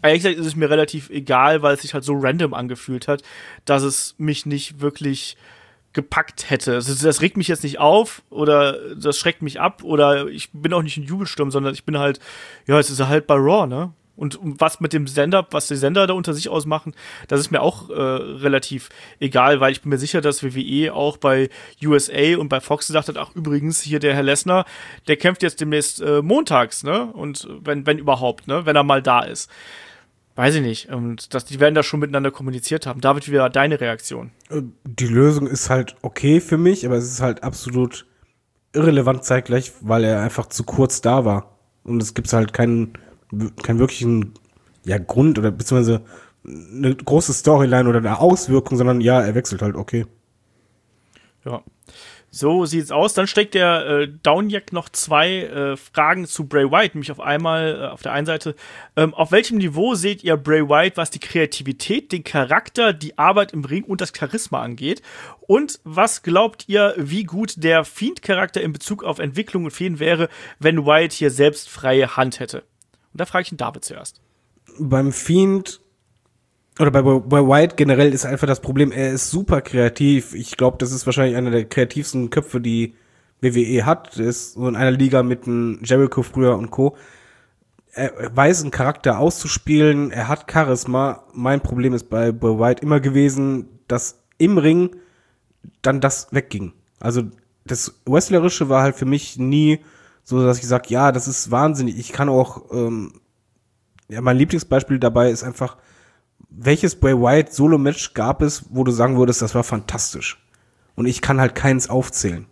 Ehrlich gesagt ist es mir relativ egal, weil es sich halt so random angefühlt hat, dass es mich nicht wirklich gepackt hätte. Also das regt mich jetzt nicht auf oder das schreckt mich ab oder ich bin auch nicht in Jubelsturm, sondern ich bin halt, ja, es ist halt bei Raw, ne? Und was mit dem Sender, was die Sender da unter sich ausmachen, das ist mir auch äh, relativ egal, weil ich bin mir sicher, dass W W E auch bei U S A und bei Fox gesagt hat, ach übrigens, hier der Herr Lesnar, der kämpft jetzt demnächst äh, montags, ne? Und wenn, wenn überhaupt, ne? Wenn er mal da ist. Weiß ich nicht. Und das, die werden da schon miteinander kommuniziert haben. David, wie war deine Reaktion? Die Lösung ist halt okay für mich, aber es ist halt absolut irrelevant zeitgleich, weil er einfach zu kurz da war. Und es gibt halt keinen, keinen wirklichen ja, Grund oder beziehungsweise eine große Storyline oder eine Auswirkung, sondern ja, er wechselt halt, okay. Ja. So sieht's aus. Dann steckt der äh, Downjack noch zwei äh, Fragen zu Bray Wyatt, nämlich auf einmal äh, auf der einen Seite, ähm, auf welchem Niveau seht ihr Bray Wyatt, was die Kreativität, den Charakter, die Arbeit im Ring und das Charisma angeht? Und was glaubt ihr, wie gut der Fiend-Charakter in Bezug auf Entwicklung und Fäden wäre, wenn Wyatt hier selbst freie Hand hätte? Und da frage ich den David zuerst. Beim Fiend oder bei, bei Wyatt generell ist einfach das Problem, er ist super kreativ. Ich glaube, das ist wahrscheinlich einer der kreativsten Köpfe, die W W E hat. Er ist so in einer Liga mit einem Jericho früher und Co. Er weiß, einen Charakter auszuspielen, er hat Charisma. Mein Problem ist bei, bei Wyatt immer gewesen, dass im Ring dann das wegging. Also das Wrestlerische war halt für mich nie so, dass ich sage, ja, das ist wahnsinnig. Ich kann auch, ähm, ja, mein Lieblingsbeispiel dabei ist einfach, welches Bray Wyatt Solo-Match gab es, wo du sagen würdest, das war fantastisch? Und ich kann halt keins aufzählen.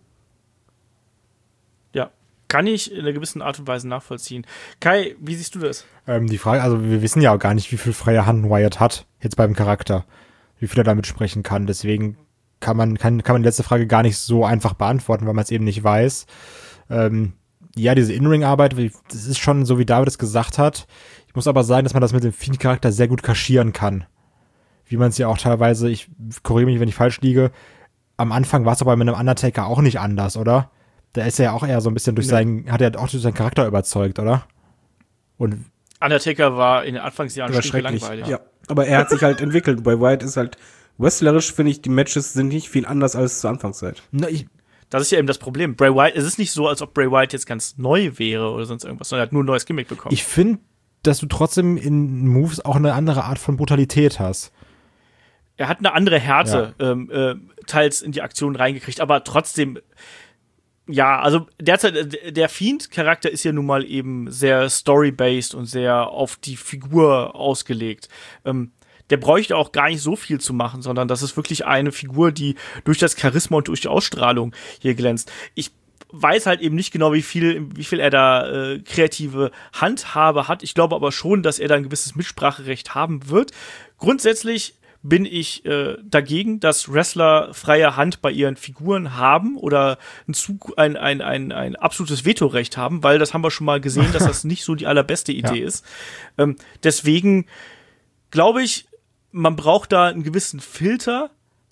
Ja, kann ich in einer gewissen Art und Weise nachvollziehen. Kai, wie siehst du das? Ähm, die Frage, also wir wissen ja auch gar nicht, wie viel freie Hand Wyatt hat, jetzt beim Charakter. Wie viel er damit sprechen kann. Deswegen kann man, kann, kann man die letzte Frage gar nicht so einfach beantworten, weil man es eben nicht weiß. Ähm, ja, diese In-Ring-Arbeit, das ist schon so, wie David es gesagt hat. Ich muss aber sagen, dass man das mit dem Fiend-Charakter sehr gut kaschieren kann. Wie man es ja auch teilweise, ich korrigiere mich, wenn ich falsch liege, am Anfang war es aber mit einem Undertaker auch nicht anders, oder? Da ist er ja auch eher so ein bisschen durch nee. seinen, hat er auch durch seinen Charakter überzeugt, oder? Und Undertaker war in den Anfangsjahren war schrecklich langweilig. Ja, aber er hat sich halt entwickelt. Bei Wyatt ist halt wrestlerisch, finde ich, die Matches sind nicht viel anders als zur Anfangszeit. na, ich, Das ist ja eben das Problem. Bray Wyatt, es ist nicht so, als ob Bray Wyatt jetzt ganz neu wäre oder sonst irgendwas, sondern er hat nur ein neues Gimmick bekommen. ich finde, dass du trotzdem in Moves auch eine andere Art von Brutalität hast. Er hat eine andere Härte ja. ähm, äh, teils in die Aktion reingekriegt, aber trotzdem, ja, also derzeit, der Fiend-Charakter ist ja nun mal eben sehr story-based und sehr auf die Figur ausgelegt. Ähm, der bräuchte auch gar nicht so viel zu machen, sondern das ist wirklich eine Figur, die durch das Charisma und durch die Ausstrahlung hier glänzt. Ich weiß halt eben nicht genau, wie viel, wie viel er da äh, kreative Handhabe hat. Ich glaube aber schon, dass er da ein gewisses Mitspracherecht haben wird. Grundsätzlich bin ich äh, dagegen, dass Wrestler freie Hand bei ihren Figuren haben oder ein, Zug, ein, ein, ein, ein absolutes Vetorecht haben, weil das haben wir schon mal gesehen, dass das nicht so die allerbeste Idee ja. ist. Ähm, deswegen glaube ich, man braucht da einen gewissen Filter,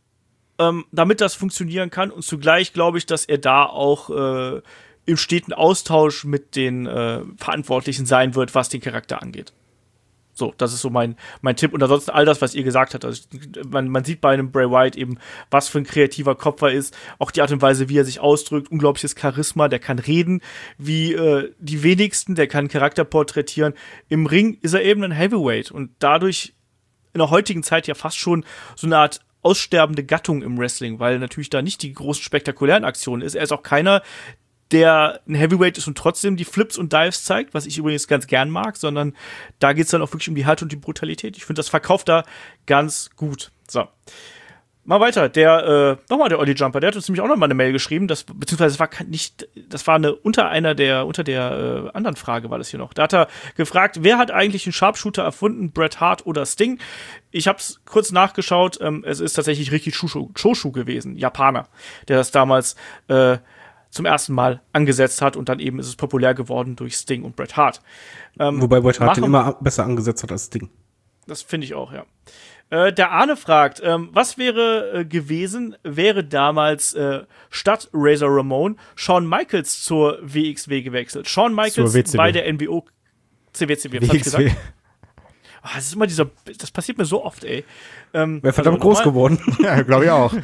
ähm, damit das funktionieren kann. Und zugleich glaube ich, dass er da auch äh, im steten Austausch mit den äh, Verantwortlichen sein wird, was den Charakter angeht. So, das ist so mein, mein Tipp. Und ansonsten all das, was ihr gesagt habt. Also man, man sieht bei einem Bray Wyatt eben, was für ein kreativer Kopf er ist. Auch die Art und Weise, wie er sich ausdrückt. Unglaubliches Charisma. Der kann reden wie äh, die wenigsten. Der kann Charakter porträtieren. Im Ring ist er eben ein Heavyweight. Und dadurch in der heutigen Zeit ja fast schon so eine Art aussterbende Gattung im Wrestling, weil natürlich da nicht die großen spektakulären Aktionen ist. Er ist auch keiner, der ein Heavyweight ist und trotzdem die Flips und Dives zeigt, was ich übrigens ganz gern mag, sondern da geht's dann auch wirklich um die Härte und die Brutalität. Ich finde, das verkauft da ganz gut. So. Mal weiter, der, äh, nochmal der Olli Jumper, der hat uns nämlich auch nochmal eine Mail geschrieben, das, beziehungsweise das war nicht, das war eine, unter einer der, unter der äh, anderen Frage war das hier noch. Da hat er gefragt, wer hat eigentlich einen Sharpshooter erfunden, Bret Hart oder Sting? Ich hab's kurz nachgeschaut, ähm, es ist tatsächlich Riki Choshu, Choshu gewesen, Japaner, der das damals, äh, zum ersten Mal angesetzt hat und dann eben ist es populär geworden durch Sting und Bret Hart. Ähm, Wobei Bret Hart den immer besser angesetzt hat als Sting. Das finde ich auch, ja. Äh, der Arne fragt, ähm, was wäre äh, gewesen, wäre damals äh, statt Razor Ramon Shawn Michaels zur W X W gewechselt. Shawn Michaels bei der N W O, C W C W, W X W. Ah, das ist immer dieser, das passiert mir so oft, ey. Ähm, Wäre verdammt also groß nochmal. geworden. Ja, glaube ich auch.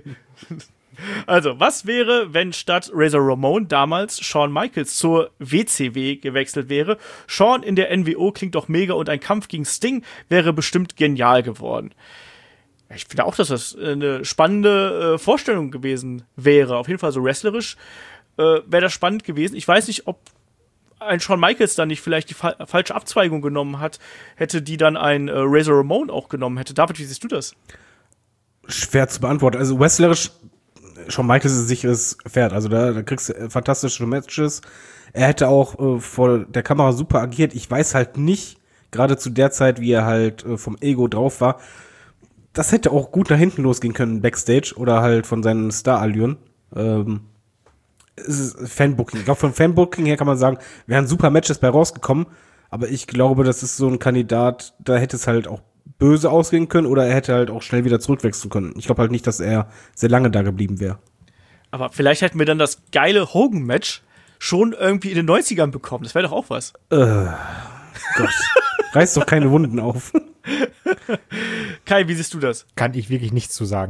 Also, was wäre, wenn statt Razor Ramon damals Shawn Michaels zur W C W gewechselt wäre? Shawn in der N W O klingt doch mega und ein Kampf gegen Sting wäre bestimmt genial geworden. Ich finde auch, dass das eine spannende äh, Vorstellung gewesen wäre. Auf jeden Fall so wrestlerisch äh, wäre das spannend gewesen. Ich weiß nicht, ob ein Shawn Michaels dann nicht vielleicht die fa- falsche Abzweigung genommen hat, hätte die dann ein äh, Razor Ramon auch genommen hätte. David, wie siehst du das? Schwer zu beantworten. Also wrestlerisch, Shawn Michaels ist ein sicheres Pferd. Also da, da kriegst du äh, fantastische Matches. Er hätte auch äh, vor der Kamera super agiert. Ich weiß halt nicht, gerade zu der Zeit, wie er halt äh, vom Ego drauf war, das hätte auch gut nach hinten losgehen können, Backstage oder halt von seinen Star-Allüren. Ähm, es ist Fanbooking. Ich glaube, von Fanbooking her kann man sagen, wären super Matches bei rausgekommen, aber ich glaube, das ist so ein Kandidat, da hätte es halt auch böse ausgehen können oder er hätte halt auch schnell wieder zurückwechseln können. Ich glaube halt nicht, dass er sehr lange da geblieben wäre. Aber vielleicht hätten wir dann das geile Hogan-Match schon irgendwie in den neunzigern bekommen. Das wäre doch auch was. Äh, Gott. Reißt doch keine Wunden auf. Kai, wie siehst du das? Kann ich wirklich nichts zu sagen.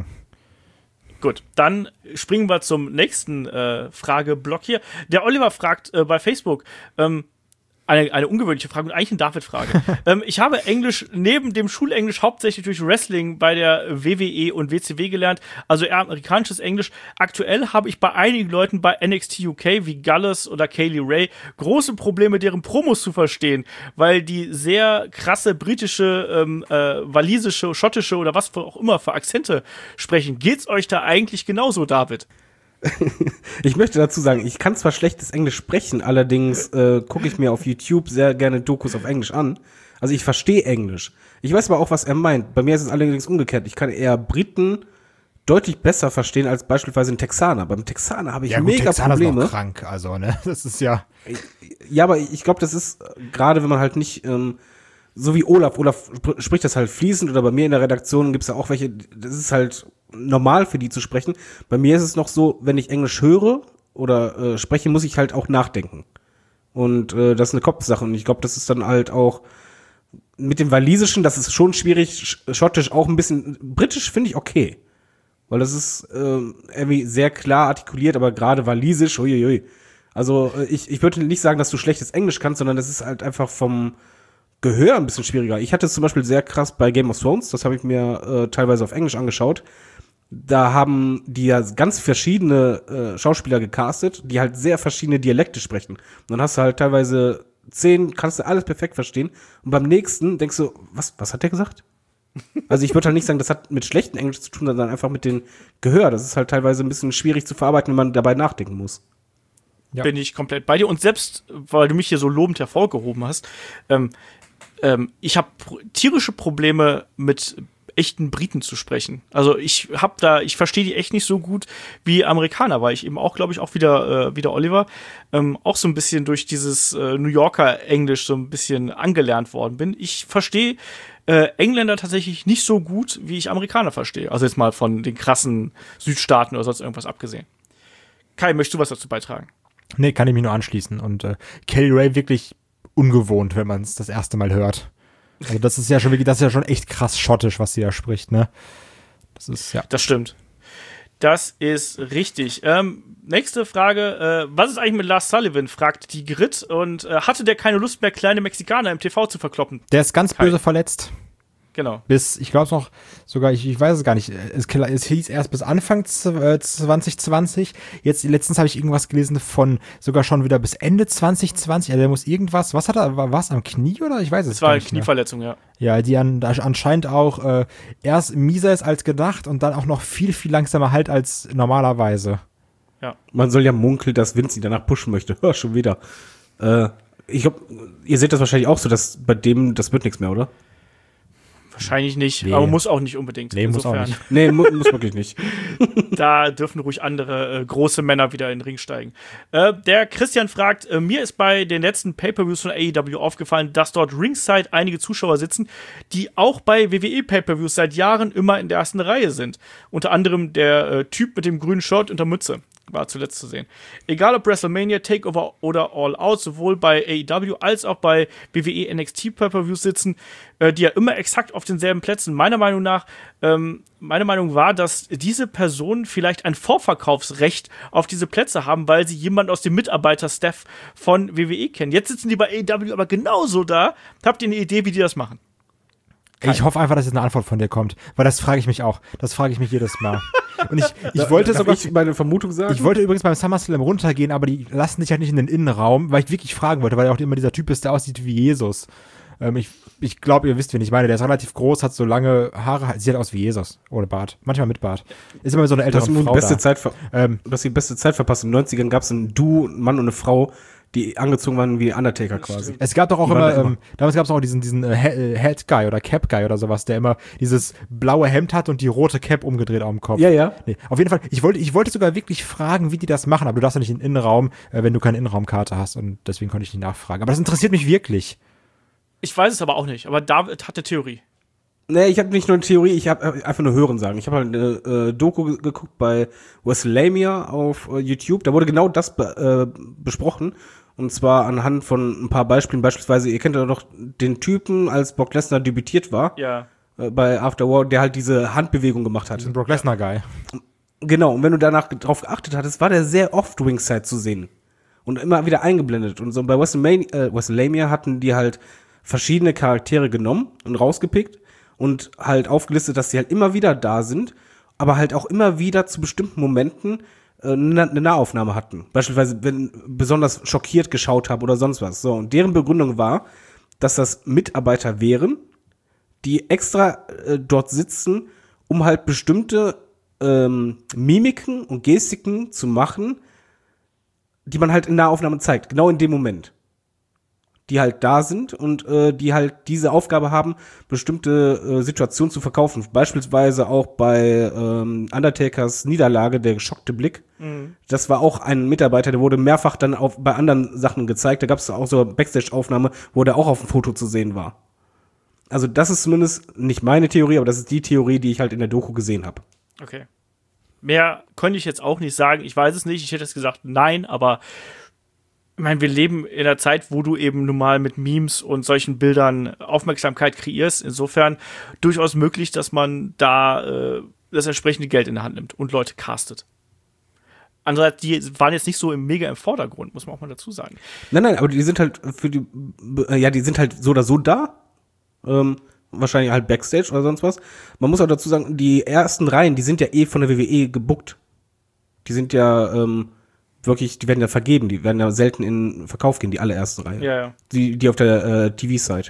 Gut, dann springen wir zum nächsten äh, Frageblock hier. Der Oliver fragt äh, bei Facebook, ähm, eine, eine ungewöhnliche Frage und eigentlich eine David-Frage. ähm, ich habe Englisch neben dem Schulenglisch hauptsächlich durch Wrestling bei der W W E und W C W gelernt, also eher amerikanisches Englisch. Aktuell habe ich bei einigen Leuten bei N X T U K wie Gallus oder Kaylee Ray große Probleme, deren Promos zu verstehen, weil die sehr krasse britische, ähm, äh, walisische, schottische oder was auch immer für Akzente sprechen. Geht's euch da eigentlich genauso, David? Ich möchte dazu sagen, ich kann zwar schlechtes Englisch sprechen, allerdings äh, gucke ich mir auf YouTube sehr gerne Dokus auf Englisch an. Also ich verstehe Englisch. Ich weiß aber auch, was er meint. Bei mir ist es allerdings umgekehrt. Ich kann eher Briten deutlich besser verstehen als beispielsweise einen Texaner. Beim Texaner habe ich Ja, gut, mega Texaner ist Probleme. noch krank, also, ne? Das ist ja. Ja, aber ich glaube, das ist äh, gerade, wenn man halt nicht ähm, so wie Olaf, Olaf sp- spricht das halt fließend oder bei mir in der Redaktion gibt's ja auch welche, das ist halt normal für die zu sprechen. Bei mir ist es noch so, wenn ich Englisch höre oder äh, spreche, muss ich halt auch nachdenken. Und äh, das ist eine Kopfsache und ich glaube, das ist dann halt auch mit dem Walisischen, das ist schon schwierig, Sch- Schottisch auch ein bisschen, Britisch finde ich okay. Weil das ist äh, irgendwie sehr klar artikuliert, aber gerade Walisisch, uiuiui. Also äh, ich, ich würde nicht sagen, dass du schlechtes Englisch kannst, sondern das ist halt einfach vom Gehör ein bisschen schwieriger. Ich hatte es zum Beispiel sehr krass bei Game of Thrones, das habe ich mir äh, teilweise auf Englisch angeschaut. Da haben die ja ganz verschiedene äh, Schauspieler gecastet, die halt sehr verschiedene Dialekte sprechen. Und dann hast du halt teilweise zehn, kannst du alles perfekt verstehen. Und beim nächsten denkst du, was, was hat der gesagt? Also ich würde halt nicht sagen, das hat mit schlechtem Englisch zu tun, sondern einfach mit dem Gehör. Das ist halt teilweise ein bisschen schwierig zu verarbeiten, wenn man dabei nachdenken muss. Ja. Bin ich komplett bei dir. Und selbst, weil du mich hier so lobend hervorgehoben hast, ähm, ähm, ich habe pr- tierische Probleme mit echten Briten zu sprechen. Also ich habe da, ich verstehe die echt nicht so gut wie Amerikaner, weil ich eben auch, glaube ich, auch wieder, äh, wieder Oliver, ähm, auch so ein bisschen durch dieses äh, New Yorker Englisch so ein bisschen angelernt worden bin. Ich verstehe äh, Engländer tatsächlich nicht so gut, wie ich Amerikaner verstehe. Also jetzt mal von den krassen Südstaaten oder sonst irgendwas abgesehen. Kai, möchtest du was dazu beitragen? Nee, kann ich mich nur anschließen. Und äh, Kelly Ray wirklich ungewohnt, wenn man es das erste Mal hört. Also das ist ja schon wirklich, das ist ja schon echt krass schottisch, was sie da spricht, ne? Das ist, ja. Das stimmt. Das ist richtig. Ähm, nächste Frage. Äh, was ist eigentlich mit Lars Sullivan? Fragt die Grit. Und äh, hatte der keine Lust mehr, kleine Mexikaner im T V zu verkloppen? Der ist ganz Kai. böse verletzt. Genau. Bis, ich glaube noch, sogar, ich, ich weiß es gar nicht, es, es hieß erst bis Anfang zwanzig zwanzig, jetzt letztens habe ich irgendwas gelesen von sogar schon wieder bis Ende zwanzig zwanzig, also der muss irgendwas, was hat er, war es am Knie oder? Ich weiß es Das war gar eine nicht mehr. Knieverletzung, ja. Ja, die an, anscheinend auch äh, erst mieser ist als gedacht und dann auch noch viel, viel langsamer halt als normalerweise. Man soll ja munkeln, dass Vince ihn danach pushen möchte. Hör, schon wieder. Äh, ich glaube, ihr seht das wahrscheinlich auch so, dass bei dem, das wird nichts mehr, oder? Wahrscheinlich nicht, Nee. aber muss auch nicht unbedingt. Nee, muss auch nicht. Nee, mu muss wirklich nicht. Da dürfen ruhig andere äh, große Männer wieder in den Ring steigen. Äh, der Christian fragt, äh, mir ist bei den letzten Pay-Per-Views von A E W aufgefallen, dass dort ringside einige Zuschauer sitzen, die auch bei W W E Pay-Per-Views seit Jahren immer in der ersten Reihe sind. Unter anderem der äh, Typ mit dem grünen Shirt und der Mütze. war zuletzt zu sehen. Egal ob WrestleMania, Takeover oder All Out, sowohl bei A E W als auch bei W W E N X T Pay-Per-Views sitzen, äh, die ja immer exakt auf denselben Plätzen. Meiner Meinung nach, ähm, meine Meinung war, dass diese Personen vielleicht ein Vorverkaufsrecht auf diese Plätze haben, weil sie jemanden aus dem Mitarbeiter-Staff von W W E kennen. Jetzt sitzen die bei A E W aber genauso da. Habt ihr eine Idee, wie die das machen? Kein. Ich hoffe einfach, dass jetzt eine Antwort von dir kommt, weil das frage ich mich auch. Das frage ich mich jedes Mal. Und ich, ich da, wollte darf sogar ich meine Vermutung sagen. Ich wollte übrigens beim SummerSlam runtergehen, aber die lassen dich halt nicht in den Innenraum, weil ich wirklich fragen wollte, weil er auch immer dieser Typ ist, der aussieht wie Jesus. Ähm, ich ich glaube, ihr wisst, wen ich meine. Der ist relativ groß, hat so lange Haare, sieht halt aus wie Jesus, ohne Bart. Manchmal mit Bart. Ist immer so eine ältere Frau die beste da. Zeit ver- ähm, du hast die beste Zeit verpasst. In den neunzigern gab es ein Duo, ein Mann und eine Frau, die angezogen waren wie Undertaker quasi. Es gab doch auch die immer, immer. Ähm, damals gab es auch diesen, diesen äh, Head Guy oder Cap Guy oder sowas, der immer dieses blaue Hemd hat und die rote Cap umgedreht auf dem Kopf. Ja, ja. Nee, auf jeden Fall, ich wollte, ich wollte sogar wirklich fragen, wie die das machen, aber du darfst ja nicht in den Innenraum, äh, wenn du keine Innenraumkarte hast und deswegen konnte ich nicht nachfragen. Aber das interessiert mich wirklich. Ich weiß es aber auch nicht, aber David hat eine Theorie. Nee, ich habe nicht nur eine Theorie, ich habe einfach nur Hören sagen. Ich habe halt eine äh, Doku ge- geguckt bei WrestleMania auf äh, YouTube. Da wurde genau das be- äh, besprochen. Und zwar anhand von ein paar Beispielen. Beispielsweise, ihr kennt ja doch den Typen, als Brock Lesnar debütiert war. Ja. Äh, bei After War, der halt diese Handbewegung gemacht hat. Diesen Brock Lesnar-Guy. Genau, und wenn du danach drauf geachtet hattest, war der sehr oft Ringside zu sehen. Und immer wieder eingeblendet. Und so bei WrestleMania, äh, WrestleMania hatten die halt verschiedene Charaktere genommen und rausgepickt. Und halt aufgelistet, dass sie halt immer wieder da sind, aber halt auch immer wieder zu bestimmten Momenten äh, eine Nahaufnahme hatten. Beispielsweise, wenn besonders schockiert geschaut haben oder sonst was. So, und deren Begründung war, dass das Mitarbeiter wären, die extra äh, dort sitzen, um halt bestimmte ähm, Mimiken und Gestiken zu machen, die man halt in Nahaufnahme zeigt, genau in dem Moment. Die halt da sind und äh, die halt diese Aufgabe haben, bestimmte äh, Situationen zu verkaufen. Beispielsweise auch bei ähm, Undertakers Niederlage, der geschockte Blick. Mhm. Das war auch ein Mitarbeiter, der wurde mehrfach dann auf, bei anderen Sachen gezeigt. Da gab es auch so eine Backstage-Aufnahme, wo der auch auf dem Foto zu sehen war. Also das ist zumindest nicht meine Theorie, aber das ist die Theorie, die ich halt in der Doku gesehen habe. Okay. Mehr konnte ich jetzt auch nicht sagen. Ich weiß es nicht. Ich hätte jetzt gesagt, nein, aber ich meine, wir leben in einer Zeit, wo du eben nun mal mit Memes und solchen Bildern Aufmerksamkeit kreierst. Insofern durchaus möglich, dass man da äh, das entsprechende Geld in der Hand nimmt und Leute castet. Andererseits, die waren jetzt nicht so im mega im Vordergrund, muss man auch mal dazu sagen. Nein, nein, aber die sind halt für die, ja, die sind halt so oder so da. Ähm, wahrscheinlich halt Backstage oder sonst was. Man muss auch dazu sagen, die ersten Reihen, die sind ja eh von der W W E gebuckt. Die sind ja, ähm, wirklich, die werden ja vergeben, die werden ja selten in Verkauf gehen, die allerersten Reihen. Ja, ja. Die, die auf der äh, T V-Side.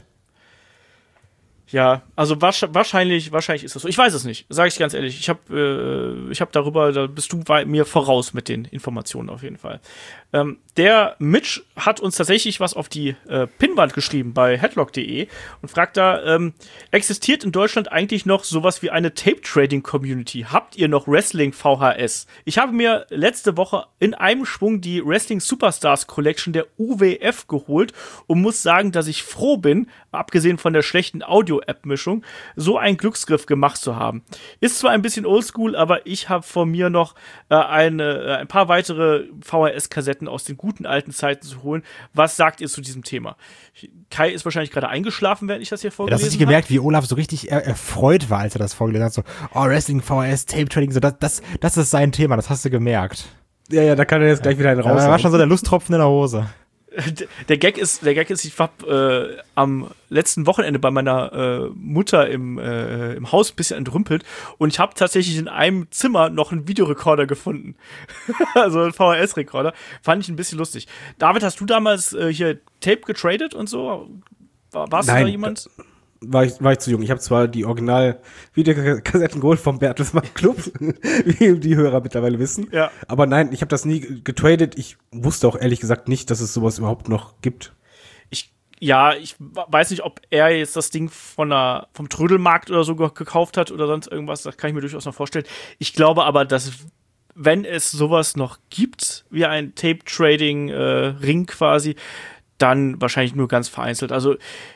Ja, also wahrscheinlich, wahrscheinlich ist das so. Ich weiß es nicht, sage ich ganz ehrlich. Ich habe äh, ich hab darüber, da bist du bei mir voraus mit den Informationen auf jeden Fall. Ähm, der Mitch hat uns tatsächlich was auf die äh, Pinnwand geschrieben bei headlock punkt de und fragt da, ähm, existiert in Deutschland eigentlich noch sowas wie eine Tape-Trading-Community? Habt ihr noch Wrestling-V H S? Ich habe mir letzte Woche in einem Schwung die Wrestling Superstars Collection der U W F geholt und muss sagen, dass ich froh bin, abgesehen von der schlechten Audio-App-Mischung, so einen Glücksgriff gemacht zu haben. Ist zwar ein bisschen oldschool, aber ich habe von mir noch äh, eine, äh, ein paar weitere V H S-Kassetten aus den guten alten Zeiten zu holen. Was sagt ihr zu diesem Thema? Kai ist wahrscheinlich gerade eingeschlafen, während ich das hier vorgelesen habe. Ja, das hast du gemerkt, wie Olaf so richtig er- erfreut war, als er das vorgelesen hat. So, oh, Wrestling, V H S, Tape-Trading, so, das, das, das ist sein Thema, das hast du gemerkt. Ja, ja, da kann er jetzt gleich wieder einen raus. Da war schon so der Lusttropfen in der Hose. Der Gag ist, der Gag ist, ich war äh, am letzten Wochenende bei meiner äh, Mutter im, äh, im Haus ein bisschen entrümpelt und ich habe tatsächlich in einem Zimmer noch einen Videorekorder gefunden. Also einen V H S-Rekorder. Fand ich ein bisschen lustig. David, hast du damals äh, hier Tape getradet und so? War, warst Nein, du da jemand? War ich, war ich zu jung. Ich habe zwar die Original-Videokassetten geholt vom Bertelsmann Club, wie die Hörer mittlerweile wissen. Ja. Aber nein, ich habe das nie getradet. Ich wusste auch ehrlich gesagt nicht, dass es sowas überhaupt noch gibt. Ich, ja, ich weiß nicht, ob er jetzt das Ding von der, vom Trödelmarkt oder so ge- gekauft hat oder sonst irgendwas. Das kann ich mir durchaus noch vorstellen. Ich glaube aber, dass wenn es sowas noch gibt, wie ein Tape-Trading-Ring äh, quasi, dann wahrscheinlich nur ganz vereinzelt. Also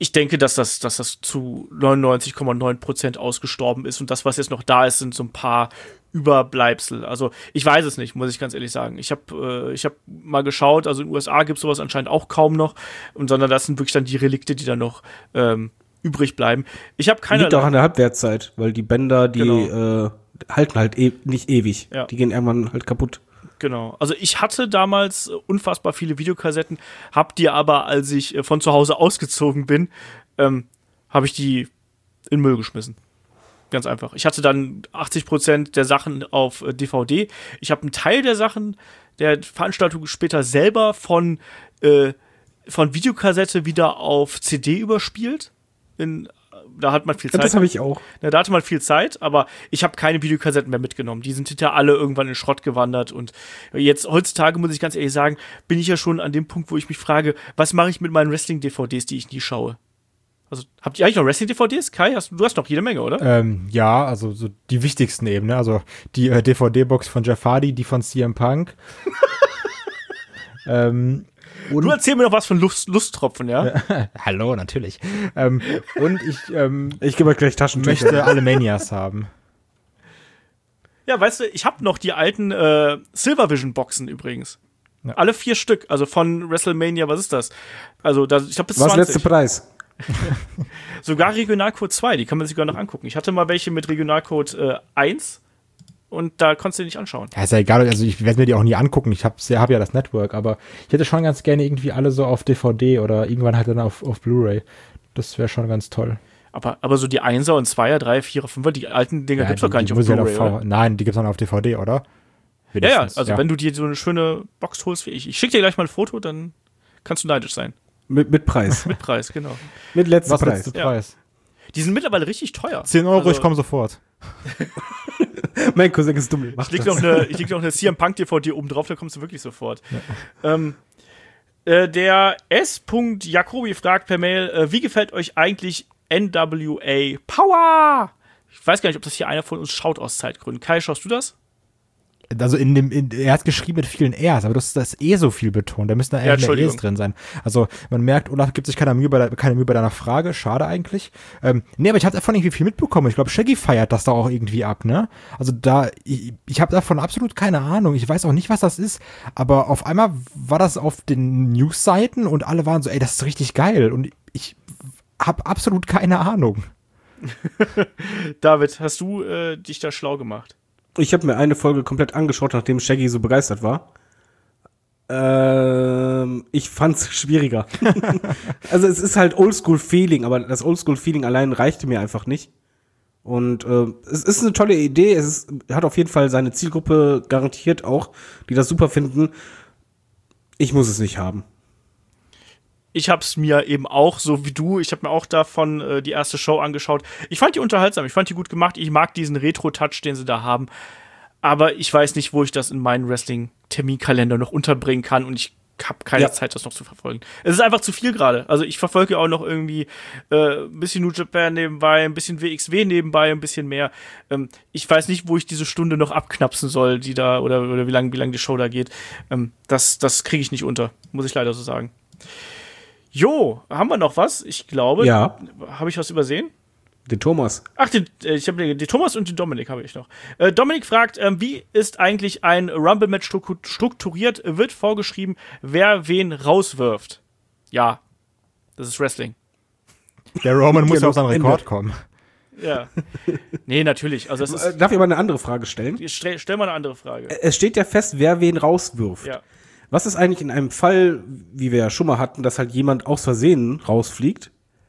ich denke, dass das, dass das zu neunundneunzig Komma neun Prozent ausgestorben ist und das, was jetzt noch da ist, sind so ein paar Überbleibsel. Also ich weiß es nicht, muss ich ganz ehrlich sagen. Ich habe äh, ich hab mal geschaut, also in den U S A gibt es sowas anscheinend auch kaum noch, und sondern das sind wirklich dann die Relikte, die dann noch ähm, übrig bleiben. Ich habe keine. Liegt auch an der Halbwertszeit, weil die Bänder, die Genau. äh, halten halt e- nicht ewig. Ja. Die gehen irgendwann halt kaputt. Genau. Also ich hatte damals äh, unfassbar viele Videokassetten, hab die aber, als ich äh, von zu Hause ausgezogen bin, ähm, habe ich die in den Müll geschmissen. Ganz einfach. Ich hatte dann achtzig Prozent der Sachen auf äh, D V D. Ich habe einen Teil der Sachen der Veranstaltung später selber von, äh, von Videokassette wieder auf C D überspielt. In, da hat man viel Zeit. Das habe ich auch. Na, da hatte man viel Zeit, aber ich habe keine Videokassetten mehr mitgenommen. Die sind hinterher alle irgendwann in den Schrott gewandert. Und jetzt, heutzutage, muss ich ganz ehrlich sagen, bin ich ja schon an dem Punkt, wo ich mich frage, was mache ich mit meinen Wrestling-D V Ds, die ich nie schaue? Also, habt ihr eigentlich noch Wrestling-D V Ds? Kai, hast, du hast noch jede Menge, oder? Ähm, ja, also so die wichtigsten eben, ne? Also die äh, D V D-Box von Jeff Hardy, die von C M Punk. ähm, du erzähl mir noch was von Lust, Lusttropfen, ja? Hallo, natürlich. ähm, und ich ähm, Ich gebe euch gleich Taschentücher. möchte alle Manias haben. Ja, weißt du, ich habe noch die alten äh, Silvervision-Boxen übrigens. Ja. Alle vier Stück, also von WrestleMania, was ist das? Also, da, ich glaube, bis Was zwanzig. letzte Preis? Sogar Regionalcode zwei, die kann man sich sogar noch angucken. Ich hatte mal welche mit Regionalcode äh, eins und da konntest du die nicht anschauen. Ja, ist ja egal, also ich werde mir die auch nie angucken. Ich habe hab ja das Network, aber ich hätte schon ganz gerne irgendwie alle so auf D V D oder irgendwann halt dann auf, auf Blu-ray. Das wäre schon ganz toll. Aber, aber so die Einser und Zweier, Dreier, Vierer, Fünfer, die alten Dinger Ja, gibt's doch die- gar nicht die auf muss ja Blu-ray, noch V- oder? Nein, die gibt's dann auf D V D, oder? Ja, ja, Wenigstens, also wenn du dir so eine schöne Box holst wie ich. Ich schicke dir gleich mal ein Foto, dann kannst du neidisch sein. Mit, mit Preis. Mit Preis, genau. mit letzter Was Preis. letzte Ja. Preis? Die sind mittlerweile richtig teuer. zehn Euro, Also, ich komme sofort. Mein Cousin ist dumm. Mach Ich leg das. noch eine, ich leg noch eine C M Punk D V D oben drauf, da kommst du wirklich sofort. Ja. Ähm, äh, der S. Jacobi fragt per Mail, äh, wie gefällt euch eigentlich N W A Power? Ich weiß gar nicht, ob das hier einer von uns schaut aus Zeitgründen. Kai, schaust du das? Also in dem, in, er hat geschrieben mit vielen R's, aber du hast das eh so viel betont. Da müssen da Ja, eher mehr Entschuldigung. E's drin sein. Also man merkt, Olaf gibt sich keine Mühe bei, der, keine Mühe bei deiner Frage. Schade eigentlich. Ähm, nee, aber ich habe davon irgendwie viel mitbekommen. Ich glaube, Shaggy feiert das da auch irgendwie ab, ne? Also da, ich, ich habe davon absolut keine Ahnung. Ich weiß auch nicht, was das ist. Aber auf einmal war das auf den News-Seiten und alle waren so, ey, das ist richtig geil. Und ich habe absolut keine Ahnung. David, hast du äh, dich da schlau gemacht? Ich habe mir eine Folge komplett angeschaut, nachdem Shaggy so begeistert war. Ähm, ich fand's schwieriger. Also es ist halt Oldschool-Feeling, aber das Oldschool-Feeling allein reichte mir einfach nicht. Und äh, es ist eine tolle Idee. Es ist, hat auf jeden Fall seine Zielgruppe garantiert auch, die das super finden. Ich muss es nicht haben. Ich hab's mir eben auch, so wie du, ich habe mir auch davon äh, die erste Show angeschaut. Ich fand die unterhaltsam, ich fand die gut gemacht. Ich mag diesen Retro-Touch, den sie da haben. Aber ich weiß nicht, wo ich das in meinen Wrestling-Terminkalender noch unterbringen kann und ich habe keine Ja. Zeit, das noch zu verfolgen. Es ist einfach zu viel gerade. Also ich verfolge auch noch irgendwie äh, ein bisschen New Japan nebenbei, ein bisschen W X W nebenbei, ein bisschen mehr. Ähm, ich weiß nicht, wo ich diese Stunde noch abknapsen soll, die da, oder, oder wie lange wie lang die Show da geht. Ähm, das das kriege ich nicht unter, muss ich leider so sagen. Jo, haben wir noch was? Ich glaube, Ja. habe ich was übersehen? Den Thomas. Ach, den, äh, ich habe den, den Thomas und den Dominik habe ich noch. Äh, Dominik fragt, ähm, wie ist eigentlich ein Rumble-Match stru- strukturiert? Wird vorgeschrieben, wer wen rauswirft? Ja, das ist Wrestling. Der Roman muss ja Genau, auf seinen Ende. Rekord kommen. Ja. Nee, natürlich. Also es Äh, ist, Darf ich aber eine andere Frage stellen? stell, stell mal eine andere Frage. Es steht ja fest, wer wen rauswirft. Ja. Was ist eigentlich in einem Fall, wie wir ja schon mal hatten, dass halt jemand aus Versehen rausfliegt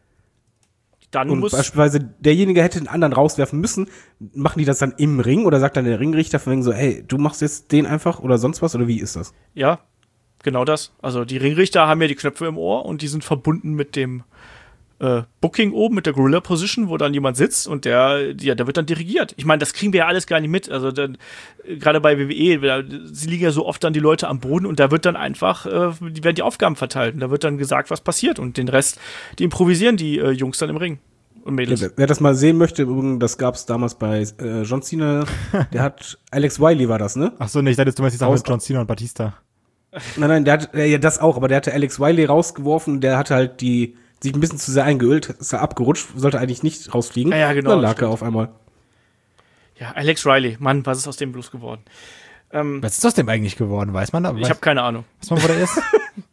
Dann und muss, beispielsweise derjenige hätte den anderen rauswerfen müssen? Machen die das dann im Ring oder sagt dann der Ringrichter von wegen so, hey, du machst jetzt den einfach oder sonst was oder wie ist das? ja, genau das. Also die Ringrichter haben ja die Knöpfe im Ohr und die sind verbunden mit dem äh, Booking oben, mit der Gorilla Position, wo dann jemand sitzt und der, ja, der wird dann dirigiert. Ich meine, das kriegen wir ja alles gar nicht mit. Also dann, äh, gerade bei W W E, da, sie liegen ja so oft dann die Leute am Boden und da wird dann einfach, äh, die werden die Aufgaben verteilt und da wird dann gesagt, was passiert und den Rest, die improvisieren die äh, Jungs dann im Ring und Mädels. Ja, wer, wer das mal sehen möchte, übrigens, das gab's damals bei äh, John Cena, der hat, Alex Wiley war das, ne? Ach so, nicht, du meinst die Sache Raus- mit John Cena und Batista. Nein, nein, der hat, äh, ja, das auch, aber der hatte Alex Wiley rausgeworfen, der hatte halt die sich ein bisschen zu sehr eingeölt, ist er abgerutscht, sollte eigentlich nicht rausfliegen. Ja, ja, genau, Dann lag stimmt. er auf einmal. Ja, Alex Riley, Mann, was ist aus dem bloß geworden? Ähm, Was ist aus dem eigentlich geworden? Weiß man da? ich habe keine Ahnung. Weiß man, wo der ist?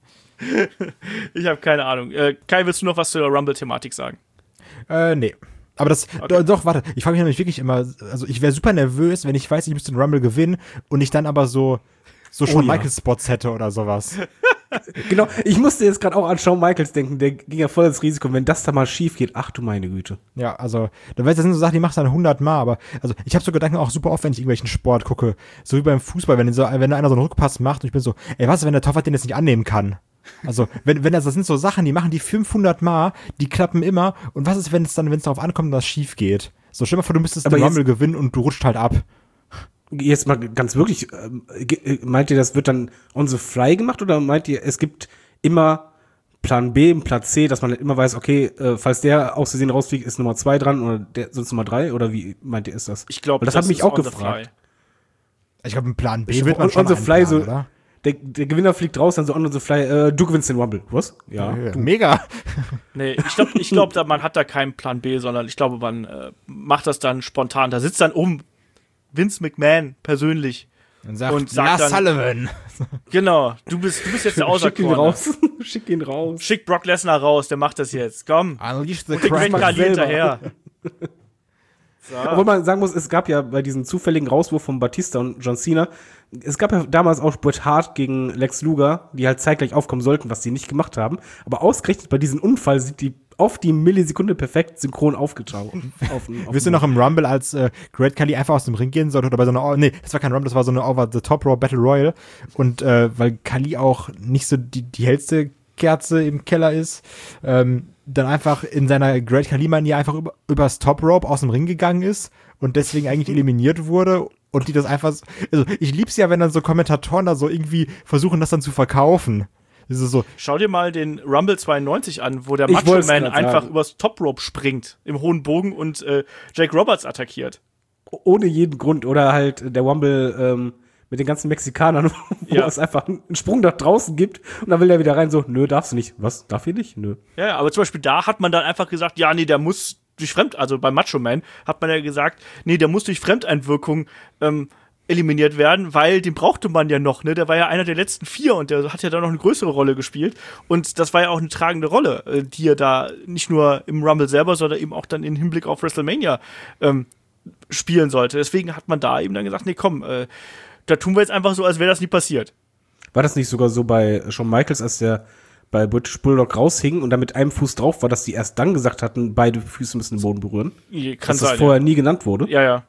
Ich habe keine Ahnung. Äh, Kai, willst du noch was zur Rumble-Thematik sagen? äh, nee. Aber das, Okay. do, doch, warte, ich frage mich nämlich wirklich immer, also ich wäre super nervös, wenn ich weiß, ich müsste den Rumble gewinnen und ich dann aber so, so Shawn Oh ja. Michaels Spots hätte oder sowas. Genau, ich musste jetzt gerade auch an Shawn Michaels denken, der ging ja voll ins Risiko, wenn das da mal schief geht, ach du meine Güte. Ja, also, da weißt du, das sind so Sachen, die machst du dann hundert Mal, aber, also, ich habe so Gedanken auch super oft, wenn ich irgendwelchen Sport gucke, so wie beim Fußball, wenn, so, wenn einer so einen Rückpass macht und ich bin so, ey, was ist, wenn der Torwart den jetzt nicht annehmen kann? Also, wenn, wenn das, das sind so Sachen, die machen die fünfhundert Mal, die klappen immer, und was ist, wenn es dann, wenn es darauf ankommt, dass es schief geht? So, stell dir mal vor, du müsstest Aber den jetzt- Rumble gewinnen und du rutscht halt ab. Jetzt mal ganz wirklich, ähm, ge- meint ihr, das wird dann on the fly gemacht oder meint ihr, es gibt immer Plan B und Plan C, dass man immer weiß, okay, äh, falls der aus Versehen rausfliegt, ist Nummer zwei dran oder der sonst Nummer drei oder wie meint ihr, ist das? Ich glaube, das hat mich ist auch on the gefragt. fly. Ich glaube, einen Plan B Ich wird man on, schon on the fly einplanen, so, oder? der, der Gewinner fliegt raus, dann so on the fly, äh, du gewinnst den Rumble. Was? Ja. Ja, mega. Nee, ich glaube, ich glaub, da, man hat da keinen Plan B, sondern ich glaube, man äh, macht das dann spontan. Da sitzt dann um Vince McMahon persönlich. Und sagt, Und sagt Lars dann- Sullivan. Genau, du bist, du bist jetzt der Schick ihn Auserkorene. raus. Schick ihn raus. Schick Brock Lesnar raus, der macht das jetzt. Komm, Unleash the und den Great mach Khali selber. hinterher. Obwohl So. man sagen muss, es gab ja bei diesem zufälligen Rauswurf von Batista und John Cena, es gab ja damals auch Bret Hart gegen Lex Luger, die halt zeitgleich aufkommen sollten, was sie nicht gemacht haben. Aber ausgerechnet bei diesem Unfall sind die auf die Millisekunde perfekt synchron aufgetaucht. Auf, auf Wisst ihr noch im Rumble, als äh, Great Khali einfach aus dem Ring gehen sollte oder bei so einer, nee, das war kein Rumble, das war so eine Over-the-Top-Raw Battle Royal und äh, weil Khali auch nicht so die, die hellste Kerze im Keller ist, ähm, dann einfach in seiner Great Khali-Manier einfach über, übers Top-Rope aus dem Ring gegangen ist und deswegen eigentlich eliminiert wurde und die das einfach, so, also ich lieb's ja, wenn dann so Kommentatoren da so irgendwie versuchen, das dann zu verkaufen. Das ist so, Schau dir mal den Rumble zweiundneunzig an, wo der Ich Macho wollt's Man grad einfach sagen. übers Top Rope springt, im hohen Bogen und äh, Jake Roberts attackiert. ohne jeden Grund. Oder halt der Rumble ähm, mit den ganzen Mexikanern, wo Ja. es einfach einen Sprung nach draußen gibt und dann will er wieder rein so, nö, darfst du nicht. Was? Darf ich nicht? Nö. Ja, aber zum Beispiel da hat man dann einfach gesagt, ja, nee, der muss durch Fremd, also bei Macho Man hat man ja gesagt, nee, der muss durch Fremdeinwirkung ähm, eliminiert werden, weil den brauchte man ja noch, ne? Der war ja einer der letzten vier und der hat ja da noch eine größere Rolle gespielt. Und das war ja auch eine tragende Rolle, äh, die er da nicht nur im Rumble selber, sondern eben auch dann im Hinblick auf WrestleMania ähm, spielen sollte. Deswegen hat man da eben dann gesagt, nee, komm, äh, da tun wir jetzt einfach so, als wäre das nie passiert. War das nicht sogar so bei Shawn Michaels, als der bei British Bulldog raushing und da mit einem Fuß drauf war, dass die erst dann gesagt hatten, beide Füße müssen den Boden berühren? Kann dass sein, das vorher nie genannt wurde? Ja, ja.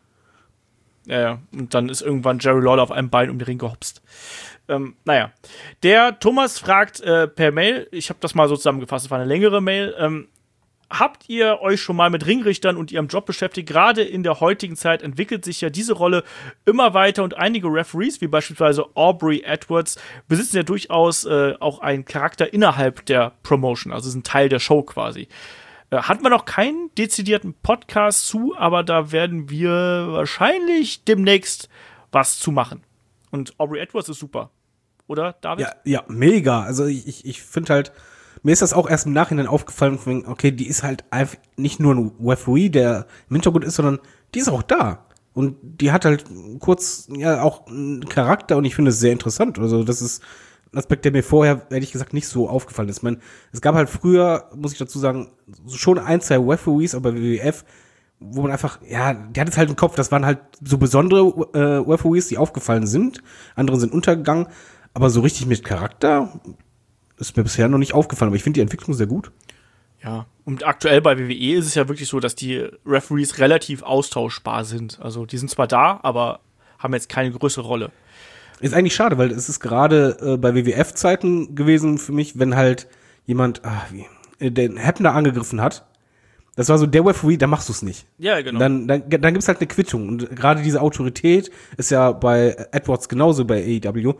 Ja, ja. Und dann ist irgendwann Jerry Lawler auf einem Bein um den Ring gehopst. Ähm, naja. Der Thomas fragt äh, per Mail, ich habe das mal so zusammengefasst, es war eine längere Mail, ähm, habt ihr euch schon mal mit Ringrichtern und ihrem Job beschäftigt? Gerade in der heutigen Zeit entwickelt sich ja diese Rolle immer weiter und einige Referees, wie beispielsweise Aubrey Edwards, besitzen ja durchaus äh, auch einen Charakter innerhalb der Promotion, also sind Teil der Show quasi. Äh, Hat man noch keinen dezidierten Podcast zu, aber da werden wir wahrscheinlich demnächst was zu machen. Und Aubrey Edwards ist super. Oder, David? Ja, ja, mega. Also ich, ich, ich finde halt, mir ist das auch erst im Nachhinein aufgefallen, von wegen, okay, die ist halt einfach nicht nur ein Referee, der im Hintergrund ist, sondern die ist auch da. Und die hat halt kurz, ja, auch einen Charakter und ich finde es sehr interessant. Also das ist ein Aspekt, der mir vorher, ehrlich gesagt, nicht so aufgefallen ist. Ich meine, es gab halt früher, muss ich dazu sagen, schon ein, zwei Referees, aber W W F, wo man einfach, ja, die hat jetzt halt im Kopf, das waren halt so besondere äh, Referees, die aufgefallen sind. Andere sind untergegangen. Aber so richtig mit Charakter ist mir bisher noch nicht aufgefallen. Aber ich finde die Entwicklung sehr gut. Ja, und aktuell bei W W E ist es ja wirklich so, dass die Referees relativ austauschbar sind. Also die sind zwar da, aber haben jetzt keine größere Rolle. Ist eigentlich schade, weil es ist gerade äh, bei W W F-Zeiten gewesen für mich, wenn halt jemand ah, wie, äh, den Hebner angegriffen hat. Das war so der Referee, da machst du es nicht. Ja, genau. Dann, dann, dann gibt's halt eine Quittung. Und gerade diese Autorität ist ja bei Edwards genauso bei A E W.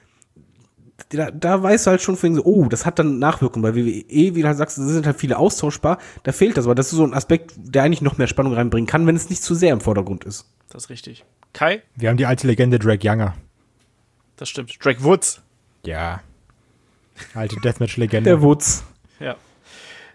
Da, da weißt du halt schon vorhin so, oh, das hat dann Nachwirkungen. Bei W W E, wie du halt sagst, da sind halt viele austauschbar. Da fehlt das, aber das ist so ein Aspekt, der eigentlich noch mehr Spannung reinbringen kann, wenn es nicht zu sehr im Vordergrund ist. Das ist richtig. Kai? wir haben die alte Legende Drake Younger. Das stimmt. Drake Woods. Ja. Alte Deathmatch-Legende. Der Wutz. Ja.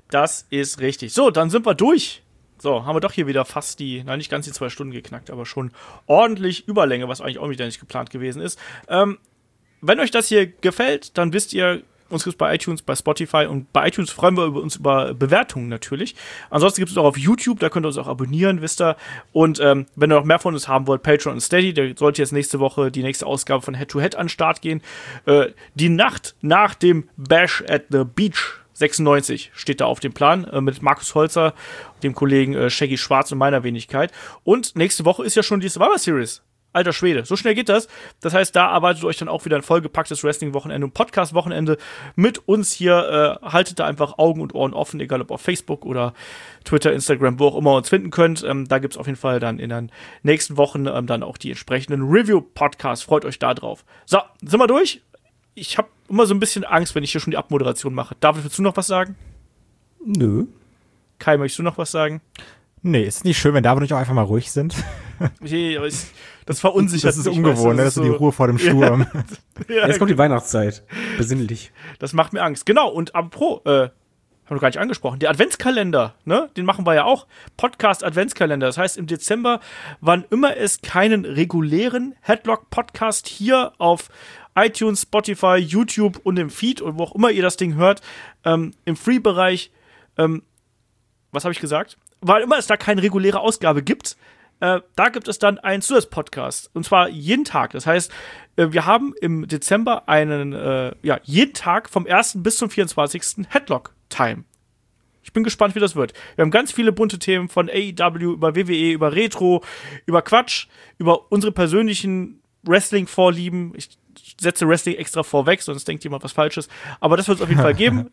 Das ist richtig. So, dann sind wir durch. So, haben wir doch hier wieder fast die, nein, nicht ganz die zwei Stunden geknackt, aber schon ordentlich Überlänge, was eigentlich auch wieder nicht geplant gewesen ist. Ähm, wenn euch das hier gefällt, dann wisst ihr, uns gibt es bei iTunes, bei Spotify und bei iTunes freuen wir uns über Bewertungen natürlich. Ansonsten gibt es auch auf YouTube, da könnt ihr uns auch abonnieren, wisst ihr. Und ähm, wenn ihr noch mehr von uns haben wollt, Patreon und Steady, da sollte jetzt nächste Woche die nächste Ausgabe von Head to Head an den Start gehen. Äh, die Nacht nach dem Bash at the Beach sechsundneunzig steht da auf dem Plan äh, mit Markus Holzer, dem Kollegen äh, Shaggy Schwarz und meiner Wenigkeit. Und nächste Woche ist ja schon die Survivor Series. Alter Schwede, so schnell geht das. Das heißt, da erwartet euch dann auch wieder ein vollgepacktes Wrestling-Wochenende und Podcast-Wochenende mit uns hier. Äh, haltet da einfach Augen und Ohren offen, egal ob auf Facebook oder Twitter, Instagram, wo auch immer ihr uns finden könnt. Ähm, da gibt's auf jeden Fall dann in den nächsten Wochen ähm, dann auch die entsprechenden Review-Podcasts. Freut euch da drauf. So, sind wir durch? Ich habe immer so ein bisschen Angst, wenn ich hier schon die Abmoderation mache. David, willst du noch was sagen? Nö. Kai, möchtest du noch was sagen? Nee, ist nicht schön, wenn David und ich auch einfach mal ruhig sind. Nee, aber ich, das verunsichert Das ist mich, ungewohnt, das ist so die Ruhe vor dem Sturm. Ja. Ja, jetzt kommt die Weihnachtszeit. Besinnlich. Das macht mir Angst. Genau, und apropos, äh, haben wir gar nicht angesprochen, der Adventskalender, ne, den machen wir ja auch. Podcast-Adventskalender. Das heißt, im Dezember, wann immer es keinen regulären Headlock-Podcast hier auf iTunes, Spotify, YouTube und im Feed und wo auch immer ihr das Ding hört, ähm, im Free-Bereich, ähm, was habe ich gesagt? Weil immer es da keine reguläre Ausgabe gibt, äh, da gibt es dann einen Zusatzpodcast. Und zwar jeden Tag. Das heißt, äh, wir haben im Dezember einen, äh, ja, jeden Tag vom ersten bis zum vierundzwanzigsten Headlock-Time. Ich bin gespannt, wie das wird. Wir haben ganz viele bunte Themen von A E W über W W E, über Retro, über Quatsch, über unsere persönlichen Wrestling-Vorlieben. Ich setze Wrestling extra vorweg, sonst denkt jemand was Falsches. Aber das wird es auf jeden Fall geben.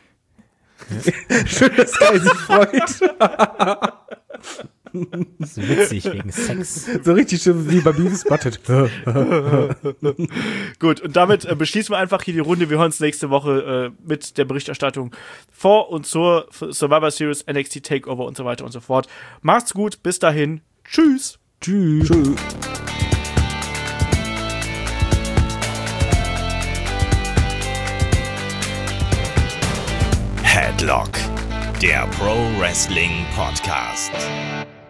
Schön, dass Kai sich freut. Das ist witzig wegen Sex. So richtig schön wie bei Beavis Butthead. Gut, und damit äh, beschließen wir einfach hier die Runde. Wir hören uns nächste Woche äh, mit der Berichterstattung vor und zur Survivor Series, N X T Takeover und so weiter und so fort. Macht's gut, bis dahin. Tschüss. Tschüss. Tschüss. Headlock, der Pro Wrestling Podcast.